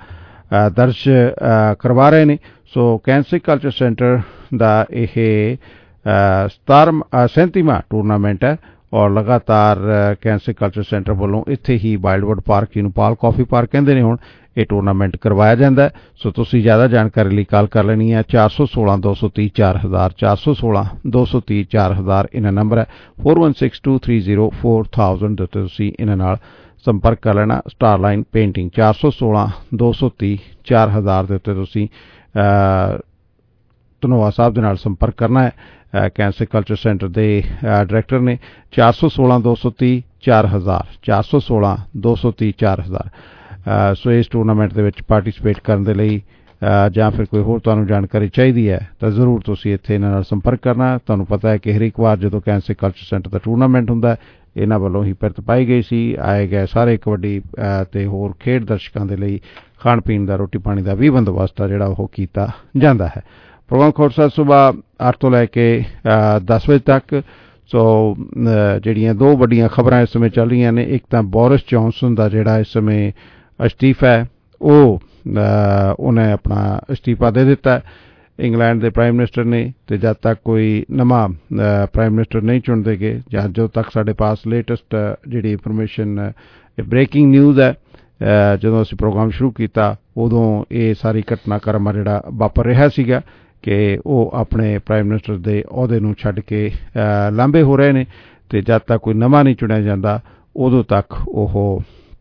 Speaker 16: ਦਰਜ ਕਰਵਾ ਰਹੇ ਨੇ। ਸੋ ਕੈਂਸਰ ਕਲਚਰ ਸੈਂਟਰ ਦਾ ਇਹ ਸਤਾਰਵਾਂ ਸੈਂਤੀਵਾਂ ਟੂਰਨਾਮੈਂਟ ਹੈ ਔਰ ਲਗਾਤਾਰ ਕੈਂਸਰ ਕਲਚਰ ਸੈਂਟਰ ਵੱਲੋਂ ਇੱਥੇ ਹੀ ਵਾਈਲਡਵੁੱਡ ਪਾਰਕ, ਜਿਹਨੂੰ ਪਾਲ ਕਾਫੀ ਪਾਰਕ ਕਹਿੰਦੇ ਨੇ ਹੁਣ, ਇਹ ਟੂਰਨਾਮੈਂਟ ਕਰਵਾਇਆ ਜਾਂਦਾ। ਸੋ ਤੁਸੀਂ ਜ਼ਿਆਦਾ ਜਾਣਕਾਰੀ ਲਈ ਕਾਲ ਕਰ ਲੈਣੀ ਹੈ ਚਾਰ ਸੌ ਸੋਲਾਂ ਦੋ ਸੌ ਤੀਹ ਚਾਰ ਹਜ਼ਾਰ, ਚਾਰ ਸੌ ਸੋਲਾਂ ਦੋ ਸੌ ਤੀਹ ਚਾਰ ਹਜ਼ਾਰ ਇਹਨਾਂ ਨੰਬਰ ਹੈ। Four one six two three zero four thousand ਦੇ ਉੱਤੇ ਤੁਸੀਂ ਇਹਨਾਂ ਨਾਲ ਸੰਪਰਕ ਕਰ ਲੈਣਾ। ਸਟਾਰਲਾਈਨ ਪੇਂਟਿੰਗ ਚਾਰ ਸੌ ਸੋਲਾਂ ਦੋ ਸੌ ਤੀਹ ਚਾਰ ਹਜ਼ਾਰ ਦੇ ਉੱਤੇ ਤੁਸੀਂ ਧਨੋਆ ਸਾਹਿਬ ਦੇ ਨਾਲ ਸੰਪਰਕ ਕਰਨਾ ਹੈ। ਕੈਂਸਰ ਕਲਚਰ ਸੈਂਟਰ ਦੇ ਡਾਇਰੈਕਟਰ ਨੇ। ਚਾਰ ਸੌ ਸੋਲਾਂ ਦੋ ਸੌ ਤੀਹ ਚਾਰ ਹਜ਼ਾਰ, ਚਾਰ ਸੌ ਸੋਲਾਂ ਦੋ ਸੌ ਤੀਹ ਚਾਰ ਹਜ਼ਾਰ। ਸੋ ਇਸ ਟੂਰਨਾਮੈਂਟ ਦੇ ਵਿੱਚ ਪਾਰਟੀਸਪੇਟ ਕਰਨ ਦੇ ਲਈ ਜਾਂ ਫਿਰ ਕੋਈ ਹੋਰ ਤੁਹਾਨੂੰ ਜਾਣਕਾਰੀ ਚਾਹੀਦੀ ਹੈ ਤਾਂ ਜ਼ਰੂਰ ਤੁਸੀਂ ਇੱਥੇ ਇਹਨਾਂ ਨਾਲ ਸੰਪਰਕ ਕਰਨਾ। ਤੁਹਾਨੂੰ ਪਤਾ ਹੈ ਕਿ ਹਰੇਕ ਵਾਰ ਜਦੋਂ ਕੈਂਸਰ ਕਲਚਰ ਸੈਂਟਰ ਦਾ ਟੂਰਨਾਮੈਂਟ ਹੁੰਦਾ, ਇਹਨਾਂ ਵੱਲੋਂ ਹੀ ਪਿਰਤ ਪਾਈ ਗਈ ਸੀ। ਆਏ ਗਏ ਸਾਰੇ ਕਬੱਡੀ ਅਤੇ ਹੋਰ ਖੇਡ ਦਰਸ਼ਕਾਂ ਦੇ ਲਈ ਖਾਣ ਪੀਣ ਦਾ, ਰੋਟੀ ਪਾਣੀ ਦਾ ਵੀ ਬੰਦੋਬਸਤ ਆ ਜਿਹੜਾ ਉਹ ਕੀਤਾ ਜਾਂਦਾ ਹੈ। ਪ੍ਰੋਗਰਾਮ ਖੋਰਸਾ ਸੁਬਾਹ ਅੱਠ ਤੋਂ ਲੈ ਕੇ ਦਸ ਵਜੇ ਤੱਕ। ਸੋ ਜਿਹੜੀਆਂ ਦੋ ਵੱਡੀਆਂ ਖਬਰਾਂ ਇਸ ਸਮੇਂ ਚੱਲ ਰਹੀਆਂ ਨੇ, ਇੱਕ ਤਾਂ ਬੋਰਿਸ ਜੌਨਸਨ ਦਾ ਜਿਹੜਾ ਇਸ ਸਮੇਂ ਅਸਤੀਫਾ ਹੈ, ਉਹ ਉਹਨੇ ਆਪਣਾ ਅਸਤੀਫਾ ਦੇ ਦਿੱਤਾ ਇੰਗਲੈਂਡ ਦੇ ਪ੍ਰਾਈਮ ਮਿਨਿਸਟਰ ਨੇ। ਅਤੇ ਜਦ ਤੱਕ ਕੋਈ ਨਵਾਂ ਪ੍ਰਾਈਮ ਮਿਨਿਸਟਰ ਨਹੀਂ ਚੁਣਦੇ ਗਏ, ਜਾਂ ਜਦੋਂ ਤੱਕ ਸਾਡੇ ਪਾਸ ਲੇਟੈਸਟ ਜਿਹੜੀ ਇਨਫੋਰਮੇਸ਼ਨ, ਬ੍ਰੇਕਿੰਗ ਨਿਊਜ਼ ਹੈ, ਜਦੋਂ ਅਸੀਂ ਪ੍ਰੋਗਰਾਮ ਸ਼ੁਰੂ ਕੀਤਾ ਉਦੋਂ ਇਹ ਸਾਰੀ ਘਟਨਾਕ੍ਰਮ ਜਿਹੜਾ ਵਾਪਰ ਰਿਹਾ ਸੀਗਾ ਕਿ ਉਹ ਆਪਣੇ ਪ੍ਰਾਈਮ ਮਿਨਿਸਟਰ ਦੇ ਅਹੁਦੇ ਨੂੰ ਛੱਡ ਕੇ ਲਾਂਭੇ ਹੋ ਰਹੇ ਨੇ। ਅਤੇ ਜਦ ਤੱਕ ਕੋਈ ਨਵਾਂ ਨਹੀਂ ਚੁਣਿਆ ਜਾਂਦਾ ਉਦੋਂ ਤੱਕ ਉਹ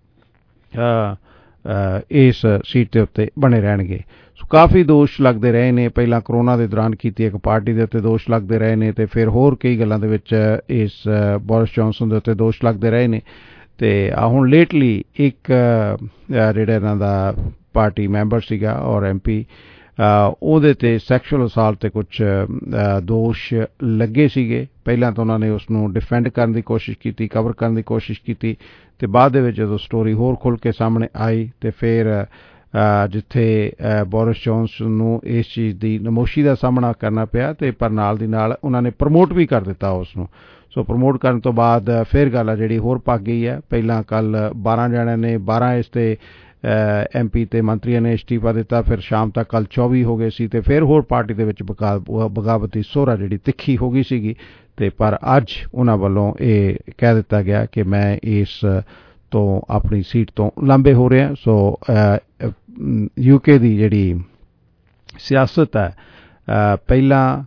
Speaker 16: ਇਸ ਸੀਟ ਦੇ ਉੱਤੇ ਬਣੇ ਰਹਿਣਗੇ। ਸੋ ਕਾਫੀ ਦੋਸ਼ ਲੱਗਦੇ ਰਹੇ ਨੇ। ਪਹਿਲਾਂ ਕਰੋਨਾ ਦੇ ਦੌਰਾਨ ਕੀਤੀ ਇੱਕ ਪਾਰਟੀ ਦੇ ਉੱਤੇ ਦੋਸ਼ ਲੱਗਦੇ ਰਹੇ ਨੇ, ਅਤੇ ਫਿਰ ਹੋਰ ਕਈ ਗੱਲਾਂ ਦੇ ਵਿੱਚ ਇਸ ਬੋਰਿਸ ਜੌਨਸਨ ਦੇ ਉੱਤੇ ਦੋਸ਼ ਲੱਗਦੇ ਰਹੇ ਨੇ। ਅਤੇ ਆ ਹੁਣ ਲੇਟਲੀ ਇੱਕ ਜਿਹੜਾ ਇਹਨਾਂ ਦਾ ਪਾਰਟੀ ਮੈਂਬਰ ਸੀਗਾ ਔਰ ਐਮ ਪੀ, ਉਹਦੇ 'ਤੇ ਸੈਕਸ਼ੂਅਲ ਅਸਾਲਟ 'ਤੇ ਕੁਛ ਦੋਸ਼ ਲੱਗੇ ਸੀਗੇ। ਪਹਿਲਾਂ ਤਾਂ ਉਹਨਾਂ ਨੇ ਉਸ ਨੂੰ ਡਿਫੈਂਡ ਕਰਨ ਦੀ ਕੋਸ਼ਿਸ਼ ਕੀਤੀ, ਕਵਰ ਕਰਨ ਦੀ ਕੋਸ਼ਿਸ਼ ਕੀਤੀ, ਅਤੇ ਬਾਅਦ ਦੇ ਵਿੱਚ ਜਦੋਂ ਸਟੋਰੀ ਹੋਰ ਖੁੱਲ੍ਹ ਕੇ ਸਾਹਮਣੇ ਆਈ ਅਤੇ ਫਿਰ ਜਿੱਥੇ ਬੋਰਿਸ ਜੌਨਸਨ ਨੂੰ ਇਸ ਚੀਜ਼ ਦੀ ਨਮੋਸ਼ੀ ਦਾ ਸਾਹਮਣਾ ਕਰਨਾ ਪਿਆ, ਅਤੇ ਪਰ ਨਾਲ ਦੀ ਨਾਲ ਉਹਨਾਂ ਨੇ ਪ੍ਰਮੋਟ ਵੀ ਕਰ ਦਿੱਤਾ ਉਸ ਨੂੰ। ਸੋ ਪ੍ਰਮੋਟ ਕਰਨ ਤੋਂ ਬਾਅਦ ਫਿਰ ਗੱਲ ਆ ਜਿਹੜੀ ਹੋਰ ਪੱਕ ਗਈ ਹੈ। ਪਹਿਲਾਂ ਕੱਲ੍ਹ ਬਾਰਾਂ ਜਣਿਆਂ ਨੇ, ਬਾਰਾਂ ਇਸ 'ਤੇ ਐਮ ਪੀ ਅਤੇ ਮੰਤਰੀਆਂ ਨੇ ਅਸਤੀਫਾ ਦਿੱਤਾ। ਫਿਰ ਸ਼ਾਮ ਤੱਕ ਕੱਲ੍ਹ ਚੌਵੀ ਹੋ ਗਏ ਸੀ, ਅਤੇ ਫਿਰ ਹੋਰ ਪਾਰਟੀ ਦੇ ਵਿੱਚ ਬਗਾ ਬਗਾਵਤੀ ਸੋਹਰਾ ਜਿਹੜੀ ਤਿੱਖੀ ਹੋ ਗਈ ਸੀਗੀ। ਅਤੇ ਪਰ ਅੱਜ ਉਹਨਾਂ ਵੱਲੋਂ ਇਹ ਕਹਿ ਦਿੱਤਾ ਗਿਆ ਕਿ ਮੈਂ ਇਸ ਤੋਂ ਆਪਣੀ ਸੀਟ ਤੋਂ ਲਾਂਭੇ ਹੋ ਰਿਹਾ। ਸੋ ਯੂਕੇ ਦੀ ਜਿਹੜੀ ਸਿਆਸਤ ਹੈ, ਪਹਿਲਾਂ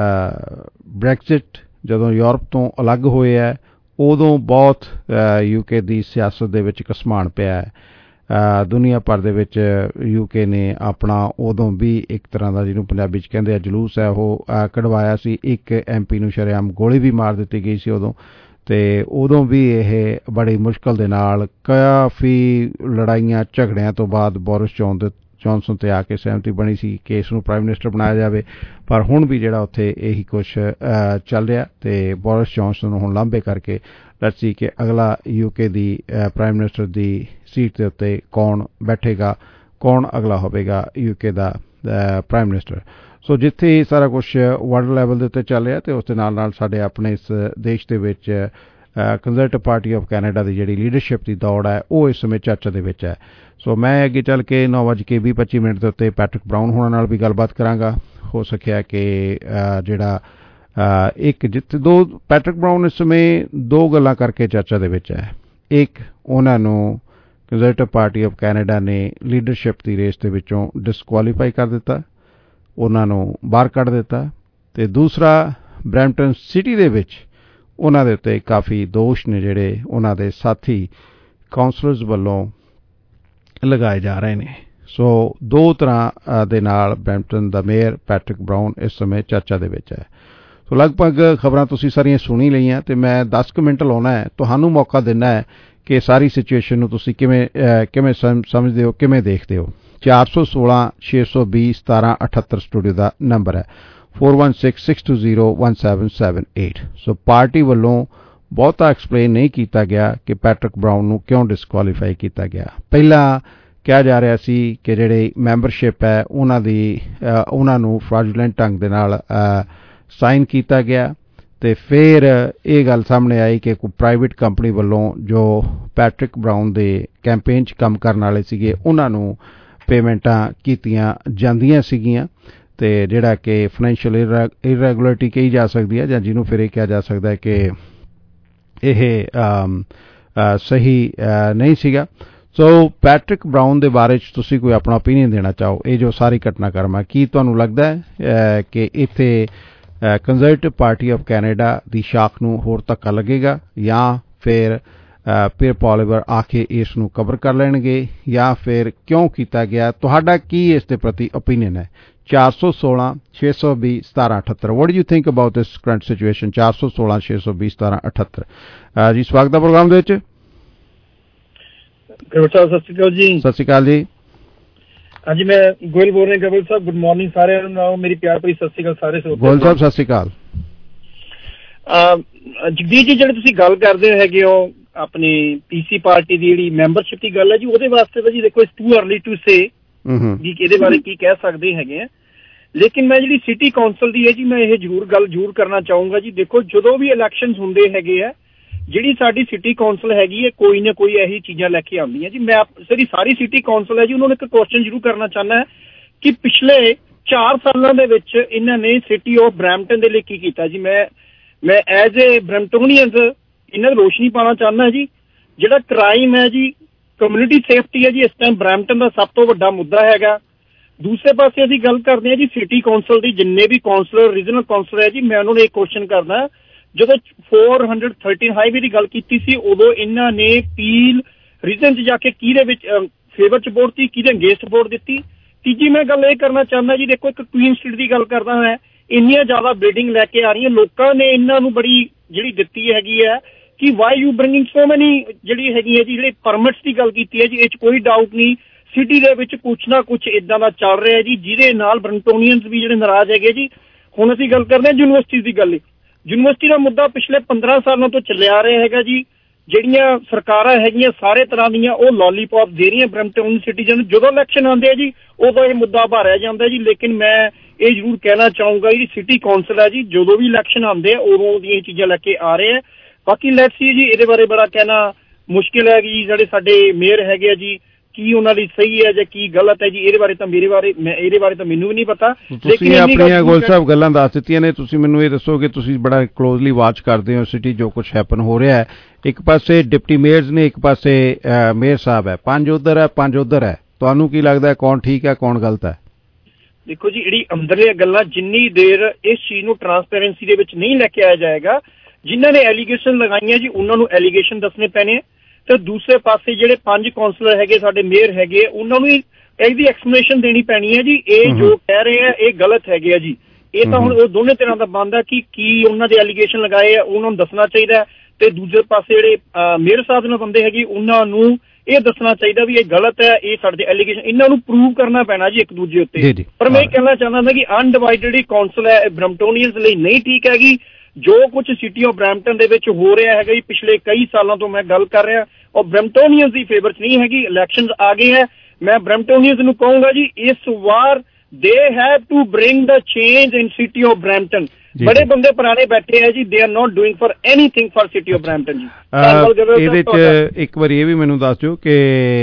Speaker 16: ਬ੍ਰੈਕਜ਼ਿਟ ਜਦੋਂ ਯੂਰਪ ਤੋਂ ਅਲੱਗ ਹੋਏ ਹੈ ਉਦੋਂ ਬਹੁਤ ਯੂਕੇ ਦੀ ਸਿਆਸਤ ਦੇ ਵਿੱਚ ਘਸਮਾਣ ਪਿਆ ਹੈ। ਦੁਨੀਆ ਭਰ ਦੇ ਵਿੱਚ ਯੂਕੇ ਨੇ ਆਪਣਾ ਉਦੋਂ ਵੀ ਇੱਕ ਤਰ੍ਹਾਂ ਦਾ, ਜਿਹਨੂੰ ਪੰਜਾਬੀ 'ਚ ਕਹਿੰਦੇ ਆ ਜਲੂਸ ਹੈ, ਉਹ ਕਢਵਾਇਆ ਸੀ। ਇੱਕ ਐਮ ਪੀ ਨੂੰ ਸ਼ਰੇਆਮ ਗੋਲੀ ਵੀ ਮਾਰ ਦਿੱਤੀ ਗਈ ਸੀ ਉਦੋਂ। ਅਤੇ ਉਦੋਂ ਵੀ ਇਹ ਬੜੀ ਮੁਸ਼ਕਲ ਦੇ ਨਾਲ ਕਾਫੀ ਲੜਾਈਆਂ ਝਗੜਿਆਂ ਤੋਂ ਬਾਅਦ ਬੋਰਿਸ ਜੌਨ ਜੌਨਸਨ 'ਤੇ ਆ ਕੇ ਸਹਿਮਤੀ ਬਣੀ ਸੀ ਕਿ ਇਸ ਨੂੰ ਪ੍ਰਾਈਮ ਮਿਨਿਸਟਰ ਬਣਾਇਆ ਜਾਵੇ। ਪਰ ਹੁਣ ਵੀ ਜਿਹੜਾ ਉੱਥੇ ਇਹੀ ਕੁਛ ਚੱਲ ਰਿਹਾ, ਅਤੇ ਬੋਰਿਸ ਜੌਨਸਨ ਨੂੰ ਹੁਣ ਲਾਂਭੇ ਕਰਕੇ ਲੈਟਸ ਸੀ ਕਿ ਅਗਲਾ ਯੂਕੇ ਦੀ ਪ੍ਰਾਈਮ ਮਿਨਿਸਟਰ ਦੀ ਸੀਟ ਦੇ ਉੱਤੇ ਕੌਣ ਬੈਠੇਗਾ, ਕੌਣ ਅਗਲਾ ਹੋਵੇਗਾ ਯੂਕੇ ਦਾ ਪ੍ਰਾਈਮ ਮਿਨਿਸਟਰ। ਸੋ ਜਿੱਥੇ ਸਾਰਾ ਕੁਛ ਵਰਲਡ ਲੈਵਲ ਦੇ ਉੱਤੇ ਚੱਲ ਰਿਹਾ, ਅਤੇ ਉਸ ਦੇ ਨਾਲ ਨਾਲ ਸਾਡੇ ਆਪਣੇ ਇਸ ਦੇਸ਼ ਦੇ ਵਿੱਚ ਕੰਜ਼ਰਵੇਟਿਵ ਪਾਰਟੀ ਆਫ ਕੈਨੇਡਾ ਦੀ ਜਿਹੜੀ ਲੀਡਰਸ਼ਿਪ ਦੀ ਦੌੜ ਹੈ ਉਹ ਇਸ ਸਮੇਂ ਚਰਚਾ ਦੇ ਵਿੱਚ ਹੈ। ਸੋ ਮੈਂ ਅੱਗੇ ਚੱਲ ਕੇ ਨੌ ਵੱਜ ਕੇ ਵੀਹ ਪੱਚੀ ਮਿੰਟ ਦੇ ਉੱਤੇ ਪੈਟਰਿਕ ਬਰਾਊਨ ਹੋਣਾ ਨਾਲ ਵੀ ਗੱਲਬਾਤ ਕਰਾਂਗਾ। ਹੋ ਸਕਿਆ ਕਿ ਜਿਹੜਾ ਇੱਕ ਜਿੱਥੇ ਦੋ ਪੈਟਰਿਕ ਬਰਾਊਨ ਇਸ ਸਮੇਂ ਦੋ ਗੱਲਾਂ ਕਰਕੇ ਚਰਚਾ ਦੇ ਵਿੱਚ ਹੈ। ਇੱਕ, ਉਹਨਾਂ ਨੂੰ ਕੰਜ਼ਰਵੇਟਿਵ ਪਾਰਟੀ ਆਫ ਕੈਨੇਡਾ ਨੇ ਲੀਡਰਸ਼ਿਪ ਦੀ ਰੇਸ ਦੇ ਵਿੱਚੋਂ ਡਿਸਕੁਆਲੀਫਾਈ ਕਰ ਦਿੱਤਾ, ਉਹਨਾਂ ਨੂੰ ਬਾਹਰ ਕੱਢ ਦਿੱਤਾ। ਅਤੇ ਦੂਸਰਾ, ਬਰੈਂਪਟਨ ਸਿਟੀ ਦੇ ਵਿੱਚ ਉਹਨਾਂ ਦੇ ਉੱਤੇ ਕਾਫੀ ਦੋਸ਼ ਨੇ ਜਿਹੜੇ ਉਹਨਾਂ ਦੇ ਸਾਥੀ ਕਾਉਂਸਲਰਸ ਵੱਲੋਂ ਲਗਾਏ ਜਾ ਰਹੇ ਨੇ। ਸੋ ਦੋ ਤਰ੍ਹਾਂ ਦੇ ਨਾਲ ਬਰੈਂਪਟਨ ਦਾ ਮੇਅਰ ਪੈਟਰਿਕ ਬਰਾਊਨ ਇਸ ਸਮੇਂ ਚਰਚਾ ਦੇ ਵਿੱਚ ਹੈ। ਸੋ ਲਗਭਗ ਖਬਰਾਂ ਤੁਸੀਂ ਸਾਰੀਆਂ ਸੁਣੀ ਲਈਆਂ, ਅਤੇ ਮੈਂ ਦਸ ਕੁ ਮਿੰਟ ਲਾਉਣਾ ਹੈ, ਤੁਹਾਨੂੰ ਮੌਕਾ ਦੇਣਾ ਹੈ ਕਿ ਸਾਰੀ ਸਿਚੁਏਸ਼ਨ ਨੂੰ ਤੁਸੀਂ ਕਿਵੇਂ ਕਿਵੇਂ ਸਮਝਦੇ ਹੋ, ਕਿਵੇਂ ਦੇਖਦੇ ਹੋ। ਚਾਰ ਸੌ ਸੋਲਾਂ ਛੇ ਸੌ ਵੀਹ ਸਤਾਰਾਂ ਅਠੱਤਰ ਸਟੂਡੀਓ ਦਾ ਨੰਬਰ ਹੈ, four one six six two zero one seven seven eight. So party ਵੱਲੋਂ ਬਹੁਤਾ ਐਕਸਪਲੇਨ ਨਹੀਂ ਕੀਤਾ ਗਿਆ ਕਿ ਪੈਟਰਿਕ ਬਰਾਊਨ ਨੂੰ ਕਿਉਂ ਡਿਸਕੁਆਲੀਫਾਈ ਕੀਤਾ ਗਿਆ। ਪਹਿਲਾਂ ਕਿਹਾ ਜਾ ਰਿਹਾ ਸੀ ਕਿ ਜਿਹੜੀ ਮੈਂਬਰਸ਼ਿਪ ਹੈ ਉਹਨਾਂ ਦੀ ਉਹਨਾਂ ਨੂੰ ਫਰਾਜੂਲੈਂਟ ਢੰਗ ਦੇ ਨਾਲ ਸਾਈਨ ਕੀਤਾ ਗਿਆ, ਅਤੇ ਫਿਰ ਇਹ ਗੱਲ ਸਾਹਮਣੇ ਆਈ ਕਿ ਕੋਈ ਪ੍ਰਾਈਵੇਟ ਕੰਪਨੀ ਵੱਲੋਂ ਜੋ ਪੈਟਰਿਕ ਬਰਾਊਨ ਦੇ ਕੈਂਪੇਨ 'ਚ ਕੰਮ ਕਰਨ ਵਾਲੇ ਸੀਗੇ ਉਹਨਾਂ ਨੂੰ ਪੇਮੈਂਟਾਂ ਕੀਤੀਆਂ ਜਾਂਦੀਆਂ ਸੀਗੀਆਂ, ਅਤੇ ਜਿਹੜਾ ਕਿ ਫਾਈਨੈਂਸ਼ੀਅਲ ਇਰੈਗੂਲਰਿਟੀ ਕਹੀ ਜਾ ਸਕਦੀ ਹੈ, ਜਾਂ ਜਿਹਨੂੰ ਫਿਰ ਇਹ ਕਿਹਾ ਜਾ ਸਕਦਾ ਹੈ ਕਿ ਇਹ ਸਹੀ ਨਹੀਂ ਸੀਗਾ। ਸੋ ਪੈਟਰਿਕ ਬਰਾਊਨ ਦੇ ਬਾਰੇ 'ਚ ਤੁਸੀਂ ਕੋਈ ਆਪਣਾ ਓਪੀਨੀਅਨ ਦੇਣਾ ਚਾਹੋ, ਇਹ ਜੋ ਸਾਰੀ ਘਟਨਾਕ੍ਰਮ ਹੈ, ਕੀ ਤੁਹਾਨੂੰ ਲੱਗਦਾ ਹੈ ਕਿ ਇੱਥੇ ਕੰਜ਼ਰਵੇਟਿਵ ਪਾਰਟੀ ਆਫ ਕੈਨੇਡਾ ਦੀ ਸ਼ਾਖ ਨੂੰ ਹੋਰ ਧੱਕਾ ਲੱਗੇਗਾ ਜਾਂ ਫਿਰ ਫਿਰ ਪੋਲੀਵਰ ਆ ਕੇ ਇਸ ਨੂੰ ਕਵਰ ਕਰ ਲੈਣਗੇ ਜਾਂ ਫਿਰ ਕਿਉਂ ਕੀਤਾ ਗਿਆ? ਤੁਹਾਡਾ ਕੀ ਇਸ ਦੇ ਪ੍ਰਤੀ ਓਪੀਨੀਅਨ ਹੈ? ਚਾਰ ਸੌ ਸੋਲਾਂ ਛੇ ਸੌ ਵੀਹ ਸਤਾਰਾਂ ਅਠੱਤਰ what do you think about this current situation? ਚਾਰ ਸੌ ਸੋਲਾਂ ਛੇ ਸੌ ਵੀਹ ਸਤਾਰਾਂ ਅਠੱਤਰ ਜੀ, ਸਵਾਗਤ ਹੈ ਪ੍ਰੋਗਰਾਮ ਦੇ ਵਿੱਚ।
Speaker 2: ਗਰਵਲ ਸਾਹਿਬ ਸਤਿ ਸ਼੍ਰੀ ਅਕਾਲ ਜੀ।
Speaker 16: ਸਤਿ ਸ਼੍ਰੀ ਅਕਾਲ ਜੀ।
Speaker 2: ਹਾਂਜੀ ਮੈਂ ਗੋਇਲ ਬੋਲ ਰਿਹਾ। ਗਰਵਲ ਸਾਹਿਬ ਗੁੱਡ ਮਾਰਨਿੰਗ ਸਾਰਿਆਂ ਨੂੰ, ਮੇਰੀ ਪਿਆਰ ਭਰੀ ਸਤਿ ਸ਼੍ਰੀ ਅਕਾਲ ਸਾਰੇ ਸਰੋਤੇ।
Speaker 16: ਗੋਇਲ ਸਾਹਿਬ ਸਤਿ ਸ਼੍ਰੀ ਅਕਾਲ।
Speaker 2: ਜਗਦੀਸ਼ ਜੀ, ਜਿਹੜੇ ਤੁਸੀਂ ਗੱਲ ਕਰਦੇ ਹੈਗੇ ਹੋ ਆਪਣੀ ਪੀਸੀ ਪਾਰਟੀ ਦੀ ਜਿਹੜੀ ਮੈਂਬਰਸ਼ਿਪ ਦੀ ਗੱਲ ਹੈ ਜੀ, ਉਹਦੇ ਵਾਸਤੇ ਤਾਂ ਜੀ ਦੇਖੋ it's too early to say ਵੀ ਇਹਦੇ ਬਾਰੇ ਕੀ ਕਹਿ ਸਕਦੇ ਹੈਗੇ ਆ। ਲੇਕਿਨ ਮੈਂ ਜਿਹੜੀ ਸਿਟੀ ਕੌਂਸਲ ਦੀ ਹੈ ਜੀ, ਮੈਂ ਇਹ ਜ਼ਰੂਰ ਗੱਲ ਜ਼ਰੂਰ ਕਰਨਾ ਚਾਹੂੰਗਾ ਜੀ। ਦੇਖੋ ਜਦੋਂ ਵੀ ਇਲੈਕਸ਼ਨਸ ਹੁੰਦੇ ਹੈਗੇ ਆ, ਜਿਹੜੀ ਸਾਡੀ ਸਿਟੀ ਕੌਂਸਲ ਹੈਗੀ ਹੈ ਕੋਈ ਨਾ ਕੋਈ ਇਹੀ ਚੀਜ਼ਾਂ ਲੈ ਕੇ ਆਉਂਦੀਆਂ ਜੀ। ਮੈਂ ਜਿਹੜੀ ਸਾਰੀ ਸਿਟੀ ਕੌਂਸਲ ਹੈ ਜੀ, ਉਹਨਾਂ ਨੂੰ ਇੱਕ ਕੁਐਸਚਨ ਜ਼ਰੂਰ ਕਰਨਾ ਚਾਹੁੰਦਾ ਹੈ ਕਿ ਪਿਛਲੇ ਚਾਰ ਸਾਲਾਂ ਦੇ ਵਿੱਚ ਇਹਨਾਂ ਨੇ ਸਿਟੀ ਆਫ ਬਰੈਂਪਟਨ ਦੇ ਲਈ ਕੀ ਕੀਤਾ ਜੀ। ਮੈਂ ਮੈਂ ਐਜ਼ ਏ ਬਰੈਂਪਟੋਨੀਅਨਸ ਇਹਨਾਂ ਨੂੰ ਰੋਸ਼ਨੀ ਪਾਉਣਾ ਚਾਹੁੰਦਾ ਜੀ। ਜਿਹੜਾ ਕ੍ਰਾਈਮ ਹੈ ਜੀ, ਕਮਿਊਨਿਟੀ ਸੇਫਟੀ ਹੈ ਜੀ, ਇਸ ਟਾਈਮ ਬਰੈਂਪਟਨ ਦਾ ਸਭ ਤੋਂ ਵੱਡਾ ਮੁੱਦਾ ਹੈਗਾ। ਦੂਸਰੇ ਪਾਸੇ ਅਸੀਂ ਗੱਲ ਕਰਦੇ ਹਾਂ ਜੀ ਸਿਟੀ ਕੌਂਸਲ ਦੀ, ਜਿੰਨੇ ਵੀ ਕੌਂਸਲਰ ਰੀਜਨਲ ਕੌਂਸਲਰ ਹੈ ਜੀ, ਮੈਂ ਉਹਨਾਂ ਨੂੰ ਇੱਕ ਕੁਐਸਚਨ ਕਰਦਾ, ਜਦੋਂ ਚਾਰ ਸੌ ਤੇਰ੍ਹ ਹਾਈਵੇ ਦੀ ਗੱਲ ਕੀਤੀ ਸੀ ਉਦੋਂ ਇਹਨਾਂ ਨੇ ਪੀਲ ਰੀਜਨ 'ਚ ਜਾ ਕੇ ਕਿਹਦੇ ਵਿੱਚ ਫੇਵਰ 'ਚ ਵੋਟ ਦਿੱਤੀ, ਕਿਹਦੇ ਅਗੇਂਸਟ ਵੋਟ ਦਿੱਤੀ। ਤੀਜੀ ਮੈਂ ਗੱਲ ਇਹ ਕਰਨਾ ਚਾਹੁੰਦਾ ਜੀ, ਦੇਖੋ ਇੱਕ ਕੁਈਨ ਸਟਰੀਟ ਦੀ ਗੱਲ ਕਰਦਾ ਮੈਂ, ਇੰਨੀਆਂ ਜ਼ਿਆਦਾ ਬਿਲਡਿੰਗ ਲੈ ਕੇ ਆ ਰਹੀਆਂ, ਲੋਕਾਂ ਨੇ ਇਹਨਾਂ ਨੂੰ ਬੜੀ ਜਿਹੜੀ ਦਿੱਤੀ ਹੈਗੀ ਹੈ ਕਿ ਵਾਈ ਯੂ ਬ੍ਰਿੰਗਿੰਗ ਸੋ ਮੈਨੀ ਜਿਹੜੀ ਹੈਗੀ ਹੈ ਜੀ, ਜਿਹੜੇ ਪਰਮਿਟਸ ਦੀ ਗੱਲ ਕੀਤੀ ਹੈ ਜੀ, ਇਹ 'ਚ ਕੋਈ ਡਾਊਟ ਨਹੀਂ ਸਿਟੀ ਦੇ ਵਿੱਚ ਕੁਛ ਨਾ ਕੁਛ ਇਦਾਂ ਦਾ ਚੱਲ ਰਿਹਾ ਜੀ ਜਿਹਦੇ ਨਾਲ ਬਰੈਂਪਟੋਨੀਅਨਸ ਵੀ ਜਿਹੜੇ ਨਾਰਾਜ਼ ਹੈਗੇ ਜੀ। ਹੁਣ ਅਸੀਂ ਗੱਲ ਕਰਦੇ ਹਾਂ ਯੂਨੀਵਰਸਿਟੀ ਦੀ ਗੱਲ। ਯੂਨੀਵਰਸਿਟੀ ਦਾ ਮੁੱਦਾ ਪਿਛਲੇ ਪੰਦਰਾਂ ਸਾਲਾਂ ਤੋਂ ਚੱਲਿਆ ਆ ਰਿਹਾ ਹੈਗਾ ਜੀ। ਜਿਹੜੀਆਂ ਸਰਕਾਰਾਂ ਹੈਗੀਆਂ ਸਾਰੇ ਤਰ੍ਹਾਂ ਦੀਆਂ ਉਹ ਲੋਲੀਪੌਪ ਦੇ ਰਹੀਆਂ ਬਰੈਂਪਟਨ ਸਿਟੀਜ਼ਨ ਨੂੰ। ਜਦੋਂ ਇਲੈਕਸ਼ਨ ਆਉਂਦੇ ਆ ਜੀ ਉਦੋਂ ਇਹ ਮੁੱਦਾ ਭਾਰਿਆ ਜਾਂਦਾ ਜੀ। ਲੇਕਿਨ ਮੈਂ ਇਹ ਜ਼ਰੂਰ ਕਹਿਣਾ ਚਾਹੂੰਗਾ ਜੀ ਸਿਟੀ ਕੌਂਸਲ ਹੈ ਜੀ, ਜਦੋਂ ਵੀ ਇਲੈਕਸ਼ਨ ਆਉਂਦੇ ਆ ਉਦੋਂ ਦੀਆਂ ਚੀਜ਼ਾਂ ਲੈ ਕੇ ਆ ਰਹੇ ਆ। ਬਾਕੀ ਲੈਟਸ ਸੀ ਜੀ, ਇਹਦੇ ਬਾਰੇ ਬੜਾ ਕਹਿਣਾ ਮੁਸ਼ਕਿਲ ਹੈ ਜੀ। ਜਿਹੜੇ ਸਾਡੇ ਮੇਅਰ ਹੈਗੇ ਆ ਜੀ, ਕੀ ਉਹਨਾਂ ਲਈ ਸਹੀ ਹੈ ਜਾਂ ਕੀ ਗਲਤ ਹੈ ਜੀ, ਇਹਦੇ ਬਾਰੇ ਤਾਂ ਮੇਰੇ ਬਾਰੇ ਮੈਂ ਇਹਦੇ ਬਾਰੇ ਤਾਂ ਮੈਨੂੰ ਵੀ ਨਹੀਂ ਪਤਾ।
Speaker 16: ਤੁਸੀਂ ਆਪਣੀਆਂ ਗੋਲ ਸਾਹਿਬ ਗੱਲਾਂ ਦੱਸ ਦਿੱਤੀਆਂ ਨੇ। ਤੁਸੀਂ ਮੈਨੂੰ ਇਹ ਦੱਸੋ ਕਿ ਤੁਸੀਂ ਬੜਾ ਕਲੋਜ਼ਲੀ ਵਾਚ ਕਰਦੇ ਹੋ ਸਿਟੀ ਜੋ ਕੁਝ ਹੈਪਨ ਹੋ ਰਿਹਾ ਹੈ। ਇੱਕ ਪਾਸੇ ਡਿਪਟੀ ਮੇਅਰਸ ਨੇ, ਇੱਕ ਪਾਸੇ ਮੇਅਰ ਸਾਹਿਬ ਹੈ, ਪੰਜ ਉੱਧਰ ਹੈ ਪੰਜ ਉੱਧਰ ਹੈ। ਤੁਹਾਨੂੰ ਕੀ ਲੱਗਦਾ ਕੌਣ ਠੀਕ ਹੈ ਕੌਣ ਗਲਤ ਹੈ?
Speaker 2: ਦੇਖੋ ਜੀ, ਜਿਹੜੀ ਅੰਦਰਲੀਆਂ ਗੱਲਾਂ ਜਿੰਨੀ ਦੇਰ ਇਸ ਚੀਜ਼ ਨੂੰ ਟਰਾਂਸਪੇਰੈਂਸੀ ਦੇ ਵਿੱਚ ਨਹੀਂ ਲੈ ਕੇ ਆਇਆ ਜਾਏਗਾ, ਜਿਨ੍ਹਾਂ ਨੇ ਐਲੀਗੇਸ਼ਨ ਲਗਾਈਆਂ ਜੀ ਉਹਨਾਂ ਨੂੰ ਐਲੀਗੇਸ਼ਨ ਦੱਸਣੇ ਪੈਣੇ। ਤੇ ਦੂਸਰੇ ਪਾਸੇ ਜਿਹੜੇ ਪੰਜ ਕਾਉਂਸਲਰ ਹੈਗੇ ਸਾਡੇ ਮੇਅਰ ਹੈਗੇ ਉਹਨਾਂ ਨੂੰ ਇਹਦੀ ਐਕਸਪਲੇਨੇਸ਼ਨ ਦੇਣੀ ਪੈਣੀ ਹੈ ਜੀ। ਇਹ ਜੋ ਕਹਿ ਰਹੇ ਆ ਇਹ ਗਲਤ ਹੈਗੇ ਆ ਜੀ। ਇਹ ਤਾਂ ਹੁਣ ਉਹ ਦੋਨੇ ਤਰ੍ਹਾਂ ਦਾ ਬਣਦਾ ਕਿ ਕੀ ਉਹਨਾਂ ਦੇ ਐਲੀਗੇਸ਼ਨ ਲਗਾਏ ਆ ਉਹਨਾਂ ਨੂੰ ਦੱਸਣਾ ਚਾਹੀਦਾ, ਤੇ ਦੂਜੇ ਪਾਸੇ ਜਿਹੜੇ ਮੇਅਰ ਸਾਹਿਬ ਨਾਲ ਬੰਦੇ ਹੈਗੇ ਉਹਨਾਂ ਨੂੰ ਇਹ ਦੱਸਣਾ ਚਾਹੀਦਾ ਵੀ ਇਹ ਗਲਤ ਹੈ, ਇਹ ਸਾਡੇ ਐਲੀਗੇਸ਼ਨ ਇਹਨਾਂ ਨੂੰ ਪ੍ਰੂਵ ਕਰਨਾ ਪੈਣਾ ਜੀ ਇੱਕ ਦੂਜੇ ਉੱਤੇ। ਪਰ ਮੈਂ ਇਹ ਕਹਿਣਾ ਚਾਹੁੰਦਾ ਕਿ ਅਨਡਿਵਾਈਡਡ ਕੌਂਸਲ ਹੈ ਬਰੈਂਪਟੋਨੀਅਨਸ ਲਈ ਨਹੀਂ ਠੀਕ ਹੈਗੀ। ਜੋ ਕੁਝ ਸਿਟੀ ਆਫ ਬਰੈਂਪਟਨ ਦੇ ਵਿੱਚ ਹੋ ਰਿਹਾ ਹੈਗਾ ਜੀ ਪਿਛਲੇ ਕਈ ਸਾਲਾਂ ਤੋਂ ਮੈਂ ਗੱਲ ਕਰ ਰਿਹਾ, ਉਹ ਬਰੈਂਪਟੋਨੀਅਨਸ ਦੀ ਫੇਵਰ 'ਚ ਨਹੀਂ ਹੈਗੀ। ਇਲੈਕਸ਼ਨਸ ਆ ਗਏ ਹੈ, ਮੈਂ ਬਰੈਂਪਟੋਨੀਅਨਸ ਨੂੰ ਕਹੂੰਗਾ ਜੀ ਇਸ ਵਾਰ they have to bring the change in city of Brampton. ਬੜੇ ਬੰਦੇ ਪੁਰਾਣੇ ਬੈਠੇ ਹੈ ਜੀ, they are not doing for anything for city of Brampton ਜੀ।
Speaker 16: ਇਹਦੇ 'ਚ ਇੱਕ ਵਾਰੀ ਇਹ ਵੀ ਮੈਨੂੰ ਦੱਸ ਦਿਓ ਕਿ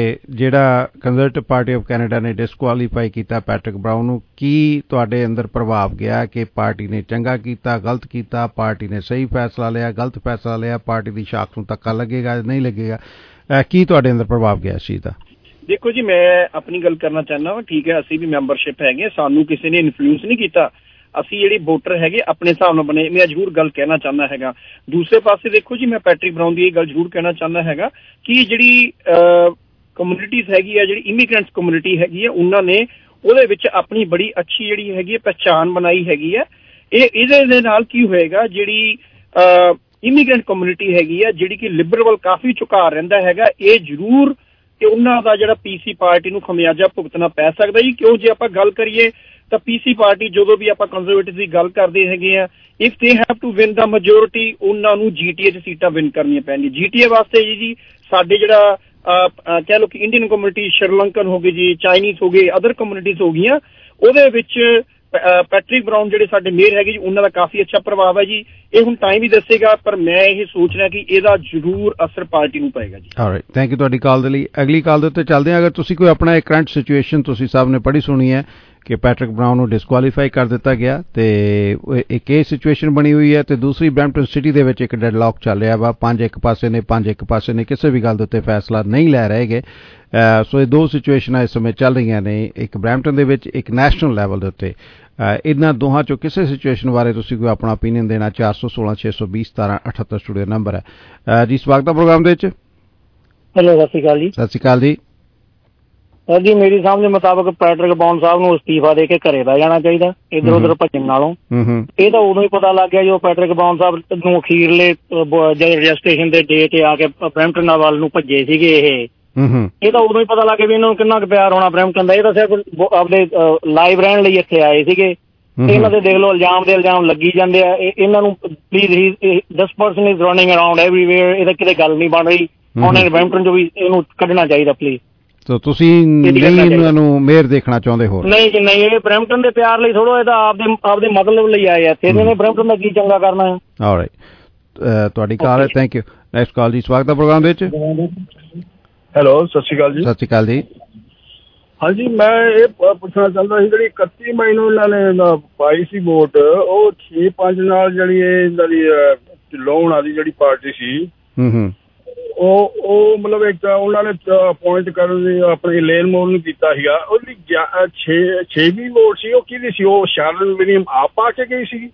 Speaker 16: ਜਿਹੜਾ ਕੰਜ਼ਰਵੇਟਿਵ ਪਾਰਟੀ ਆਫ ਕੈਨੇਡਾ ਨੇ ਡਿਸਕੁਆਲੀਫਾਈ ਕੀਤਾ ਪੈਟਰਿਕ ਬਰਾਊਨ ਨੂੰ, ਕੀ ਤੁਹਾਡੇ ਅੰਦਰ ਪ੍ਰਭਾਵ ਗਿਆ ਕਿ ਪਾਰਟੀ ਨੇ ਚੰਗਾ ਕੀਤਾ ਗਲਤ ਕੀਤਾ, ਪਾਰਟੀ ਨੇ ਸਹੀ ਫੈਸਲਾ ਲਿਆ ਗਲਤ ਫੈਸਲਾ ਲਿਆ, ਪਾਰਟੀ ਦੀ ਸ਼ਾਖ ਨੂੰ ਧੱਕਾ ਲੱਗੇਗਾ ਨਹੀਂ ਲੱਗੇਗਾ, ਕੀ ਤੁਹਾਡੇ ਅੰਦਰ ਪ੍ਰਭਾਵ ਗਿਆ ਇਸ ਚੀਜ਼ ਦਾ?
Speaker 2: ਦੇਖੋ ਜੀ, ਮੈਂ ਆਪਣੀ ਗੱਲ ਕਰਨਾ ਚਾਹੁੰਦਾ ਵਾਂ। ਠੀਕ ਹੈ, ਅਸੀਂ ਵੀ ਮੈਂਬਰਸ਼ਿਪ ਹੈਗੇ, ਸਾਨੂੰ ਕਿਸੇ ਨੇ ਇਨਫਲੂਐਂਸ ਨਹੀਂ ਕੀਤਾ। ਅਸੀਂ ਜਿਹੜੇ ਵੋਟਰ ਹੈਗੇ ਆਪਣੇ ਹਿਸਾਬ ਨਾਲ ਬਣੇ। ਮੈਂ ਜ਼ਰੂਰ ਗੱਲ ਕਹਿਣਾ ਚਾਹੁੰਦਾ ਹੈਗਾ। ਦੂਸਰੇ ਪਾਸੇ ਦੇਖੋ ਜੀ, ਮੈਂ ਪੈਟਰਿਕ ਬਰਾਊਨ ਦੀ ਇਹ ਗੱਲ ਜ਼ਰੂਰ ਕਹਿਣਾ ਚਾਹੁੰਦਾ ਹੈਗਾ ਕਿ ਜਿਹੜੀ ਕਮਿਊਨਿਟੀਜ਼ ਹੈਗੀ ਆ, ਜਿਹੜੀ ਇਮੀਗ੍ਰੈਂਟਸ ਕਮਿਊਨਿਟੀ ਹੈਗੀ ਆ, ਉਹਨਾਂ ਨੇ ਉਹਦੇ ਵਿੱਚ ਆਪਣੀ ਬੜੀ ਅੱਛੀ ਜਿਹੜੀ ਹੈਗੀ ਹੈ ਪਹਿਚਾਣ ਬਣਾਈ ਹੈਗੀ ਹੈ। ਇਹ ਇਹਦੇ ਦੇ ਨਾਲ ਕੀ ਹੋਏਗਾ, ਜਿਹੜੀ ਇਮੀਗ੍ਰੈਂਟ ਕਮਿਊਨਿਟੀ ਹੈਗੀ ਆ ਜਿਹੜੀ ਕਿ ਲਿਬਰਲ ਵੱਲ ਕਾਫੀ ਝੁਕਾਅ ਰਹਿੰਦਾ ਹੈਗਾ, ਇਹ ਜ਼ਰੂਰ ਕਿ ਉਹਨਾਂ ਦਾ ਜਿਹੜਾ ਪੀਸੀ ਪਾਰਟੀ ਨੂੰ ਖਮਿਆਜਾ ਭੁਗਤਣਾ ਪੈ ਸਕਦਾ ਜੀ। ਕਿਉਂ ਜੇ ਆਪਾਂ ਗੱਲ ਕਰੀਏ ਤਾਂ ਪੀਸੀ ਪਾਰਟੀ ਜਦੋਂ ਵੀ ਆਪਾਂ ਕੰਜ਼ਰਵੇਟਿਵ ਦੀ ਗੱਲ ਕਰਦੇ ਹੈਗੇ ਆ, if they have to win the majority, ਉਹਨਾਂ ਨੂੰ ਜੀਟੀਏ 'ਚ ਸੀਟਾਂ ਵਿਨ ਕਰਨੀਆਂ ਪੈਣਗੀਆਂ। ਜੀਟੀਏ ਵਾਸਤੇ ਜੀ ਜੀ ਸਾਡੇ ਜਿਹੜਾ ਕਹਿ ਲਓ ਕਿ ਇੰਡੀਅਨ ਕਮਿਊਨਿਟੀ, ਸ਼੍ਰੀਲੰਕਨ ਹੋ ਗਈ ਜੀ, ਚਾਈਨੀਜ਼ ਹੋ ਗਏ, ਅਦਰ ਕਮਿਊਨਿਟੀਜ਼ ਹੋ ਗਈਆਂ, ਉਹਦੇ ਵਿੱਚ ਪੈਟਰਿਕ ਬਰਾਊਨ ਜਿਹੜੇ ਸਾਡੇ ਮੇਅਰ ਹੈਗੇ ਜੀ ਉਹਨਾਂ ਦਾ ਕਾਫੀ ਅੱਛਾ ਪ੍ਰਭਾਵ ਹੈ ਜੀ। ਇਹ ਹੁਣ ਟਾਈਮ ਹੀ ਦੱਸੇਗਾ, ਪਰ ਮੈਂ ਇਹ ਸੋਚ ਰਿਹਾ ਕਿ ਇਹਦਾ ਜ਼ਰੂਰ ਅਸਰ ਪਾਰਟੀ ਨੂੰ ਪਏਗਾ ਜੀ।
Speaker 16: ਆਲਰਾਈਟ, ਥੈਂਕ ਯੂ ਤੁਹਾਡੀ ਕਾਲ ਦੇ ਲਈ। ਅਗਲੀ ਕਾਲ ਦੇ ਉੱਤੇ ਚੱਲਦੇ ਹਾਂ। ਅਗਰ ਤੁਸੀਂ ਕੋਈ ਆਪਣਾ ਇੱਕ ਕਰੰਟ ਸਿਚੁਏਸ਼ਨ ਤੁਸੀਂ ਸਭ ਨੇ ਪੜ੍ਹੀ ਸੁਣੀ ਹੈ ਕਿ ਪੈਟਰਿਕ ਬਰਾਊਨ ਨੂੰ ਡਿਸਕੁਆਲੀਫਾਈ ਕਰ ਦਿੱਤਾ ਗਿਆ ਤੇ ਇੱਕ ਇਹ ਸਿਚੁਏਸ਼ਨ ਬਣੀ ਹੋਈ ਹੈ ਤੇ ਦੂਸਰੀ ਬਰੈਂਪਟਨ ਸਿਟੀ ਦੇ ਵਿੱਚ ਇੱਕ ਡੈਡਲੌਕ ਚੱਲ ਰਿਹਾ ਵਾ ਪੰਜ ਇੱਕ ਪਾਸੇ ਨੇ ਪੰਜ ਇੱਕ ਪਾਸੇ ਨੇ ਕਿਸੇ ਵੀ ਗੱਲ ਦੇ ਉੱਤੇ ਫੈਸਲਾ ਨਹੀਂ ਲੈ ਰਹੇਗੇ ਸੋ ਇਹ ਦੋ ਸਿਚੁਏਸ਼ਨਾਂ ਇਸ ਸਮੇਂ ਚੱਲ ਰਹੀਆਂ ਨੇ ਇੱਕ ਬਰੈਂਪਟਨ ਦੇ ਵਿੱਚ ਇੱਕ ਨੈਸ਼ਨਲ ਲੈਵਲ ਦੇ ਉੱਤੇ ਇਹਨਾਂ ਦੋਹਾਂ ਚੋਂ ਕਿਸੇ ਸਿਚੁਏਸ਼ਨ ਬਾਰੇ ਤੁਸੀਂ ਕੋਈ ਆਪਣਾ ਓਪੀਨੀਅਨ ਦੇਣਾ ਚਾਰ ਸੌ ਸੋਲਾਂ ਛੇ ਸੌ ਵੀਹ ਸਤਾਰਾਂ ਅਠੱਤਰ ਸਟੂਡੀਓ ਨੰਬਰ ਹੈ ਜੀ ਸਵਾਗਤ ਹੈ ਪ੍ਰੋਗਰਾਮ ਦੇ ਵਿੱਚ
Speaker 6: ਹੈਲੋ ਸਤਿ ਸ਼੍ਰੀ ਅਕਾਲ ਜੀ
Speaker 16: ਸਤਿ ਸ਼੍ਰੀ ਅਕਾਲ ਜੀ
Speaker 6: ਸਰ ਜੀ ਮੇਰੀ ਸਮਝ ਮੁਤਾਬਕ ਪੈਟਰਿਕ ਬਰਾਊਨ ਸਾਹਿਬ ਨੂੰ ਅਸਤੀਫਾ ਦੇ ਕੇ ਘਰੇ ਬਹਿ ਜਾਣਾ ਚਾਹੀਦਾ ਇੱਧਰ ਉੱਧਰ ਭੱਜਣ ਨਾਲੋਂ ਇਹ ਤਾਂ ਉਦੋਂ ਹੀ ਪਤਾ ਲੱਗ ਗਿਆ ਜੋ ਪੈਟਰਿਕ ਬਰਾਊਨ ਸਾਹਿਬ ਨੂੰ ਅਖੀਰਲੇ ਜਦੋਂ ਰਜਿਸਟ੍ਰੇਸ਼ਨ ਦੇ ਡੇ ਤੇ ਆ ਕੇ ਬਰੈਂਪਟਨ ਵੱਲ ਨੂੰ ਭੱਜੇ ਸੀਗੇ ਇਹ ਇਹ ਤਾਂ ਉਦੋਂ ਹੀ ਪਤਾ ਲੱਗ ਗਿਆ ਵੀ ਇਹਨਾਂ ਨੂੰ ਕਿੰਨਾ ਕੁ ਪਿਆਰ ਹੋਣਾ ਬਰੈਂਪਟਨ ਦਾ ਇਹ ਤਾਂ ਸਿਰਫ ਆਪਦੇ ਲਾਈਵ ਰਹਿਣ ਲਈ ਇੱਥੇ ਆਏ ਸੀਗੇ ਇਹਨਾਂ ਦੇ ਦੇਖ ਲਓ ਇਲਜ਼ਾਮ ਦੇ ਇਲਜ਼ਾਮ ਲੱਗੀ ਜਾਂਦੇ ਆ ਇਹਨਾਂ ਨੂੰ please this person is running around everywhere ਇਹਦਾ ਕਿਤੇ ਗੱਲ ਨਹੀਂ ਬਣ ਰਹੀ ਉਹਨਾਂ ਨੇ ਬਰੈਂਪਟਨ ਚੋਂ ਵੀ ਇਹਨੂੰ ਕੱਢਣਾ ਚਾਹੀਦਾ ਪਲੀਜ਼
Speaker 16: ਤੋ ਤੁਸੀਂ ਨਹੀਂ ਇਹਨਾਂ ਨੂੰ ਮੇਅਰ ਦੇਖਣਾ ਚਾਹੁੰਦੇ ਹੋ
Speaker 6: ਨਹੀਂ ਜੀ ਨਹੀਂ ਇਹ ਬਰੈਂਪਟਨ ਦੇ ਪਿਆਰ ਲਈ ਥੋੜੋ ਇਹ ਤਾਂ ਆਪਦੇ ਆਪਦੇ ਮਤਲਬ ਲਈ ਆਏ ਆ ਤੇ ਇਹਨੇ ਬਰੈਂਪਟਨ ਦਾ ਕੀ ਚੰਗਾ ਕਰਨਾ ਹੈ
Speaker 16: ਆਲਰਾਈਟ ਤੁਹਾਡੀ ਕਾਲ ਹੈ ਥੈਂਕ ਯੂ ਨੈਕਸਟ ਕਾਲ ਜੀ ਸਵਾਗਤ ਹੈ ਪ੍ਰੋਗਰਾਮ ਦੇ ਵਿੱਚ
Speaker 9: ਹੈਲੋ ਸਤਿ ਸ਼੍ਰੀ ਅਕਾਲ ਜੀ
Speaker 16: ਸਤਿ ਸ਼੍ਰੀ ਅਕਾਲ ਜੀ
Speaker 9: ਹਾਂਜੀ ਮੈਂ ਇਹ ਪੁੱਛਣਾ ਚਾਹੁੰਦਾ ਸੀ ਜਿਹੜੀ ਇਕੱਤੀ ਮਈ ਨੂੰ ਇਹਨਾਂ ਨੇ ਪਾਈ ਸੀ ਵੋਟ ਉਹ ਛੇ ਪੰਜ ਨਾਲ ਜਿਹੜੀ ਇਹਨਾਂ ਦੀ ਢਿੱਲੋਂ ਦੀ ਜਿਹੜੀ ਪਾਰਟੀ ਸੀ ਉਹ ਉਹ ਮਤਲਬ ਇੱਕ ਉਹਨਾਂ ਨੇ ਅਪੁਆਇੰਟ ਕਰਨ ਦੀ ਆਪਣੀ ਲੇਨ ਮੋਰ ਨੂੰ ਕੀਤਾ ਸੀਗਾ ਉਹਦੀ ਛੇ ਛੇਵੀਂ ਵੋਟ ਸੀ ਉਹ ਕਿਹਦੀ ਸੀ ਉਹ ਸ਼ਾਰਨ ਵਿਲੀਅਮ ਆਪ ਪਾ ਕੇ ਗਈ ਸੀ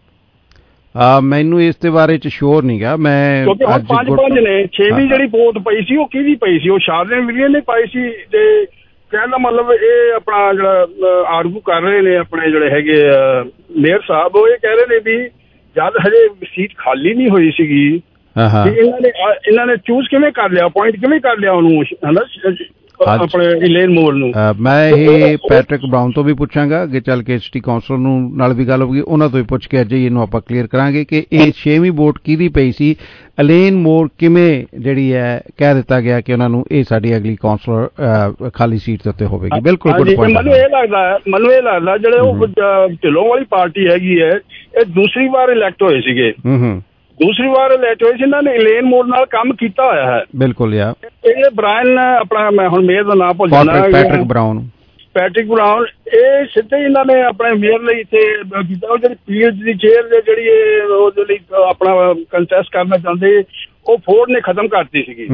Speaker 16: ਆ ਮੈਨੂੰ ਇਸ ਦੇ ਬਾਰੇ ਚ ਸ਼ੋਰ ਨਹੀਂ ਗਾ ਮੈਂ
Speaker 9: ਕਿਉਂਕਿ ਹੁਣ ਪੰਜ ਪੰਜ ਨੇ ਛੇਵੀਂ ਜਿਹੜੀ ਵੋਟ ਪਈ ਸੀ ਉਹ ਕਿਹਦੀ ਪਈ ਸੀ ਉਹ ਸ਼ਾਰਨ ਵਿਲੀਅਮ ਨੇ ਪਾਈ ਸੀ ਤੇ ਕਹਿਣ ਦਾ ਮਤਲਬ ਇਹ ਆਪਣਾ ਜਿਹੜਾ ਆਰਗੂ ਕਰ ਰਹੇ ਨੇ ਆਪਣੇ ਜਿਹੜੇ ਹੈਗੇ ਮੇਅਰ ਸਾਹਿਬ ਉਹ ਇਹ ਕਹਿ ਰਹੇ ਨੇ ਵੀ ਜਦ ਹਜੇ ਸੀਟ ਖਾਲੀ ਨਹੀਂ ਹੋਈ ਸੀਗੀ ਇਹਨਾਂ ਨੇ ਇਹਨਾਂ ਨੇ ਚੂਜ਼ ਕਿਵੇਂ ਕਰ ਲਿਆ ਅਪੁਆਇੰਟ ਕਿਵੇਂ ਕਰ ਲਿਆ ਉਹਨੂੰ ਹਨਾ ਆਪਣੇ ਇਲੇਨ ਮੋਰ ਨੂੰ
Speaker 16: ਮੈਂ ਇਹ ਪੈਟਰਿਕ ਬਰਾਊਨ ਤੋਂ ਵੀ ਪੁੱਛਾਂਗਾ ਅੱਗੇ ਚੱਲ ਕੇ ਸਿਟੀ ਕਾਉਂਸਲਰ ਨੂੰ ਨਾਲ ਵੀ ਗੱਲ ਹੋਊਗੀ ਉਹਨਾਂ ਤੋਂ ਵੀ ਪੁੱਛ ਕੇ ਅੱਜ ਇਹਨੂੰ ਆਪਾਂ ਕਲੀਅਰ ਕਰਾਂਗੇ ਕਿ ਇਹ ਛੇਵੀਂ ਵੋਟ ਕਿਹਦੀ ਪਈ ਸੀ ਇਲੇਨ ਮੋਰ ਕਿਵੇਂ ਜਿਹੜੀ ਹੈ ਕਹਿ ਦਿੱਤਾ ਗਿਆ ਕਿ ਉਹਨਾਂ ਨੂੰ ਇਹ ਸਾਡੀ ਅਗਲੀ ਕਾਉਂਸਲਰ ਖਾਲੀ ਸੀਟ ਦੇ ਉੱਤੇ ਹੋਵੇਗੀ ਬਿਲਕੁਲ ਗੁੱਡ ਪੁਆਇੰਟ
Speaker 9: ਮੈਨੂੰ ਇਹ ਲੱਗਦਾ ਮੈਨੂੰ ਇਹ ਲੱਗਦਾ ਜਿਹੜੇ ਉਹ ਢਿੱਲੋਂ ਵਾਲੀ ਪਾਰਟੀ ਹੈਗੀ ਹੈ ਇਹ ਦੂਸਰੀ ਵਾਰ ਇਲੈਕਟ ਹੋਏ ਸੀਗੇ ਦੂਸਰੀ ਵਾਰ ਇਲੈਕਟ ਹੋਏ ਸੀ ਇਹਨਾਂ ਨੇ ਇਲੇਨ ਮੋਰ ਨਾਲ ਕੰਮ ਕੀਤਾ ਹੋਇਆ ਹੈ
Speaker 16: ਬਿਲਕੁਲ ਯਾ
Speaker 9: ਇਹ ਬ੍ਰਾਇਨ ਆਪਣਾ ਮੈਂ ਹੁਣ ਮੇਅਰ ਦਾ ਨਾਮ ਭੁੱਲ ਜਾਣਾ
Speaker 16: ਪੈਟਰਿਕ ਬਰਾਊਨ
Speaker 9: ਪੈਟਰਿਕ ਬਰਾਊਨ ਇਹ ਸਿੱਧੇ ਇਹਨਾਂ ਨੇ ਆਪਣੇ ਮੇਅਰ ਲਈ ਇੱਥੇ ਕੀਤਾ ਉਹ ਜਿਹੜੀ ਪੀਐਚ ਦੀ ਚੇਅਰ ਦੇ ਜਿਹੜੀ ਉਹ ਜਿਹੜੀ ਆਪਣਾ ਕੰਟੈਸਟ ਕਰਨਾ ਚਾਹੁੰਦੇ ਉਹ ਫੋਰਡ ਨੇ ਖਤਮ ਕਰਤੀ ਸੀਗੀ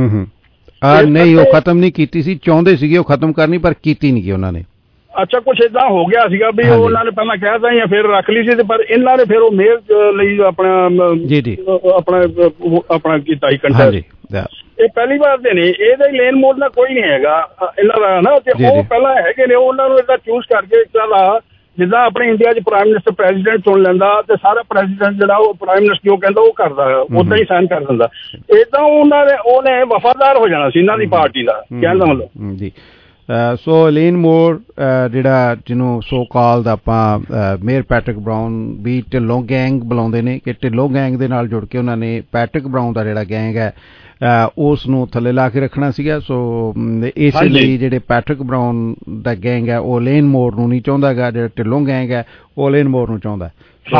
Speaker 16: ਆ ਨਹੀਂ ਉਹ ਖਤਮ ਨਹੀਂ ਕੀਤੀ ਸੀ ਚਾਹੁੰਦੇ ਸੀਗੇ ਉਹ ਖਤਮ ਕਰਨੀ ਪਰ ਕੀਤੀ ਨਹੀਂ ਗਈ ਉਹਨਾਂ ਨੇ
Speaker 9: ਅੱਛਾ ਕੁਛ ਏਦਾਂ ਹੋ ਗਿਆ ਸੀਗਾ ਵੀ ਉਹਨਾਂ ਨੇ ਪਹਿਲਾਂ ਕਹਿ ਤਾ ਜਾਂ ਫਿਰ ਰੱਖ ਲਈ ਸੀ ਤੇ ਪਰ ਇਹਨਾਂ ਨੇ ਫਿਰ ਉਹ ਮੇਅਰ ਲਈ ਆਪਣਾ
Speaker 16: ਜੀ ਜੀ
Speaker 9: ਆਪਣਾ ਆਪਣਾ ਕੀਤਾ ਸੀ ਕੰਟੈਸਟ ਇਹ ਪਹਿਲੀ ਵਾਰ ਦੇ ਨੇ ਇਹਦਾ ਹੀ ਲੇਨ ਮੋਡ ਦਾ ਕੋਈ ਨਹੀਂ ਹੈਗਾ ਇਹਨਾਂ ਦਾ ਨਾ ਤੇ ਉਹ ਪਹਿਲਾਂ ਹੈਗੇ ਨੇ ਉਹਨਾਂ ਨੂੰ ਏਦਾਂ ਚੂਜ਼ ਕਰਕੇ ਇਸ ਤਰ੍ਹਾਂ ਜਿੱਦਾਂ ਆਪਣੇ ਇੰਡੀਆ 'ਚ ਪ੍ਰਾਈਮ ਮਿਨਿਸਟਰ ਪ੍ਰੈਜ਼ੀਡੈਂਟ ਚੁਣ ਲੈਂਦਾ ਤੇ ਸਾਰਾ ਪ੍ਰੈਜ਼ੀਡੈਂਟ ਜਿਹੜਾ ਉਹ ਪ੍ਰਾਈਮ ਮਿਨਿਸਟਰ ਜੋ ਕਹਿੰਦਾ ਉਹ ਕਰਦਾ ਉਦਾਂ ਹੀ ਸਾਈਨ ਕਰ ਦਿੰਦਾ ਏਦਾਂ ਉਹਨਾਂ ਨੇ ਉਹਨੇ ਵਫਾਦਾਰ ਹੋ ਜਾਣਾ ਸੀ ਇਹਨਾਂ ਦੀ ਪਾਰਟੀ ਦਾ ਕਹਿਣ ਦਾ ਮਤਲਬ
Speaker 16: ਜੀ ਸੋ ਇਲੇਨ ਮੋਰ ਜਿਹੜਾ ਜਿਹਨੂੰ ਸੋ ਕਾਲਡ ਆਪਾਂ ਮੇਅਰ ਪੈਟਰਿਕ ਬਰਾਊਨ ਵੀ ਢਿੱਲੋਂ ਗੈਂਗ ਬੁਲਾਉਂਦੇ ਨੇ ਕਿ ਢਿੱਲੋਂ ਗੈਂਗ ਦੇ ਨਾਲ ਜੁੜ ਕੇ ਉਹਨਾਂ ਨੇ ਪੈਟਰਿਕ ਬਰਾਊਨ ਦਾ ਜਿਹੜਾ ਗੈਂਗ ਹੈ ਉਸ ਨੂੰ ਥੱਲੇ ਲਾ ਕੇ ਰੱਖਣਾ ਸੀਗਾ ਸੋ ਇਸ ਲਈ ਜਿਹੜੇ ਪੈਟਰਿਕ ਬਰਾਊਨ ਦਾ ਗੈਂਗ ਹੈ ਉਹ ਇਲੇਨ ਮੋਰ ਨੂੰ ਨਹੀਂ ਚਾਹੁੰਦਾ ਗਾ ਜਿਹੜਾ ਢਿੱਲੋਂ ਗੈਂਗ ਹੈ ਉਹ ਇਲੇਨ ਮੋਰ ਨੂੰ ਚਾਹੁੰਦਾ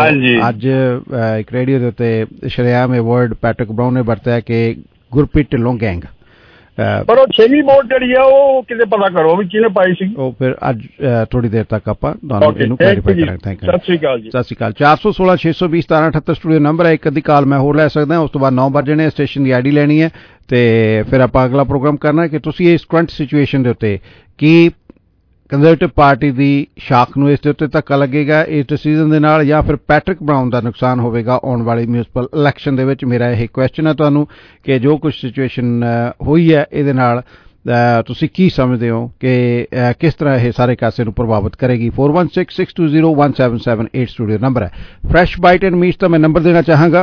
Speaker 16: ਅੱਜ ਇੱਕ ਰੇਡੀਓ ਦੇ ਉੱਤੇ ਸ਼ਰੇਆਮ ਇਹ ਵਰਡ ਪੈਟਰਿਕ ਬਰਾਊਨ ਨੇ ਵਰਤਿਆ ਕਿ ਗੁਰਪ੍ਰੀਤ ਢਿੱਲੋਂ ਗੈਂਗ
Speaker 9: ਪਰ ਉਹ ਛੇਵੀਂ ਵੋਟ ਜਿਹੜੀ ਆ ਉਹ ਕਿਤੇ ਪਤਾ ਕਰੋ ਵੀ ਕਿਹਨੇ ਪਾਈ ਸੀ
Speaker 16: ਉਹ ਫਿਰ ਅੱਜ ਥੋੜੀ ਦੇਰ ਤੱਕ ਆਪਾਂ ਤੁਹਾਨੂੰ ਇਹਨੂੰ ਕਲੈਰੀਫਾਈ ਕਰਾਂਗੇ ਥੈਂਕ ਯੂ
Speaker 9: ਸਤਿ ਸ਼੍ਰੀ ਅਕਾਲ ਜੀ
Speaker 16: ਸਤਿ ਸ਼੍ਰੀ ਅਕਾਲ ਚਾਰ ਸੌ ਸੋਲਾਂ ਛੇ ਸੌ ਵੀਹ ਸਤਾਰਾਂ ਅਠੱਤਰ ਸਟੂਡੀਓ ਨੰਬਰ ਹੈ ਇੱਕ ਅੱਧੀ ਕਾਲ ਮੈਂ ਹੋਰ ਲੈ ਸਕਦਾ ਉਸ ਤੋਂ ਬਾਅਦ ਨੌ ਵਜੇ ਨੇ ਸਟੇਸ਼ਨ ਦੀ ਆਈਡੀ ਲੈਣੀ ਹੈ ਤੇ ਫਿਰ ਆਪਾਂ ਅਗਲਾ ਪ੍ਰੋਗਰਾਮ ਕਰਨਾ ਹੈ ਕਿ ਤੁਸੀਂ ਇਸ ਕਰੰਟ ਸਿਚੁਏਸ਼ਨ ਦੇ ਉੱਤੇ ਕੀ ਕੰਜ਼ਰਵੇਟਿਵ ਪਾਰਟੀ ਦੀ ਸ਼ਾਖ ਨੂੰ ਇਸ ਦੇ ਉੱਤੇ ਧੱਕਾ ਲੱਗੇਗਾ ਇਸ ਡਿਸੀਜਨ ਦੇ ਨਾਲ ਜਾਂ ਫਿਰ ਪੈਟਰਿਕ ਬਰਾਊਨ ਦਾ ਨੁਕਸਾਨ ਹੋਵੇਗਾ ਆਉਣ ਵਾਲੀ ਮਿਊਨਿਸਪਲ ਇਲੈਕਸ਼ਨ ਦੇ ਵਿੱਚ ਮੇਰਾ ਇਹ ਕੁਐਸਚਨ ਹੈ ਤੁਹਾਨੂੰ ਕਿ ਜੋ ਕੁਝ ਸਿਚੁਏਸ਼ਨ ਹੋਈ ਹੈ ਇਹਦੇ ਨਾਲ ਤੁਸੀਂ ਕੀ ਸਮਝਦੇ ਹੋ ਕਿ ਕਿਸ ਤਰ੍ਹਾਂ ਇਹ ਸਾਰੇ ਕਾਸੇ ਨੂੰ ਪ੍ਰਭਾਵਿਤ ਕਰੇਗੀ four one six six two zero one seven seven eight studio number ਹੈ ਫਰੈਸ਼ ਬਾਈਟ ਐਂਡ ਮੀਟਸ ਦਾ ਮੈਂ ਨੰਬਰ ਦੇਣਾ ਚਾਹਾਂਗਾ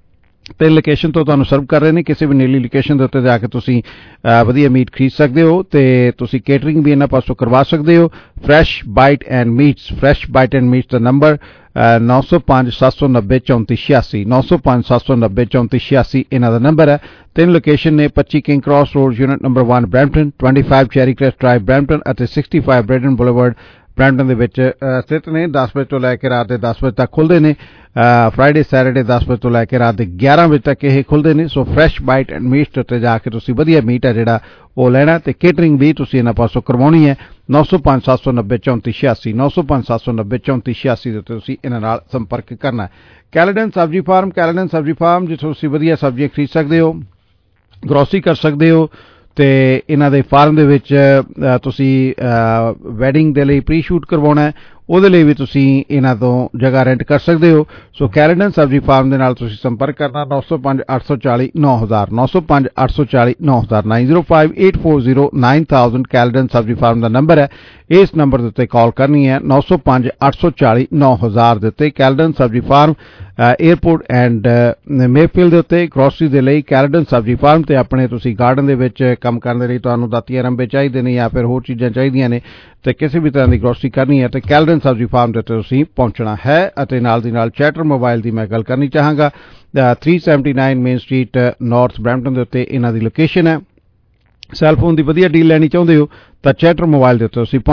Speaker 16: ਤੇ ਲੋਕੇਸ਼ਨ ਤੋਂ ਤੁਹਾਨੂੰ ਸਰਵ ਕਰ ਰਹੇ ਨੇ ਕਿਸੇ ਵੀ ਨੇੜਲੀ ਲੋਕੇਸ਼ਨ ਦੇ ਉੱਤੇ ਜਾ ਕੇ ਤੁਸੀਂ ਵਧੀਆ ਮੀਟ ਖਰੀਦ ਸਕਦੇ ਹੋ ਤੇ ਤੁਸੀਂ ਕੇਟਰਿੰਗ ਵੀ ਇਹਨਾਂ ਪਾਸੋਂ ਕਰਵਾ ਸਕਦੇ ਹੋ Fresh Bite and Meats Fresh Bite and Meats ਦਾ ਨੰਬਰ ਨੌ ਸੌ ਪੰਜ ਸੱਤ ਸੌ ਨੱਬੇ ਚੌਂਤੀ ਛਿਆਸੀ ਨੌ ਸੌ ਪੰਜ ਸੱਤ ਸੌ ਨੱਬੇ ਚੌਂਤੀ ਛਿਆਸੀ ਇਹਨਾਂ ਦਾ ਨੰਬਰ ਹੈ ਤਿੰਨ ਲੋਕੇਸ਼ਨ ਨੇ ਪੱਚੀ King Cross Road unit number one Brampton twenty-five Cherry Crest Drive Brampton ਅਤੇ sixty-five ਬ੍ਰੈਡਨ ਬੁਲੇਵਾਰਡ ਬਰੈਂਪਟਨ ਦੇ ਵਿੱਚ ਸਥਿਤ ਨੇ। ਦਸ ਵਜੇ ਤੋਂ ਲੈ ਕੇ ਰਾਤ ਦੇ ਦਸ ਵਜੇ ਤੱਕ ਖੁੱਲ੍ਹਦੇ ਨੇ। ਫਰਾਈਡੇ ਸੈਟਰਡੇ ਦਸ ਵਜੇ ਤੋਂ ਲੈ ਕੇ ਰਾਤ ਦੇ ਗਿਆਰਾਂ ਵਜੇ ਤੱਕ ਇਹ ਖੁੱਲ੍ਹਦੇ ਨੇ। So Fresh Bite and Meat ਉੱਤੇ ਜਾ ਕੇ ਤੁਸੀਂ ਵਧੀਆ ਮੀਟ ਹੈ ਜਿਹੜਾ ਉਹ ਲੈਣਾ, ਤੇ ਕੇਟਰਿੰਗ ਵੀ ਤੁਸੀਂ ਇਹਨਾਂ ਪਾਸੋਂ ਕਰਵਾਉਣੀ ਹੈ। ਨੌ ਸੌ ਪੰਜ ਸੱਤ ਸੌ ਨੱਬੇ ਚੌਂਤੀ ਛਿਆਸੀ ਨੌ ਸੌ ਪੰਜ ਸੱਤ ਸੌ ਨੱਬੇ ਚੌਂਤੀ ਛਿਆਸੀ ਦੇ ਉੱਤੇ ਤੁਸੀਂ ਇਹਨਾਂ ਨਾਲ ਸੰਪਰਕ ਕਰਨਾ। ਕੈਲੇਡਨ ਸਬਜ਼ੀ ਫਾਰਮ, ਕੈਲੇਡਨ ਸਬਜ਼ੀ ਫਾਰਮ ਜਿੱਥੋਂ ਤੁਸੀਂ ਵਧੀਆ ਸਬਜ਼ੀਆਂ ਖਰੀਦ ਸਕਦੇ ਹੋ, ਗਰੋਸਰੀ ਕਰ ਸਕਦੇ ਹੋ, ਤੇ ਇਹਨਾਂ ਦੇ ਫਾਰਮ ਦੇ ਵਿੱਚ ਤੁਸੀਂ ਵੈਡਿੰਗ ਦੇ ਲਈ ਪ੍ਰੀ ਸ਼ੂਟ ਕਰਵਾਉਣਾ, ਉਹਦੇ ਲਈ ਵੀ ਤੁਸੀਂ ਇਹਨਾਂ ਤੋਂ ਜਗ੍ਹਾ ਰੈਂਟ ਕਰ ਸਕਦੇ ਹੋ। ਸੋ ਕੈਲੇਡਨ ਸਬਜ਼ੀ ਫਾਰਮ ਦੇ ਨਾਲ ਤੁਸੀਂ ਸੰਪਰਕ ਕਰਨਾ ਨੌ ਸੌ ਪੰਜ ਅੱਠ ਸੌ ਚਾਲੀ ਨੌ ਹਜ਼ਾਰ ਨੌ ਸੌ ਪੰਜ ਅੱਠ ਸੌ ਚਾਲੀ ਨੌ ਹਜ਼ਾਰ nine zero five eight four zero nine thousand Caledon Sabzi Farm ਦਾ ਨੰਬਰ ਹੈ। ਇਸ ਨੰਬਰ ਦੇ ਉੱਤੇ ਕਾਲ ਕਰਨੀ ਹੈ ਨੌ ਸੌ ਪੰਜ ਅੱਠ ਸੌ ਚਾਲੀ ਨੌ ਹਜ਼ਾਰ ਦੇ ਉੱਤੇ। ਕੈਲੇਡਨ Sabzi farm airport and Mayfield ਦੇ ਉੱਤੇ ਗਰੋਸਰੀ ਦੇ ਲਈ ਕੈਲੇਡਨ ਸਬਜ਼ੀ ਫਾਰਮ। ਤੇ ਆਪਣੇ ਤੁਸੀਂ ਗਾਰਡਨ ਦੇ ਵਿੱਚ ਕੰਮ ਕਰਨ ਦੇ ਲਈ ਤੁਹਾਨੂੰ ਦਾਤੀਆਂ ਰੰਬੇ ਚਾਹੀਦੇ ਨੇ ਜਾਂ ਫਿਰ ਹੋਰ ਚੀਜ਼ਾਂ ਚਾਹੀਦੀਆਂ ਨੇ ਤੇ ਕਿਸੇ ਵੀ ਤਰ੍ਹਾਂ ਦੀ ਗਰੋਸਰੀ ਕਰਨੀ ਹੈ ਤੇ ਕੈਲੇਡਨ ਸਬਜ਼ੀ ਫਾਰਮ ਦੇ ਉੱਤੇ ਤੁਸੀਂ ਪਹੁੰਚਣਾ ਹੈ। ਅਤੇ ਨਾਲ ਦੀ ਨਾਲ ਚੈਟਰ ਮੋਬਾਈਲ ਦੀ ਮੈਂ ਗੱਲ ਕਰਨੀ ਚਾਹਾਂਗਾ। Three seventy nine Main Street North Brampton ਦੇ ਉੱਤੇ ਇਹਨਾਂ ਦੀ ਲੋਕੇਸ਼ਨ ਹੈ। ਸੈੱਲਫੋਨ ਦੀ ਵਧੀਆ ਡੀਲ ਲੈਣੀ ਚਾਹੁੰਦੇ ਹੋ ਤਾਂ ਚੈਟਰ ਮੋਬਾਈਲ ਦੇ ਉੱਤੇ ਤੁਸੀਂ